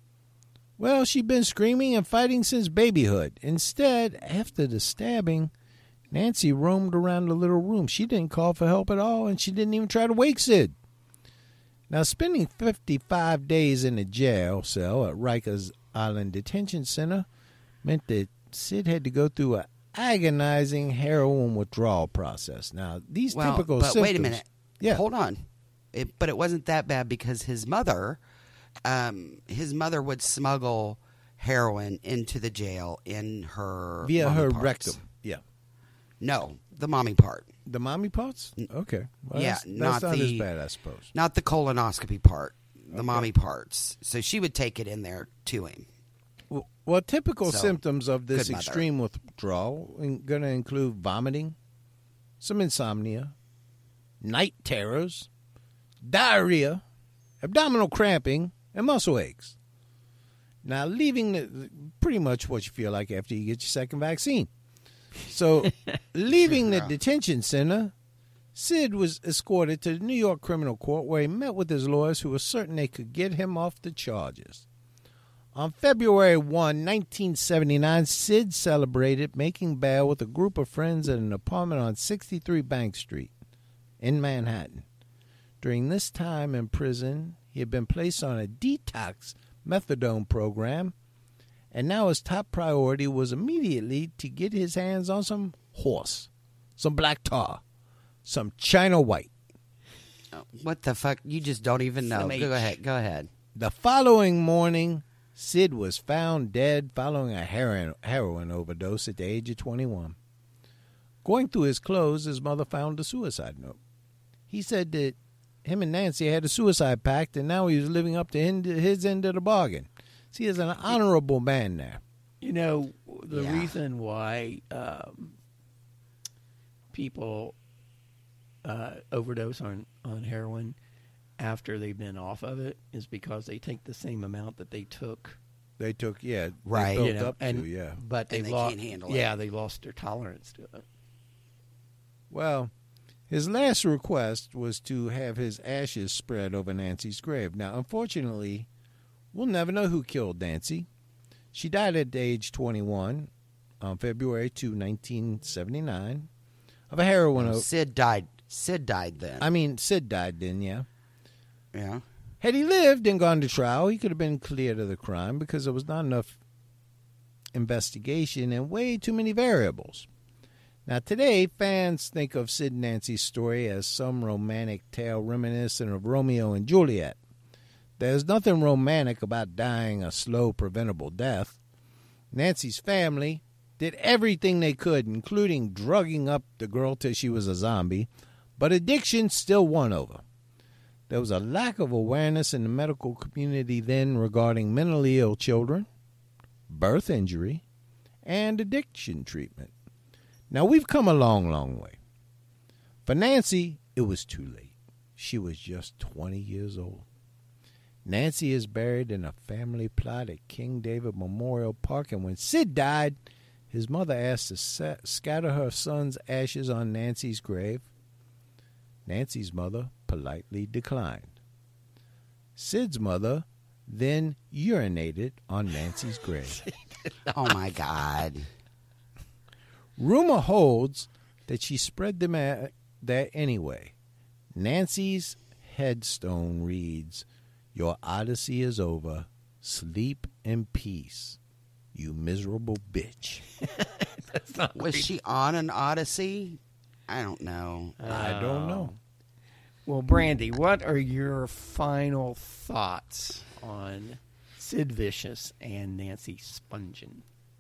S4: Well, she'd been screaming and fighting since babyhood. Instead, after the stabbing, Nancy roamed around the little room. She didn't call for help at all, and she didn't even try to wake Sid. Now, spending fifty-five days in a jail cell at Rikers Island Detention Center meant that Sid had to go through an agonizing heroin withdrawal process. Now, these
S5: Well,
S4: typical
S5: but
S4: symptoms...
S5: wait a minute.
S4: Yeah.
S5: Hold on. It, but it wasn't that bad because his mother, um, his mother would smuggle heroin into the jail in her
S4: Via
S5: mommy
S4: her
S5: parts.
S4: rectum. Yeah.
S5: No, the mommy part,
S4: The mommy parts? Okay. Well,
S5: yeah,
S4: that's, that's
S5: not
S4: not,
S5: the-
S4: as bad, I suppose.
S5: not the colonoscopy part. The mommy parts. So she would take it in there to him.
S4: Well, well typical
S5: So,
S4: symptoms of this
S5: good mother.
S4: extreme withdrawal are going to include vomiting, some insomnia, night terrors, diarrhea, abdominal cramping, and muscle aches. Now, leaving the, pretty much what you feel like after you get your second vaccine. So, leaving the detention center, Sid was escorted to the New York Criminal Court where he met with his lawyers who were certain they could get him off the charges. On February first, nineteen seventy-nine, Sid celebrated making bail with a group of friends at an apartment on sixty-three Bank Street in Manhattan. During this time in prison, he had been placed on a detox methadone program, and now his top priority was immediately to get his hands on some horse, some black tar, some China white.
S5: What the fuck? You just don't even know.
S3: Some
S5: Go
S3: H.
S5: ahead. Go ahead.
S4: The following morning, Sid was found dead following a heroin, heroin overdose at the age of twenty-one. Going through his clothes, his mother found a suicide note. He said that him and Nancy had a suicide pact, and now he was living up to his end of the bargain. See, he's an honorable man there.
S3: You know, the
S5: Yeah.
S3: reason why um, people uh, overdose on, on heroin after they've been off of it is because they take the same amount that they took.
S4: They took, yeah, they
S5: Right.
S4: built
S3: you know,
S4: up
S3: and,
S4: to, yeah.
S3: But they,
S5: And they
S3: lost,
S5: can't handle it.
S3: Yeah, they lost their tolerance to it.
S4: Well, his last request was to have his ashes spread over Nancy's grave. Now, unfortunately, we'll never know who killed Nancy. She died at age twenty-one on February second, nineteen seventy-nine, of a heroin overdose.
S5: Sid died. Sid died then.
S4: I mean, Sid died then, yeah.
S5: yeah.
S4: Had he lived and gone to trial, he could have been cleared of the crime because there was not enough investigation and way too many variables. Now, today, fans think of Sid and Nancy's story as some romantic tale reminiscent of Romeo and Juliet. There's nothing romantic about dying a slow, preventable death. Nancy's family did everything they could, including drugging up the girl till she was a zombie, but addiction still won over. There was a lack of awareness in the medical community then regarding mentally ill children, birth injury, and addiction treatment. Now, we've come a long, long way. For Nancy, it was too late. She was just twenty years old. Nancy is buried in a family plot at King David Memorial Park, and when Sid died, his mother asked to set, scatter her son's ashes on Nancy's grave. Nancy's mother politely declined. Sid's mother then urinated on Nancy's grave.
S5: Oh, my God.
S4: Rumor holds that she spread them at, there anyway. Nancy's headstone reads, "Your odyssey is over. Sleep in peace, you miserable bitch."
S5: Was she on an Odyssey? I don't know.
S4: I don't know.
S3: Well, Brandy, what are your final thoughts on Sid Vicious and Nancy Spungen?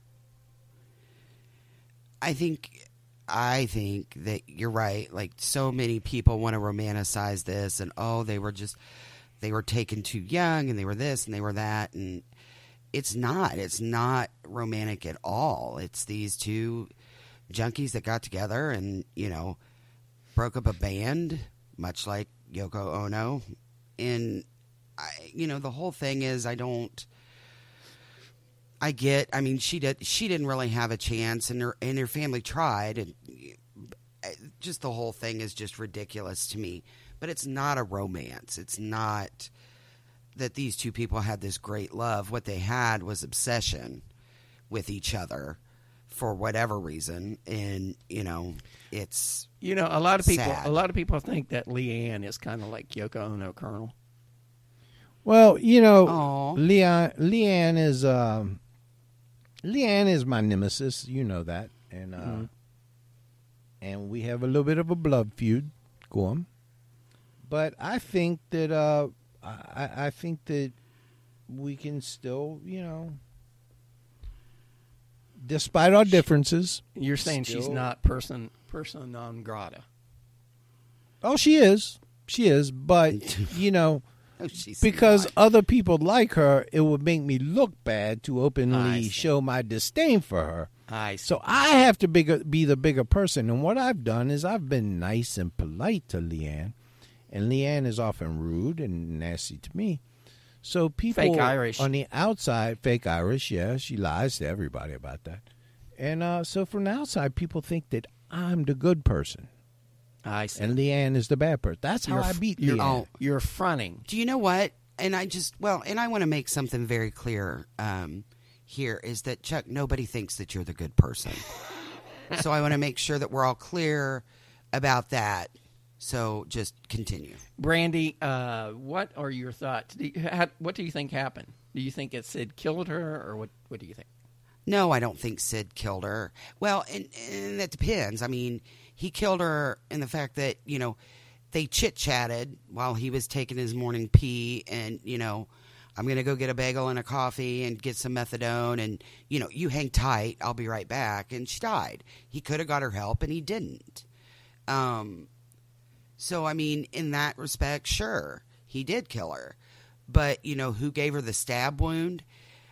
S5: I think I think that you're right. Like, so many people want to romanticize this, and oh, they were just they were taken too young, and they were this and they were that, and it's not. It's not romantic at all. It's these two junkies that got together and, you know, broke up a band, much like Yoko Ono. And, I, you know, the whole thing is I don't, I get, I mean, she did, she didn't really have a chance, and her, and her family tried, and just the whole thing is just ridiculous to me. But it's not a romance. It's not that these two people had this great love. What they had was obsession with each other for whatever reason, and you know, it's
S3: you know a lot of people.
S5: sad.
S3: A lot of people think that Leanne is kind of like Yoko Ono, Colonel.
S4: Well, you know,
S5: Aw.
S4: Leanne, Leanne is um, Leanne is my nemesis. You know that, and uh,
S3: Mm-hmm.
S4: and we have a little bit of a blood feud going. But I think that uh, I, I think that we can still, you know, despite our differences.
S3: You're saying she's
S4: still-
S3: not person persona non grata.
S4: Oh, she is, she is. But you know,
S5: oh, she's
S4: because
S5: not.
S4: other people like her, it would make me look bad to
S3: I
S4: openly
S3: see.
S4: show my disdain for her.
S3: I
S4: So I have to bigger, be the bigger person. And what I've done is I've been nice and polite to Leanne. And Leanne is often rude and nasty to me. So people
S3: Fake Irish.
S4: on the outside, fake Irish, yeah, she lies to everybody about that. And uh, so from the outside, people think that I'm the good person.
S3: I see.
S4: And Leanne is the bad person. That's how
S3: You're
S4: I
S3: f-
S4: beat
S3: you're,
S4: Leanne.
S5: Oh.
S3: You're fronting.
S5: Do you know what? And I just, well, and I want to make something very clear um, here is that, Chuck, nobody thinks that you're the good person. So I want to make sure that we're all clear about that. So just continue.
S3: Brandy, uh, what are your thoughts? Do you, how, what do you think happened? Do you think it Sid killed her, or what? What do you think?
S5: No, I don't think Sid killed her. Well, and, and that depends. I mean, he killed her in the fact that, you know, they chit-chatted while he was taking his morning pee, and, you know, I'm going to go get a bagel and a coffee and get some methadone, and, you know, you hang tight, I'll be right back. And she died. He could have got her help, and he didn't. Um, so, I mean, in that respect, sure, he did kill her. But, you know, who gave her the stab wound?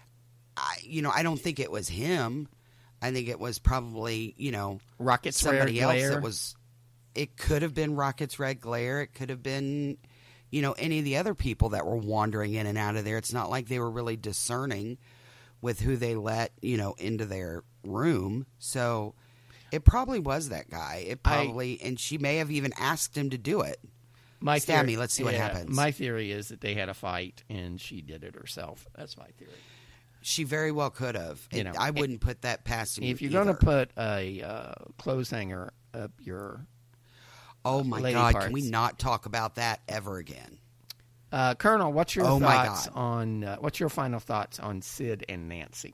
S5: I, you know, I don't think it was him. I think it was probably, you know,
S3: Rocket's
S5: somebody
S3: Red
S5: else
S3: Glare?
S5: that was. It could have been Rocket's Red Glare. It could have been, you know, any of the other people that were wandering in and out of there. It's not like they were really discerning with who they let, you know, into their room. So it probably was that guy. It
S3: I-
S5: probably, and she may have even asked him to do it.
S3: My
S5: Stab
S3: theory-
S5: me, let's see what
S3: yeah,
S5: happens.
S3: My theory is that they had a fight and she did it herself. That's my theory.
S5: She very well could have.
S3: You
S5: And
S3: know,
S5: I wouldn't put that past him.
S3: If you're
S5: either.
S3: going to put a uh, clothes hanger up your
S5: oh my
S3: lady
S5: God,
S3: parts.
S5: can we not talk about that ever again?
S3: uh, Colonel, what's your
S5: Oh, my
S3: thoughts
S5: God.
S3: on uh, what's your final thoughts on Sid and Nancy?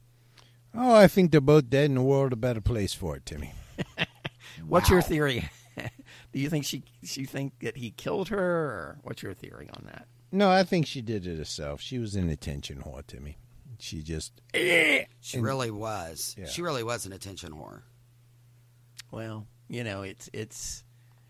S4: Oh, I think they're both dead, and the world a better place for it, Timmy.
S3: What's your
S5: Wow.
S3: theory? Do you think she she think that he killed her, or what's your theory on that?
S4: No, I think she did it herself. She was an attention whore, Timmy. She just
S5: She really was.
S4: Yeah.
S5: She really was an attention whore.
S3: Well, you know, it's it's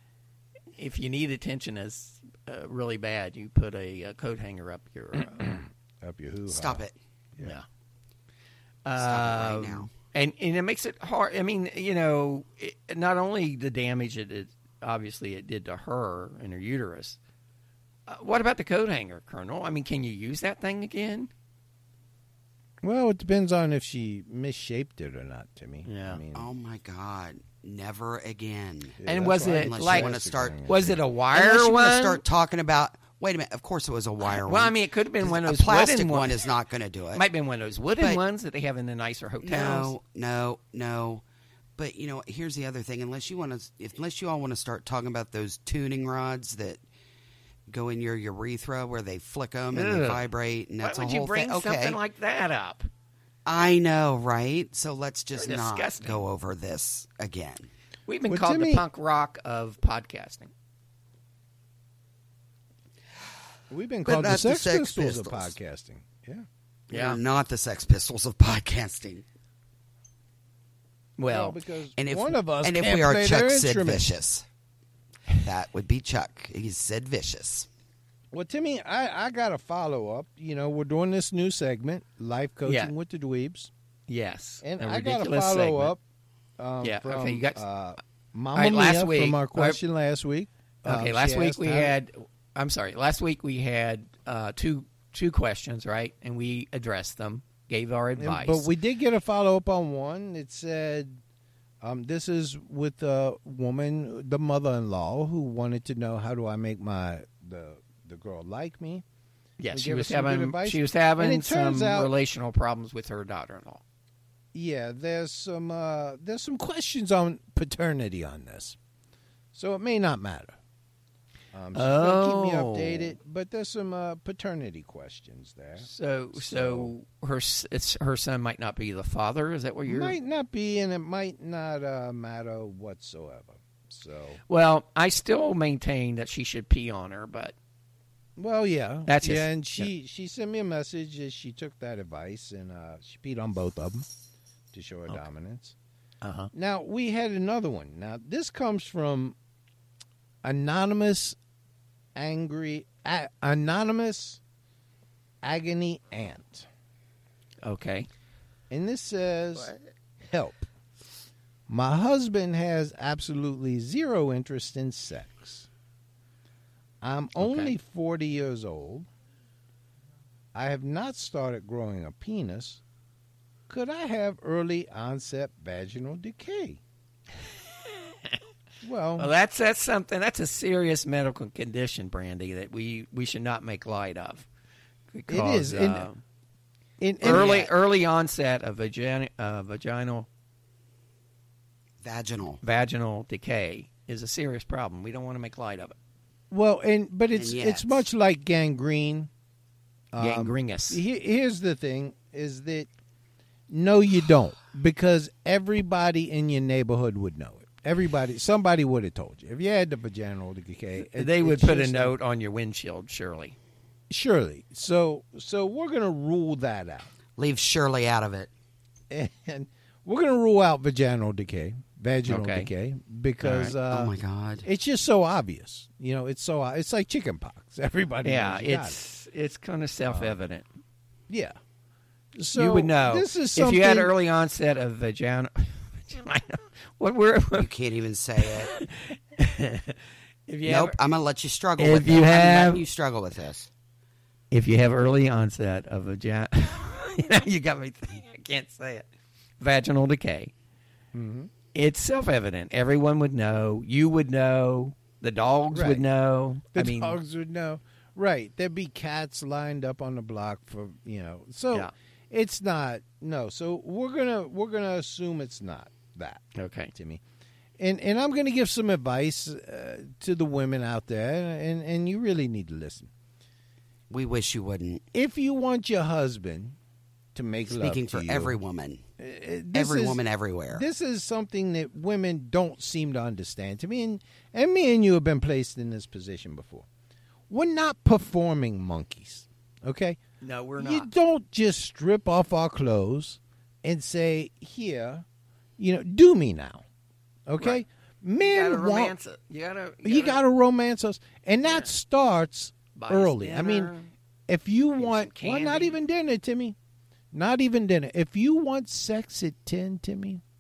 S3: if you need attention as uh, really bad, you put a, a coat hanger up your uh,
S4: up your hoo.
S5: Stop it.
S3: yeah.
S5: Stop it right
S3: Um,
S5: now.
S3: And and it makes it hard. I mean, you know, it, not only the damage it, it obviously it did to her in her uterus. Uh, what about the coat hanger, Colonel? I mean, can you use that thing again?
S4: Well, it depends on if she misshaped it or not, Timmy.
S3: Yeah.
S4: I mean,
S5: Oh my God! Never again.
S4: yeah,
S3: And
S4: that's
S3: was
S4: why
S3: it
S5: Unless
S3: like-
S5: you want to start,
S3: Was it a wire
S5: unless you
S3: one?
S5: want to start talking about. Wait a minute. Of course, it was a wire one.
S3: Well, I mean, it could have been one of
S5: a
S3: those
S5: plastic
S3: wooden
S5: one
S3: ones.
S5: is not going to do it.
S3: It might have been one of those wooden
S5: But-
S3: ones that they have in the nicer hotels.
S5: No, no, no. But you know, here's the other thing. Unless you want to, if, unless you all want to start talking about those tuning rods that go in your urethra where they flick them and they
S3: Ugh.
S5: vibrate, and that's
S3: Why
S5: a
S3: would
S5: whole
S3: you bring
S5: thing. Okay,
S3: something like that up?
S5: I know, right? So let's just
S3: They're
S5: not
S3: disgusting.
S5: go over this again.
S3: We've been
S4: Well,
S3: called
S4: Timmy-
S3: the punk rock of podcasting.
S4: we've been
S5: But
S4: called the
S5: not the
S4: Sex,
S5: Sex
S4: Pistols, of
S5: Pistols.
S4: podcasting. Yeah.
S3: Yeah.
S5: We're not the Sex Pistols of podcasting.
S3: Well,
S4: because
S5: And if
S4: one of us
S5: and if
S4: can't
S5: we are
S4: play
S5: Chuck
S4: their
S5: Sid
S4: instrument.
S5: Vicious, that would be Chuck. He's Sid Vicious.
S4: Well, Timmy, I, I got a follow up. You know, we're doing this new segment, Life Coaching
S3: Yeah.
S4: with the Dweebs.
S3: yes.
S4: And
S3: a
S4: I got a
S3: ridiculous
S4: follow
S3: segment.
S4: up um,
S3: Yeah,
S4: from
S3: okay, you got-
S4: uh, Mama
S3: All right,
S4: Mia
S3: last week-
S4: from our question last week.
S3: Okay,
S4: Um,
S3: last
S4: she
S3: week
S4: asked
S3: we
S4: how-
S3: had. I'm sorry. Last week we had uh, two two questions, right? And we addressed them, gave our
S4: and-
S3: advice.
S4: But we did get a follow up on one. It said, um, this is with a woman, the mother in law, who wanted to know how do I make my the the girl like me.
S3: yes,
S4: we
S3: she
S4: gave
S3: was
S4: us some good
S3: having
S4: advice.
S3: she was
S4: And
S3: having
S4: it turns
S3: some
S4: out-
S3: relational problems with her daughter-in-law.
S4: Yeah, there's some uh, there's some questions on paternity on this, so it may not matter. Um, she's gonna keep me
S3: Oh.
S4: updated, but there's some uh, paternity questions there.
S3: So, so her s- it's her son might not be the father. Is that what you're?
S4: Might not be, and it might not uh, matter whatsoever. So,
S3: Well, I still maintain that she should pee on her, but
S4: well, yeah,
S3: That's
S4: yeah.
S3: his-
S4: And she she sent me a message as she took that advice, and uh, she peed on both of them to show her dominance.
S3: uh huh.
S4: Now, we had another one. Now, this comes from Anonymous Angry a- Anonymous Agony Ant.
S3: Okay.
S4: And this says, help. My husband has absolutely zero interest in sex. I'm only
S3: Okay.
S4: forty years old. I have not started growing a penis. Could I have early onset vaginal decay? Well,
S3: Well, that's that's something. That's a serious medical condition, Brandy, that we, we should not make light of. Because,
S4: is, and-
S3: uh,
S4: in, in-
S3: early early onset of vagina, uh, vaginal
S5: Vaginal.
S3: vaginal decay is a serious problem. We don't want to make light of it.
S4: well, and but it's
S5: And yet-
S4: it's much like gangrene. Um,
S3: Gangrenous.
S4: he- here's the thing: is that no, you don't, because everybody in your neighborhood would know it. Everybody, somebody would have told you if you had the vaginal decay. it-
S3: they would
S4: it's
S3: put a
S4: just-
S3: note on your windshield, surely.
S4: Surely, so so we're gonna rule that out,
S5: Leave Shirley out of it.
S4: and we're gonna rule out vaginal decay, vaginal
S3: Okay.
S4: decay, because uh,
S5: oh my God.
S4: it's just so obvious. You know, it's so it's like chicken pox. Everybody,
S3: Yeah,
S4: knows you got it.
S3: it's it's kind of self evident.
S4: yeah. So
S3: you would know
S4: this is
S3: if
S4: something,
S3: you had early onset of vagina. what we're
S5: You can't even say it.
S3: if you
S5: Nope.
S3: have,
S5: I'm gonna let you struggle
S3: If
S5: with
S3: you
S5: it. I'm
S3: have-
S5: letting you struggle with this.
S3: if you have early onset of vagina, you, know, you got me. Thinking, I can't say it. Vaginal decay.
S4: Mm-hmm.
S3: It's self evident. Everyone would know. You would know. The dogs
S4: Right.
S3: would know.
S4: The
S3: I mean,
S4: dogs would know. Right. There'd be cats lined up on the block for, you know. So
S3: Yeah.
S4: it's not no. So we're gonna we're gonna assume it's not that,
S3: okay.
S4: Timmy. And and I'm gonna give some advice uh, to the women out there, and, and you really need to listen.
S5: We wish you wouldn't.
S4: If you want your husband to make love
S5: Speaking
S4: to
S5: for
S4: you,
S5: every woman.
S4: uh, this
S5: Every
S4: is-
S5: woman everywhere.
S4: This is something that women don't seem to understand. To me, and, and me and you have been placed in this position before. We're not performing monkeys, okay?
S3: No, we're
S4: You
S3: not.
S4: don't just strip off our clothes and say, "Here, you know, do me now," okay?
S3: Right.
S4: Men
S3: You gotta
S4: want
S3: romance it. You gotta.
S4: you got to romance us, and that
S3: Yeah.
S4: starts
S3: buy us
S4: early. I mean,
S3: dinner.
S4: if you
S3: some
S4: want, well, not
S3: candy.
S4: even dinner, Timmy. Not even dinner. If you want sex at ten, Timmy,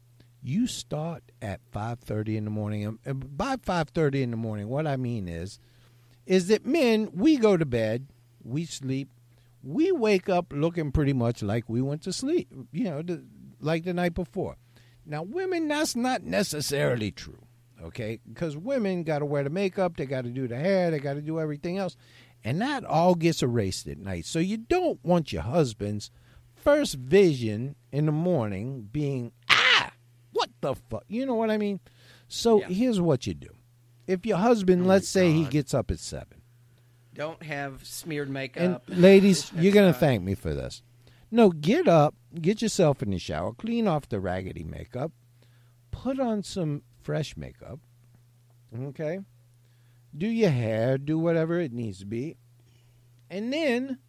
S4: You start at five thirty in the morning. And by five thirty in the morning, what I mean is, is that men, we go to bed, we sleep, we wake up looking pretty much like we went to sleep, you know, the, like the night before. Now, women, that's not necessarily true, okay? Because women got to wear the makeup, they got to do the hair, they got to do everything else. And that all gets erased at night. So you don't want your husband's first vision in the morning being, ah, what the fuck? You know what I mean? So yeah. Here's what you do. If your husband, oh let's say God. he gets up at seven.
S3: Don't have smeared makeup.
S4: And ladies, you're going to thank me for this. No, get up, get yourself in the shower, clean off the raggedy makeup, put on some fresh makeup, okay? Do your hair, do whatever it needs to be, and then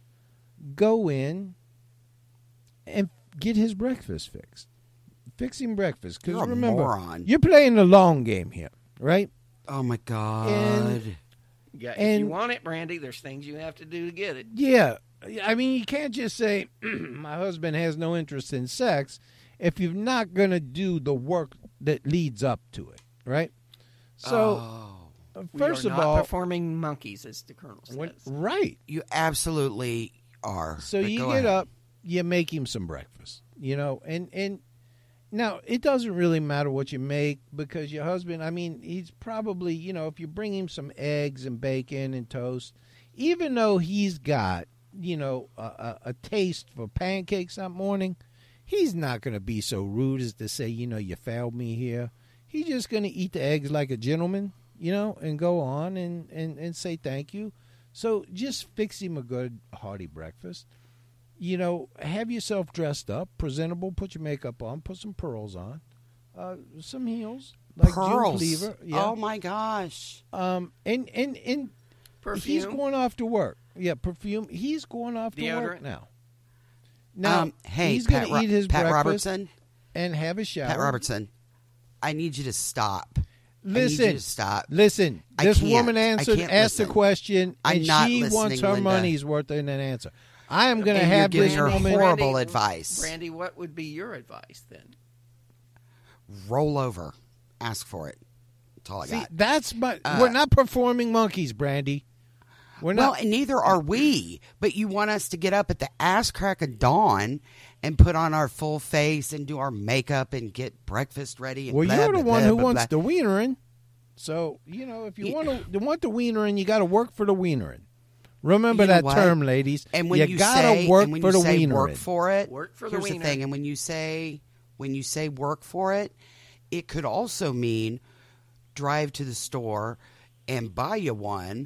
S4: go in and get his breakfast fixed. Fix him breakfast. Because remember,
S5: moron.
S4: You're playing the long game here, right?
S5: Oh, my God.
S4: And,
S3: yeah, if
S4: and,
S3: you want it, Brandy, there's things you have to do to get it.
S4: Yeah. I mean, you can't just say, my husband has no interest in sex if you're not going to do the work that leads up to it, right? So...
S5: Oh.
S4: First
S3: we are
S4: of
S3: not
S4: all,
S3: performing monkeys, as the Colonel says.
S4: When, right.
S5: You absolutely are.
S4: So
S5: but
S4: you get
S5: ahead.
S4: up, you make him some breakfast, you know, and, and now it doesn't really matter what you make because your husband, I mean, he's probably, you know, if you bring him some eggs and bacon and toast, even though he's got, you know, a, a, a taste for pancakes that morning, he's not going to be so rude as to say, you know, you failed me here. He's just going to eat the eggs like a gentleman. You know, and go on and, and, and say thank you. So just fix him a good, hearty breakfast. You know, have yourself dressed up, presentable, put your makeup on, put some pearls on, uh, some heels. Like
S5: Pearls?
S4: Jim Cleaver. Yeah.
S5: Oh, my gosh.
S4: Um, and, and, and
S3: Perfume?
S4: He's going off to work. Yeah, perfume. He's going off to
S3: Deodorant?
S4: work now. Now,
S5: um, hey,
S4: he's going
S5: Pat
S4: to
S5: Ro-
S4: eat his
S5: Pat
S4: breakfast
S5: Robertson?
S4: and have a shower.
S5: Pat Robertson, I need you to stop.
S4: Listen,
S5: I need you to stop.
S4: Listen,
S5: I
S4: this
S5: can't.
S4: woman
S5: I
S4: answered,
S5: can't
S4: asked
S5: listen.
S4: a question,
S5: I'm
S4: and
S5: not
S4: she wants
S5: listening,
S4: her
S5: Linda.
S4: money's worth in an answer. I am going to
S5: And you're
S4: have
S5: giving
S4: this
S5: her
S4: woman.
S5: horrible
S3: Brandy,
S5: advice.
S3: Brandy, what would be your advice then?
S5: Roll over. Ask for it. That's all I
S4: See,
S5: got.
S4: that's my.
S5: Uh,
S4: we're not performing monkeys, Brandy. We're
S5: Well,
S4: not.
S5: and neither are we. But you want us to get up at the ass crack of dawn and put on our full face and do our makeup and get breakfast ready. And
S4: Well,
S5: blah,
S4: you're the
S5: blah,
S4: one
S5: blah,
S4: who
S5: blah,
S4: wants
S5: blah.
S4: the wienering. So you know, if you
S5: Yeah.
S4: want to want the wienering, you got to work for the wienering. Remember
S5: You know
S4: that
S5: what?
S4: term, ladies.
S5: And when
S4: you,
S5: you,
S4: gotta
S5: say,
S4: work
S5: and when
S4: for
S5: you
S4: the
S5: say
S4: wienering.
S5: work for it,
S3: Work for the
S5: here's the
S3: wiener.
S5: thing. And when you say when you say work for it, it could also mean drive to the store and buy you one,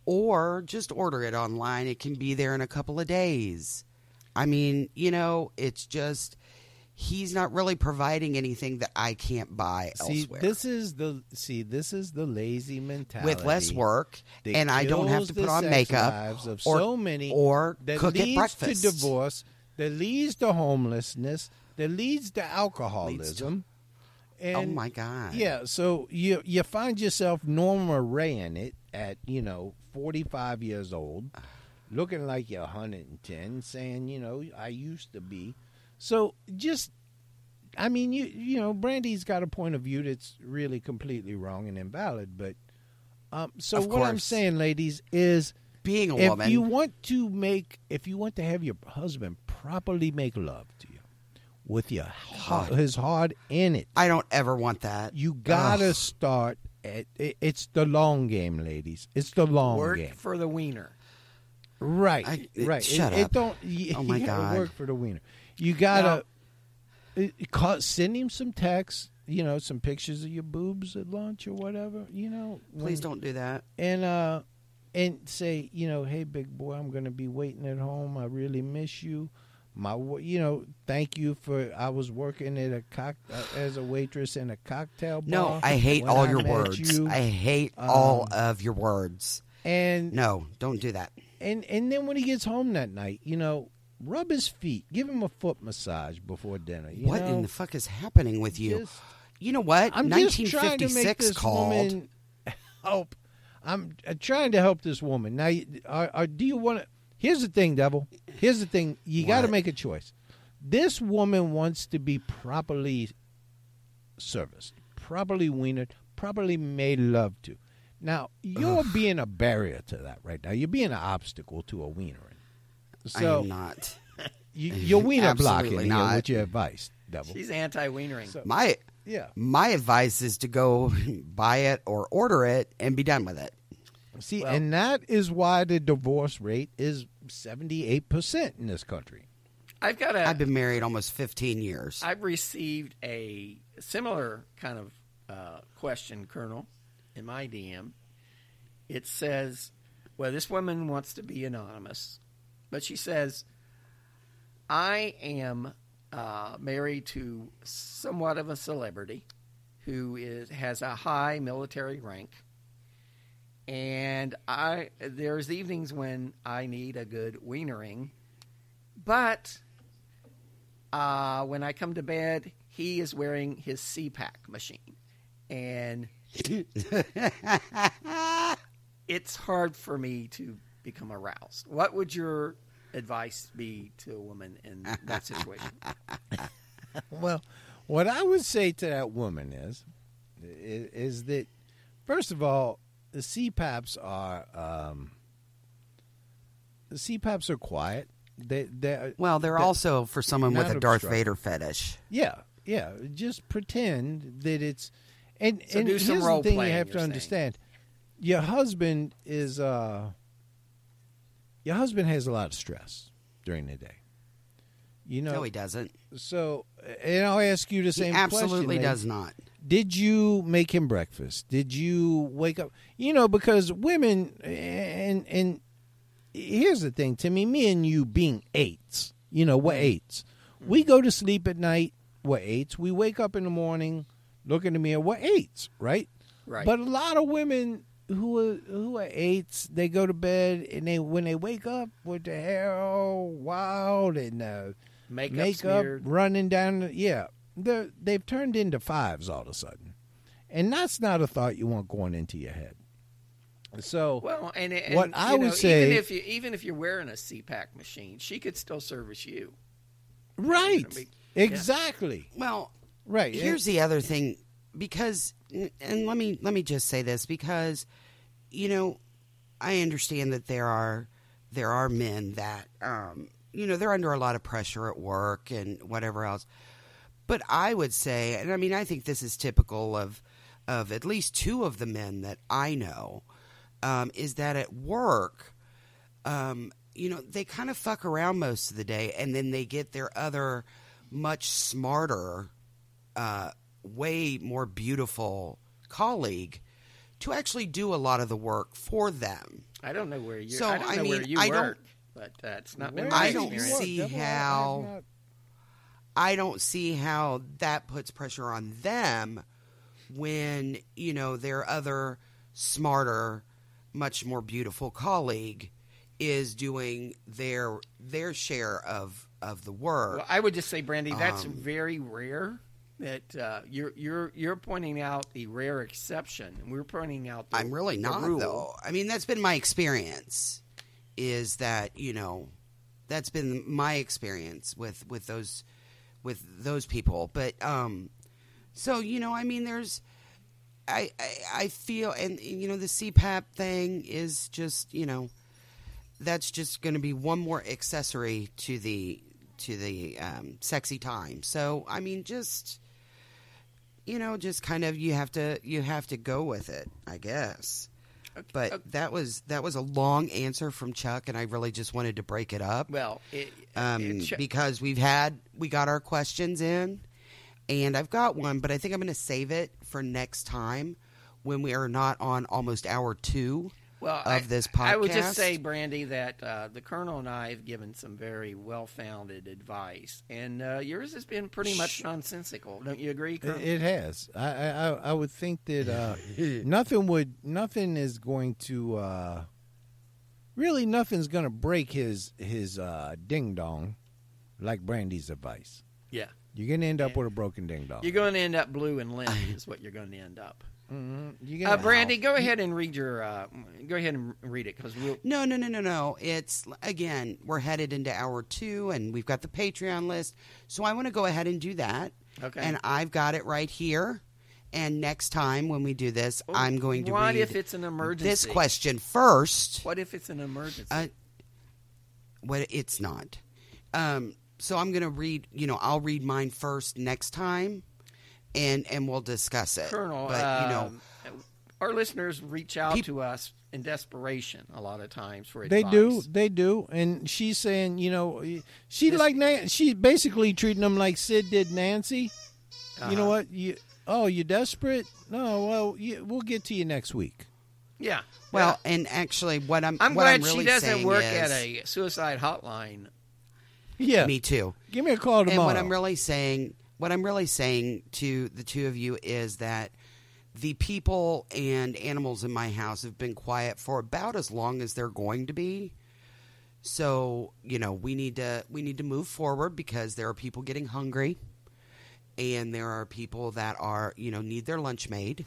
S5: or just order it online. It can be there in a couple of days. I mean, you know, it's just he's not really providing anything that I can't buy
S4: See,
S5: elsewhere.
S4: this is the see. This is the lazy mentality
S5: with less work,
S4: that
S5: and I don't have
S4: kills
S5: to
S4: the
S5: put on
S4: sex
S5: makeup
S4: lives of
S5: or,
S4: so many,
S5: or
S4: that
S5: cook
S4: leads
S5: at breakfast.
S4: to divorce, that leads to homelessness, that leads to alcoholism. And,
S5: oh my God!
S4: Yeah, so you you find yourself Norma Raying it at you know forty-five years old, looking like you're one hundred ten, saying you know I used to be. So just, I mean you you know Brandy's got a point of view that's really completely wrong and invalid, but um. So
S5: Of
S4: what I'm
S5: course.
S4: saying, ladies, is
S5: Being a
S4: if
S5: woman,
S4: you want to make if you want to have your husband properly make love to you with your heart, his heart in it.
S5: I don't ever want that.
S4: You gotta
S5: Ugh.
S4: start at it, it's the long game, ladies. It's the long
S3: Work
S4: game.
S3: for the wiener.
S4: Right.
S5: I- it-
S4: right.
S5: shut
S4: it, it
S5: up.
S4: don't you,
S5: Oh, my
S4: you gotta
S5: God.
S4: work for the wiener. You gotta it, it call, send him some texts, you know, some pictures of your boobs at lunch or whatever, you know.
S5: Please
S4: when-
S5: don't do that.
S4: and uh and say, you know, hey big boy, I'm gonna be waiting at home. I really miss you. My, wo- you know, thank you for. I was working at a cock uh, as a waitress in a cocktail bar.
S5: No, I hate
S4: when
S5: all
S4: I
S5: your
S4: met
S5: words.
S4: you.
S5: I hate all
S4: Um,
S5: of your words.
S4: and
S5: No, don't do that.
S4: and and then when he gets home that night, you know, rub his feet, give him a foot massage before dinner. You
S5: What
S4: know?
S5: in the fuck is happening with you?
S4: Just-
S5: you know what?
S4: I'm just
S5: nineteen
S4: trying to make
S5: fifty-six
S4: this
S5: called.
S4: woman help. I'm uh, trying to help this woman. Now, you- are, are, do you want to? Here's the thing, Devil. Here's the thing. You got to
S5: What?
S4: make a choice. This woman wants to be properly serviced, properly weaned, properly made love to. Now, you're Ugh. being a barrier to that right now. You're being an obstacle to a wienering. So,
S5: I am not.
S4: You, you're wiener blocking here
S5: not.
S4: with your advice, Devil.
S3: She's anti-wienering.
S4: So,
S5: my
S4: yeah.
S5: My advice is to go buy it or order it and be done with it.
S4: See,
S3: well,
S4: and that is why the divorce rate is seventy-eight percent in this country.
S3: I've got a.
S5: I've been married almost fifteen years.
S3: I've received a similar kind of uh, question, Colonel, in my D M. It says, well, this woman wants to be anonymous, but she says, I am uh, married to somewhat of a celebrity who is has a high military rank. And I there's evenings when I need a good wienering, but uh, when I come to bed, he is wearing his C PAC machine, and it's hard for me to become aroused. What would your advice be to a woman in that situation?
S4: Well, what I would say to that woman is, is, is that, first of all, the C PAPs are um, the C PAPs are quiet. They they
S5: well, they're
S4: they,
S5: also for someone with a Darth
S4: obstructive.
S5: Vader fetish.
S4: Yeah, yeah. Just pretend that it's and
S3: So
S4: and
S3: do
S4: here's
S3: some
S4: the
S3: role
S4: thing you
S3: playing,
S4: have to
S3: you're
S4: understand: your husband is uh, your husband has a lot of stress during the day. You know,
S5: No, he doesn't.
S4: So, and I'll ask you the
S5: He
S4: same question.
S5: absolutely
S4: lady.
S5: does not.
S4: Did you make him breakfast? Did you wake up? You know, because women, and and here's the thing, Timmy, me and you being eights, you know, we're eights. We go to sleep at night, we're eights. We wake up in the morning, look in the mirror, we're eights, right?
S3: Right.
S4: But a lot of women who are who are eights, they go to bed, and they when they wake up with the hair all wild and uh,
S3: Makeup,
S4: makeup
S3: smeared.
S4: running down, the, yeah. They're, they've turned into fives all of a sudden. And that's not a thought you want going into your head. So,
S3: Well, and, and
S4: what
S3: you
S4: I would
S3: know,
S4: say...
S3: even if you even if you're wearing a C PAC machine, she could still service you.
S4: Right.
S3: I mean,
S4: Exactly.
S5: Well,
S4: Right.
S5: here's the other thing, because, and let me let me just say this, because, you know, I understand that there are there are men that, um, you know, they're under a lot of pressure at work and whatever else. But I would say, and I mean, I think this is typical of of at least two of the men that I know, um, is that at work, um, you know, they kind of fuck around most of the day, and then they get their other much smarter, uh, way more beautiful colleague to actually do a lot of the work for them.
S3: I don't know where you.
S5: So,
S3: I don't
S5: I
S3: know
S5: mean,
S3: where you
S5: I
S3: work,
S5: don't-
S3: but that's not been
S4: Where
S3: my
S5: I
S4: do
S5: don't
S4: you
S3: experience.
S4: work?
S5: see
S4: Devil, I- I'm
S5: how-
S4: not-
S5: I don't see how that puts pressure on them when, you know, their other smarter, much more beautiful colleague is doing their their share of, of the work.
S3: Well, I would just say, Brandy, that's
S5: Um,
S3: very rare. That uh, you're you're you're pointing out the rare exception, and we're pointing out. The,
S5: I'm really
S3: the
S5: not,
S3: rule.
S5: though. I mean, that's been my experience, is that, you know, that's been my experience with, with those with those people. But, um, so, you know, I mean, there's, I, I, I feel, and, you know, the C PAP thing is just, you know, that's just going to be one more accessory to the, to the um, sexy time. So, I mean, just, you know, just kind of, you have to, you have to go with it, I guess. But that was that was a long answer from Chuck, and I really just wanted to break it up.
S3: Well, it,
S5: um,
S3: it sh-
S5: because we've had we got our questions in, and I've got one, but I think I'm going to save it for next time when we are not on almost hour two
S3: well,
S5: of
S3: I,
S5: this podcast.
S3: I would just say, Brandy, that uh, the Colonel and I have given some very well-founded advice, and uh, yours has been pretty much nonsensical. Don't you agree, Colonel?
S4: It, it has. I, I I would think that uh, nothing would nothing is going to uh, really nothing's going to break his his uh, ding dong like Brandy's advice.
S3: Yeah.
S4: You're going to end up with a broken ding dong.
S3: You're going to end up blue and limp is what you're going to end up.
S4: Mm-hmm. You
S3: Uh,
S4: gotta-
S3: Brandy, go ahead and read your. Uh, go ahead and read it because we'll.
S5: No, no, no, no, no. It's, again, we're headed into hour two, and we've got the Patreon list. So I want to go ahead and do that.
S3: Okay.
S5: And I've got it right here. And next time when we do this, I'm going to
S3: What
S5: read
S3: if it's an emergency?
S5: this question first.
S3: What if it's an emergency?
S5: Uh, what it's not. Um, so I'm going to read, you know, I'll read mine first next time, and and we'll discuss it.
S3: Colonel,
S5: but, you know,
S3: um, our listeners reach out
S5: Peop-
S3: to us in desperation a lot of times for
S4: They
S3: advice.
S4: do, they do, and she's saying, you know, she
S3: This-
S4: like Nan- she's basically treating them like Sid did Nancy. You know
S3: Uh-huh.
S4: what? You oh, you desperate? No, well, you, we'll get to you next week.
S3: Yeah.
S5: well,
S3: yeah.
S5: and actually, what I'm
S3: I'm
S5: what
S3: glad
S5: I'm really
S3: she doesn't
S5: saying
S3: work
S5: is,
S3: at a suicide hotline.
S4: Yeah,
S5: Me too.
S4: give me a call tomorrow.
S5: And what I'm really saying, what I'm really saying to the two of you is that the people and animals in my house have been quiet for about as long as they're going to be. So, you know, we need to we need to move forward because there are people getting hungry, and there are people that are, you know, need their lunch made.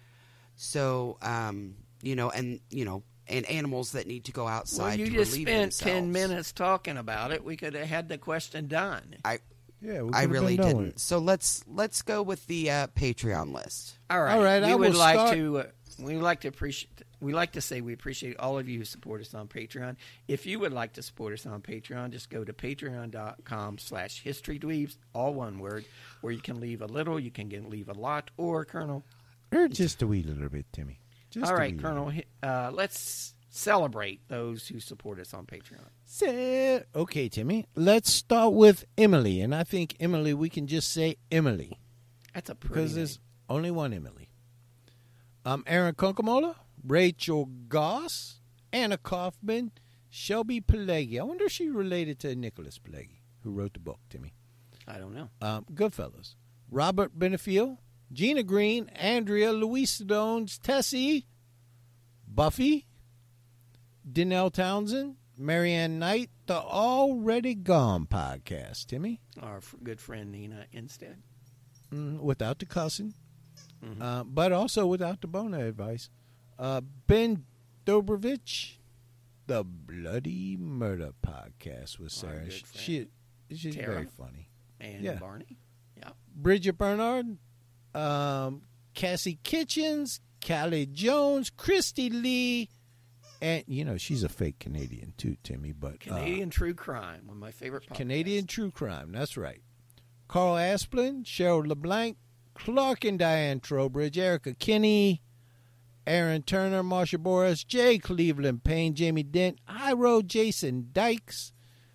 S5: So, um, you know, and you know, and animals that need to go outside
S3: Well, you
S5: to
S3: just
S5: relieve
S3: spent
S5: themselves.
S3: ten minutes talking about it. We could have had the question done.
S5: I
S4: yeah, we
S5: I
S4: could've
S5: really
S4: been done with
S5: didn't.
S4: it.
S5: So let's let's go with the uh, Patreon list.
S3: All right.
S4: All right,
S3: We
S4: I
S3: would
S4: will
S3: like
S4: start-
S3: to. Uh, we would like to appreciate. We like to say we appreciate all of you who support us on Patreon. If you would like to support us on Patreon, just go to patreon.com slash historydweebs, all one word, where you can leave a little, you can get, leave a lot, or Colonel.
S4: Or just a wee little bit, Timmy. Just
S3: all
S4: a
S3: right,
S4: wee
S3: Colonel.
S4: little.
S3: Uh, let's celebrate those who support us on Patreon.
S4: Say- okay, Timmy. Let's start with Emily, and I think Emily, we can just say Emily
S3: That's a pretty
S4: because
S3: name.
S4: there's only one Emily. Um, Aaron Kunkamola, Rachel Goss, Anna Kaufman, Shelby Pelegi. I wonder if she related to Nicholas Pelegi, who wrote the book, Timmy.
S3: I don't know.
S4: Um, Goodfellas. Robert Benefiel, Gina Green, Andrea, Louise Stones, Tessie, Buffy, Danelle Townsend, Marianne Knight, the Already Gone podcast, Timmy,
S3: Our f- good friend Nina instead.
S4: mm, without the cussing,
S3: Mhm.
S4: uh, but also without the boner advice. Uh, Ben Dobrovich, the Bloody Murder podcast with
S3: Our
S4: Sarah.
S3: good
S4: She,
S3: friend.
S4: she's
S3: Tara.
S4: very funny.
S3: And
S4: Yeah.
S3: Barney. Yeah.
S4: Bridget Bernard, um, Cassie Kitchens, Callie Jones, Christy Lee, and, you know, she's a fake Canadian too, Timmy, but uh,
S3: Canadian True Crime, one of my favorite podcasts.
S4: Canadian True Crime, that's right. Carl Asplin, Cheryl LeBlanc, Clark and Diane Trowbridge, Erica Kinney, Aaron Turner, Marsha Boris, Jay Cleveland Payne, Jamie Dent, Iro Jason Dykes,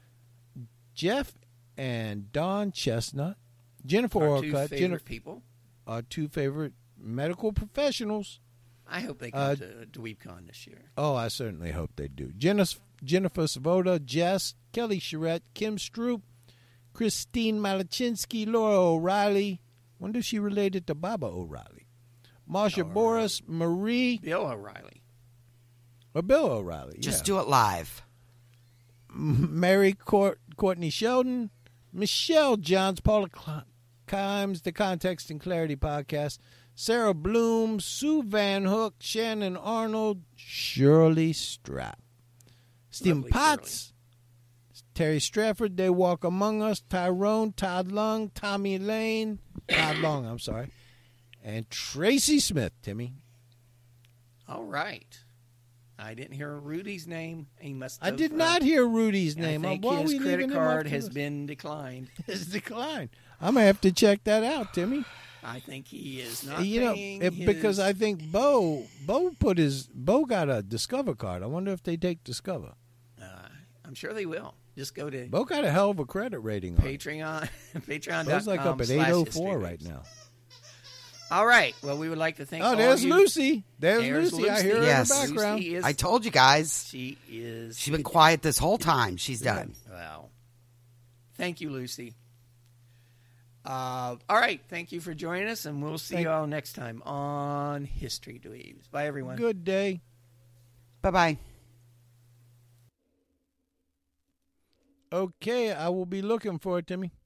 S4: Jeff and Don Chestnut, Jennifer
S3: Our two
S4: Orcutt,
S3: favorite
S4: Jennifer,
S3: people.
S4: our two favorite medical professionals.
S3: I hope they come
S4: Uh,
S3: to DweebCon this year.
S4: Oh, I certainly hope they do. Jennifer, Jennifer Savoda, Jess, Kelly Charette, Kim Stroop, Christine Malachinsky, Laura O'Reilly. Wonder if she related to Baba O'Reilly. Marsha
S3: Or-
S4: Boris, Marie,
S3: Bill O'Reilly.
S4: or Bill O'Reilly.
S5: Just
S4: yeah.
S5: do it live.
S4: Mary Court, Courtney Sheldon, Michelle Johns, Paula Cl- Kimes, the Context and Clarity podcast, Sarah Bloom, Sue Van Hook, Shannon Arnold, Shirley Strapp, Stephen
S3: Lovely
S4: Potts, Terry Strafford, They Walk Among Us, Tyrone, Todd Lung, Tommy Lane, Todd Long, I'm sorry, and Tracy Smith, Timmy.
S3: All right. I didn't hear Rudy's name. He must.
S4: I
S3: have,
S4: did
S3: uh,
S4: not hear Rudy's name.
S3: I think
S4: Why are
S3: his
S4: we
S3: credit
S4: leaving him off
S3: card
S4: the
S3: has
S4: list?
S3: been declined.
S4: His decline. I'm gonna have to check that out, Timmy.
S3: I think he is not
S4: you know,
S3: paying
S4: if,
S3: his,
S4: because I think Bo Bo put his Bo got a Discover card. I wonder if they take Discover.
S3: Uh, I'm sure they will. Just go to
S4: Bo got a hell of a credit rating on it.
S3: Patreon. Patreon.
S4: Bo's like up at eight oh four right now.
S3: All right. Well, we would like to thank.
S4: Oh,
S3: all
S4: there's
S3: you.
S4: Lucy. There's,
S3: There's
S4: Lucy. I
S3: Lucy.
S4: hear her
S5: Yes.
S4: in the background.
S3: Lucy is,
S5: I told you guys.
S3: she is.
S5: She's been quiet this whole time. She's done.
S3: Well, thank you, Lucy. Uh, all right. Thank you for joining us, and we'll see
S4: Thank-
S3: you all next time on History Dweebs. Bye, everyone.
S4: Good day.
S5: Bye bye.
S4: Okay, I will be looking for it, Timmy.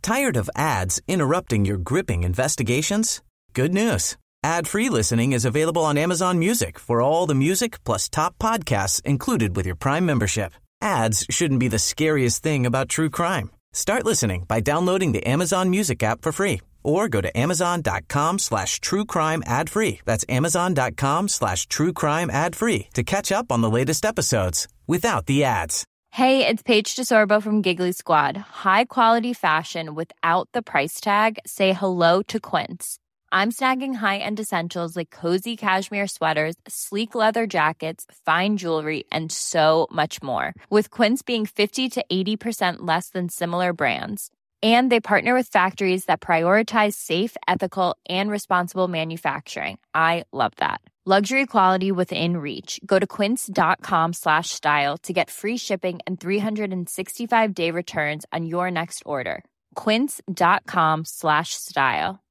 S8: Tired of ads interrupting your gripping investigations? Good news. Ad-free listening is available on Amazon Music for all the music plus top podcasts included with your Prime membership. Ads shouldn't be the scariest thing about true crime. Start listening by downloading the Amazon Music app for free or go to amazon.com slash true crime ad free. That's amazon.com slash true crime ad free to catch up on the latest episodes without the ads.
S9: Hey, it's Paige DeSorbo from Giggly Squad. High quality fashion without the price tag. Say hello to Quince. I'm snagging high-end essentials like cozy cashmere sweaters, sleek leather jackets, fine jewelry, and so much more. With Quince being fifty to eighty percent less than similar brands. And they partner with factories that prioritize safe, ethical, and responsible manufacturing. I love that. Luxury quality within reach. Go to quince.com slash style to get free shipping and three sixty-five day returns on your next order. Quince.com slash style.